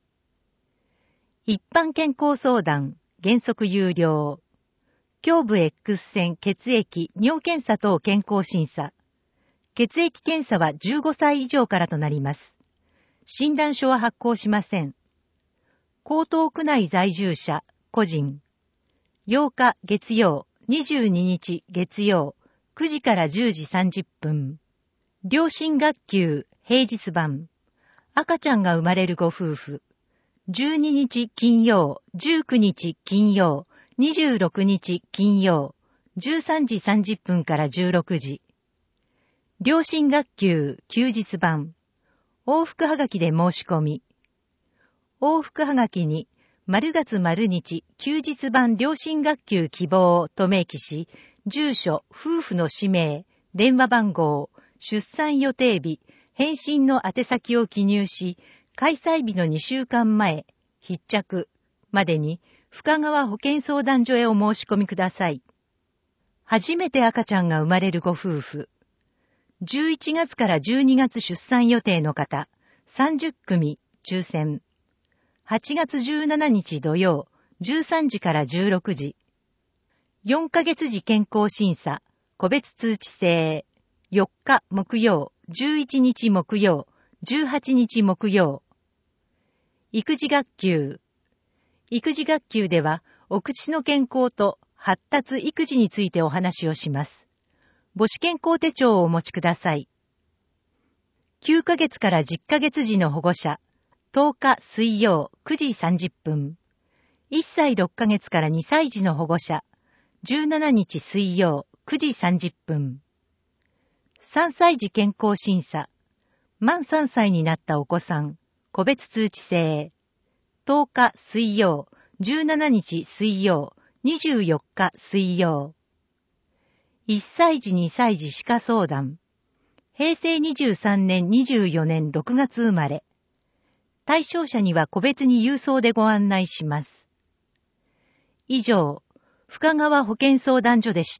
一般健康相談、原則有料。胸部 X 線、血液、尿検査等健康審査。血液検査はじゅうごさい以上からとなります。診断書は発行しません。江東区内在住者、個人。ようか月曜、にじゅうににち月曜、くじからじゅうじさんじゅっぷん。両親学級、平日版。赤ちゃんが生まれるご夫婦。じゅうににち金曜、じゅうくにち金曜、にじゅうろくにち金曜、じゅうさんじさんじゅっぷんからじゅうろくじ。両親学級休日版。往復はがきで申し込み。往復はがきに、丸月丸日休日版両親学級希望と明記し、住所、夫婦の氏名、電話番号、出産予定日、返信の宛先を記入し、開催日のにしゅうかんまえ、必着までに深川保健相談所へお申し込みください。初めて赤ちゃんが生まれるご夫婦。じゅういちがつからじゅうにがつ出産予定の方、さんじゅっくみ、抽選。はちがつじゅうしちにち土曜、じゅうさんじからじゅうろくじ。よんかげつ時健康審査、個別通知制。よっか木曜、じゅういちにち木曜、じゅうはちにち木曜。育児学級。育児学級では、お口の健康と発達育児についてお話をします。母子健康手帳をお持ちください。 きゅうかげつからじゅっかげつ時の保護者、とおか水曜くじさんじゅっぷん。いっさいろっかげつからにさい児の保護者、じゅうしちにち水曜くじさんじゅっぷん。さんさい児健康審査、満さんさいになったお子さん、個別通知制。とおか水曜、じゅうしちにち水曜、にじゅうよっか水曜。いっさい児にさい児歯科相談。へいせいにじゅうさんねんにじゅうよねんろくがつ生まれ。対象者には個別に郵送でご案内します。以上、深川保健相談所でした。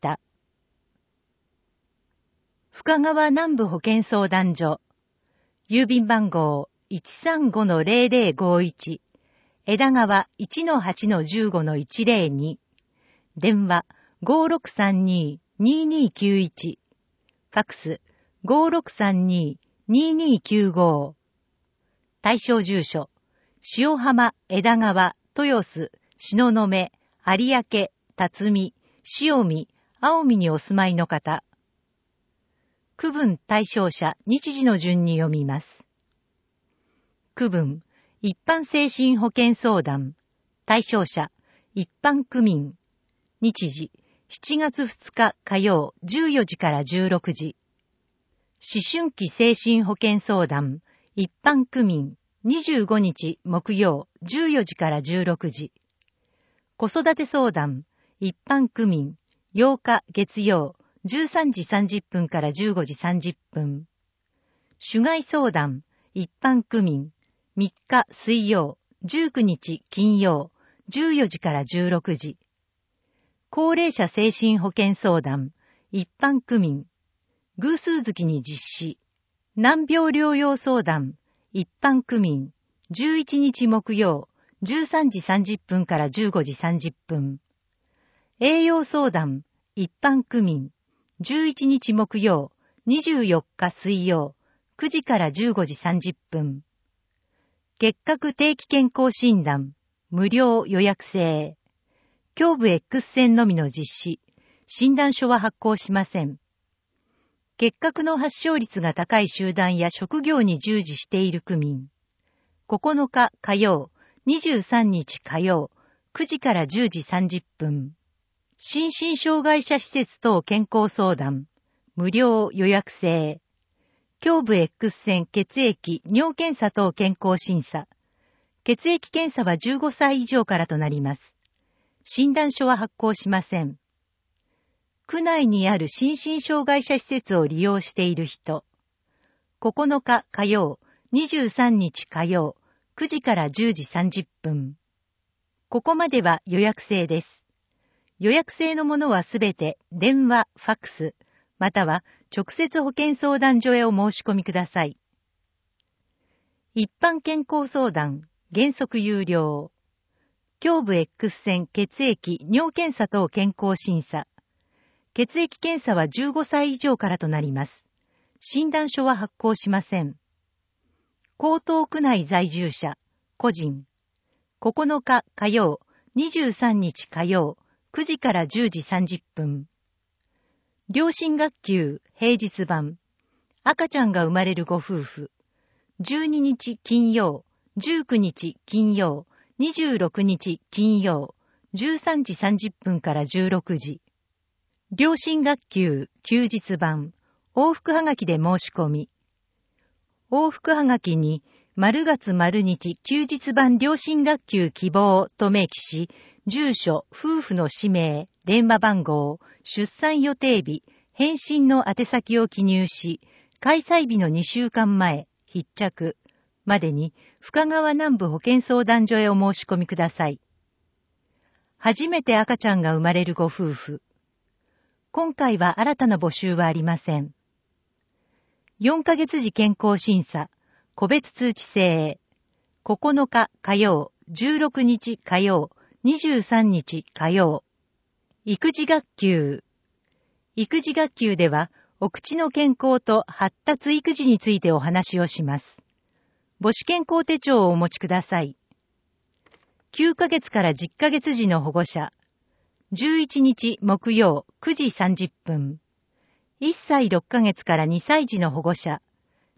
深川南部保健相談所。郵便番号 いちさんごのぜろぜろごいち。枝川 いちのはちのじゅうごのいちぜろに。電話 ごろくさんにーにーにーきゅういち。ファックス ごろくさんにーにーにーきゅうご。対象住所、塩浜、枝川、豊洲、東雲、有明、辰巳、塩見、青海にお住まいの方。区分対象者、日時の順に読みます。区分、一般精神保健相談。対象者、一般区民。日時、しちがつふつか火曜じゅうよじからじゅうろくじ。思春期精神保健相談、一般区民、にじゅうごにち木曜じゅうよじからじゅうろくじ。子育て相談、一般区民、ようか月曜じゅうさんじさんじゅっぷんからじゅうごじさんじゅっぷん。主害相談、一般区民、みっか水曜じゅうくにち金曜じゅうよじからじゅうろくじ。高齢者精神保健相談、一般区民、偶数月に実施。難病療養相談、一般区民、じゅういちにち木曜、じゅうさんじさんじゅっぷんからじゅうごじさんじゅっぷん。栄養相談、一般区民、じゅういちにち木曜、にじゅうよっか水曜、くじからじゅうごじさんじゅっぷん。結核定期健康診断、無料予約制。胸部 X 線のみの実施、診断書は発行しません。結核の発症率が高い集団や職業に従事している区民。ここのか火曜、にじゅうさんにち火曜、くじからじゅうじさんじゅっぷん。心身障害者施設等健康相談、無料予約制。胸部 X 線血液尿検査等健康審査。血液検査はじゅうごさい以上からとなります。診断書は発行しません。区内にある心身障害者施設を利用している人。ここのか火曜、にじゅうさんにち火曜、くじからじゅうじさんじゅっぷん。ここまでは予約制です。予約制のものはすべて電話、ファックス、または直接保健相談所へお申し込みください。一般健康相談、原則有料。胸部 X 線血液尿検査等健康審査。血液検査はじゅうごさい以上からとなります。診断書は発行しません。江東区内在住者、個人。ここのか火曜、にじゅうさんにち火曜、くじからじゅうじさんじゅっぷん。両親学級平日版。赤ちゃんが生まれるご夫婦。じゅうににち金曜、じゅうくにち金曜、にじゅうろくにち金曜、じゅうさんじさんじゅっぷんからじゅうろくじ。両親学級休日版。往復はがきで申し込み。往復はがきに、丸月丸日休日版両親学級希望と明記し、住所、夫婦の氏名、電話番号、出産予定日、返信の宛先を記入し、開催日のにしゅうかんまえ、必着、までに深川南部保健相談所へお申し込みください。初めて赤ちゃんが生まれるご夫婦。今回は新たな募集はありません。よんかげつ時健康審査、個別通知制。ここのか火曜、じゅうろくにち火曜、にじゅうさんにち火曜。育児学級。育児学級では、お口の健康と発達育児についてお話をします。母子健康手帳をお持ちください。きゅうかげつからじゅっかげつ時の保護者。じゅういちにち木曜くじさんじゅっぷん。いっさいろっかげつからにさい児の保護者。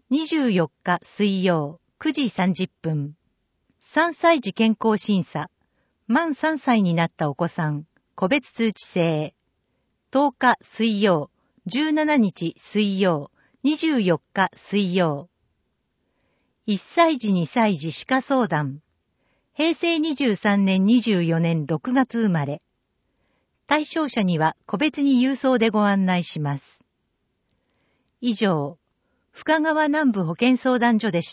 にじゅうよっか水曜くじさんじゅっぷん。さんさい児健康審査。満さんさいになったお子さん、個別通知制。とおか水曜、じゅうしちにち水曜、にじゅうよっか水曜。いっさい児にさい児歯科相談。へいせいにじゅうさんねんにじゅうよねんろくがつ生まれ。対象者には個別に郵送でご案内します。以上、深川南部保健相談所でした。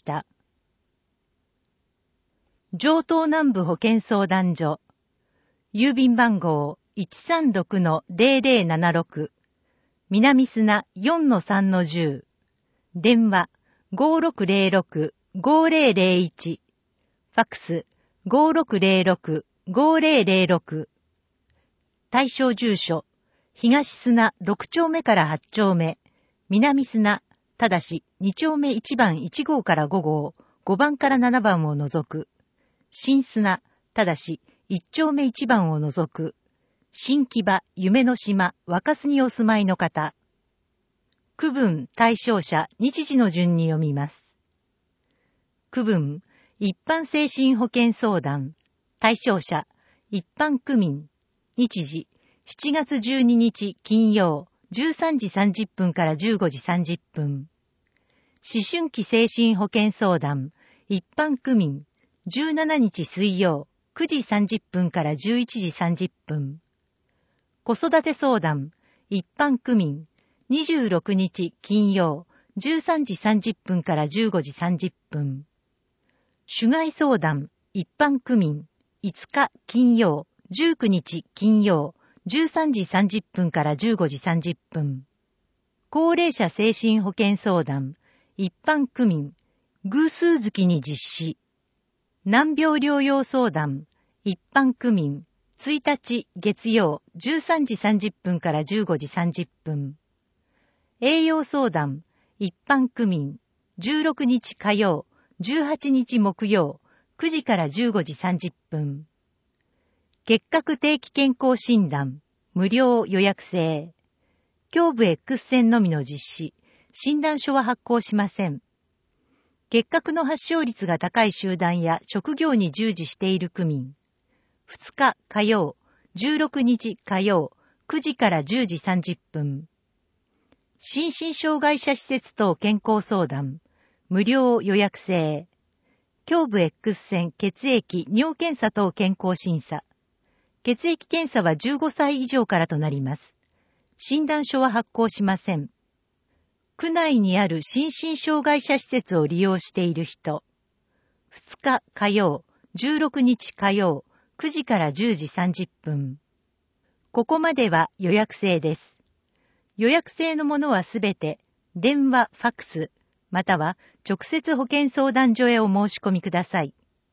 城東南部保健相談所。郵便番号 いちさんろくのぜろぜろななろく。南砂 よんのさんのじゅう。電話 ごーろくぜろろくごーぜろぜろいち。ファックス ごーろくぜろろくごーぜろぜろろく。対象住所、東砂ろくちょうめからはちちょうめ、南砂、ただしにちょうめいちばんいちごうからごごう、ごばんからななばんを除く。新砂、ただしいっちょうめいちばんを除く。新木場、夢の島、若洲にお住まいの方。区分、対象者、日時の順に読みます。区分、一般精神保健相談。対象者、一般区民。日時、しちがつじゅうににち金曜、じゅうさんじさんじゅっぷんからじゅうごじさんじゅっぷん。思春期精神保健相談。一般区民。じゅうしちにち水曜、くじさんじゅっぷんからじゅういちじさんじゅっぷん。子育て相談。一般区民。にじゅうろくにち金曜、じゅうさんじさんじゅっぷんからじゅうごじさんじゅっぷん。種害相談。一般区民。いつか金曜、じゅうくにち金曜、じゅうさんじさんじゅっぷんからじゅうごじさんじゅっぷん。高齢者精神保健相談。一般区民。偶数月に実施。難病療養相談。一般区民。いちにち月曜、じゅうさんじさんじゅっぷんからじゅうごじさんじゅっぷん。栄養相談。一般区民。じゅうろくにち火曜、じゅうはちにち木曜、くじからじゅうごじさんじゅっぷん。結核定期健康診断。無料予約制。胸部 X 線のみの実施。診断書は発行しません。結核の発症率が高い集団や職業に従事している区民。ふつか火曜、じゅうろくにち火曜、くじからじゅうじさんじゅっぷん。心身障害者施設等健康相談。無料予約制。胸部 X 線血液尿検査等健康審査。血液検査はじゅうごさい以上からとなります。診断書は発行しません。区内にある心身障害者施設を利用している人。ふつか火曜、じゅうろくにち火曜、くじからじゅうじさんじゅっぷん。ここまでは予約制です。予約制のものはすべて、電話、ファックス、または直接保健相談所へお申し込みください。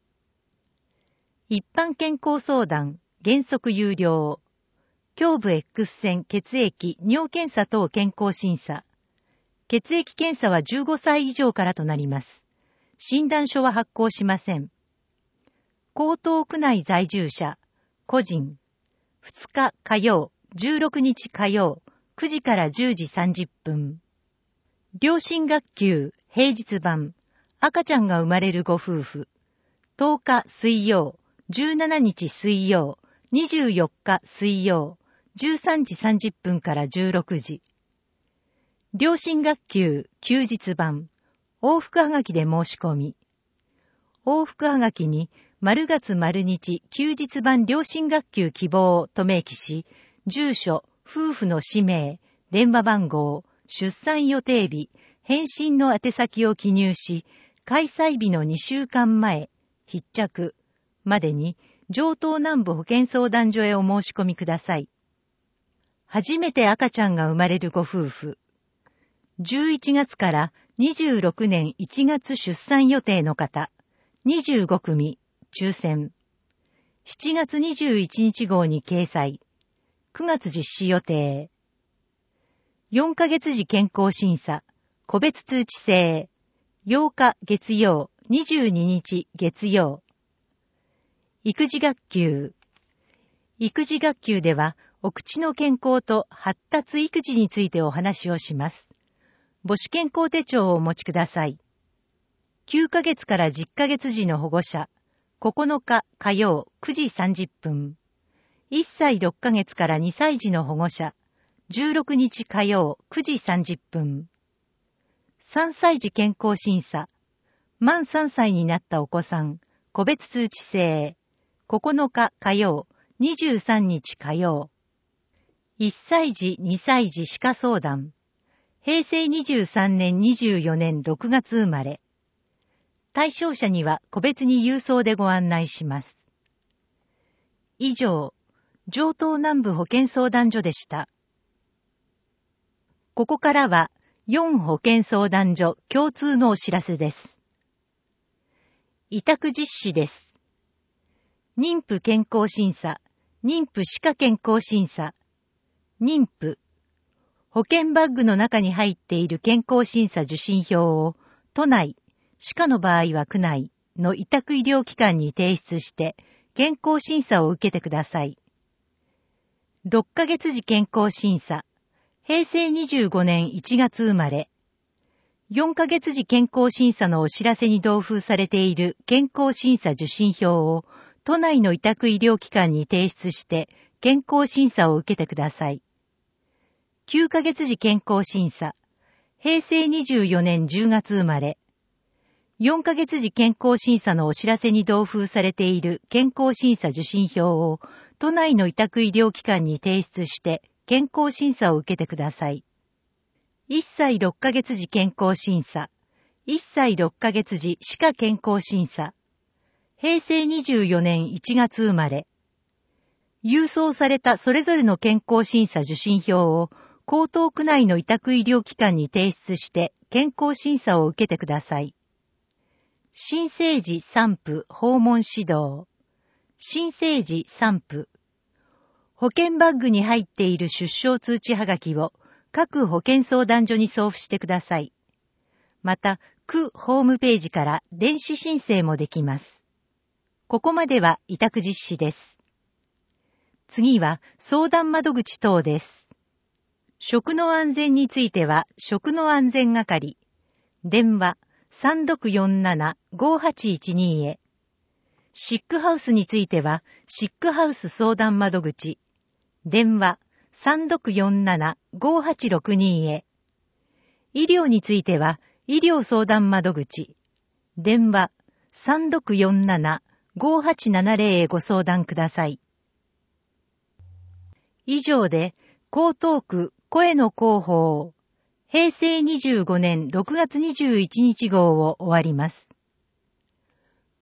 一般健康相談、原則有料。胸部 X 線血液尿検査等健康審査。血液検査はじゅうごさい以上からとなります。診断書は発行しません。江東区内在住者、個人。ふつか火曜、じゅうろくにち火曜、くじからじゅうじさんじゅっぷん。両親学級、平日版。赤ちゃんが生まれるご夫婦。とおか水曜、じゅうしちにち水曜、にじゅうよっか水曜、じゅうさんじさんじゅっぷんからじゅうろくじ。両親学級休日版。往復はがきで申し込み。往復はがきに、丸月丸日休日版両親学級希望と明記し、住所、夫婦の氏名、電話番号、出産予定日、返信の宛先を記入し、開催日のにしゅうかんまえ、必着、までに、城東南部保健相談所へお申し込みください。初めて赤ちゃんが生まれるご夫婦。じゅういちがつからにじゅうろくねんいちがつ出産予定の方、にじゅうごくみ、抽選。しちがつにじゅういちにち号に掲載。くがつ実施予定。よんかげつ時健康審査、個別通知制。ようか月曜、にじゅうににち月曜。育児学級。育児学級では、お口の健康と発達育児についてお話をします。 母子健康手帳をお持ちください。きゅうかげつからじゅっかげつ児の保護者、ここのか火曜くじさんじゅっぷん。いっさいろっかげつからにさい児の保護者、じゅうろくにち火曜くじさんじゅっぷん。さんさい児健康審査、満さんさいになったお子さん、個別通知制、ここのか火曜、にじゅうさんにち火曜。いっさい児、にさい児歯科相談、へいせいにじゅうさんねんにじゅうよねんろくがつ生まれ。対象者には個別に郵送でご案内します。以上、城東南部保健相談所でした。ここからは、よん保健相談所共通のお知らせです。委託実施です。妊婦健康審査、妊婦歯科健康審査、妊婦、保険バッグの中に入っている健康審査受診票を、都内、歯科の場合は区内の委託医療機関に提出して、健康審査を受けてください。ろっかげつ児健康審査、へいせいにじゅうごねんいちがつ生まれ。よんかげつ児健康審査のお知らせに同封されている健康審査受診票を都内の委託医療機関に提出して健康審査を受けてください。きゅうかげつ児健康審査、へいせいにじゅうよねんじゅうがつ生まれ。よんかげつ児健康審査のお知らせに同封されている健康審査受診票を都内の委託医療機関に提出して健康審査を受けてください。いっさいろっかげつ児健康審査、いっさいろっかげつ児歯科健康審査、へいせいにじゅうよねんいちがつ生まれ。郵送されたそれぞれの健康審査受診票を江東区内の委託医療機関に提出して健康審査を受けてください。新生児産婦訪問指導、新生児産婦、保険バッグに入っている出生通知はがきを各保健相談所に送付してください。また、区ホームページから電子申請もできます。ここまでは委託実施です。次は相談窓口等です。食の安全については食の安全係、電話 さんろくよんななごはちいちに へ。シックハウスについてはシックハウス相談窓口、電話 さんろくよんななごはちろくに へ。医療については医療相談窓口、電話 さんろくよんななごはちななぜろ へご相談ください。以上で江東区声の広報へいせいにじゅうごねんろくがつにじゅういちにち号を終わります。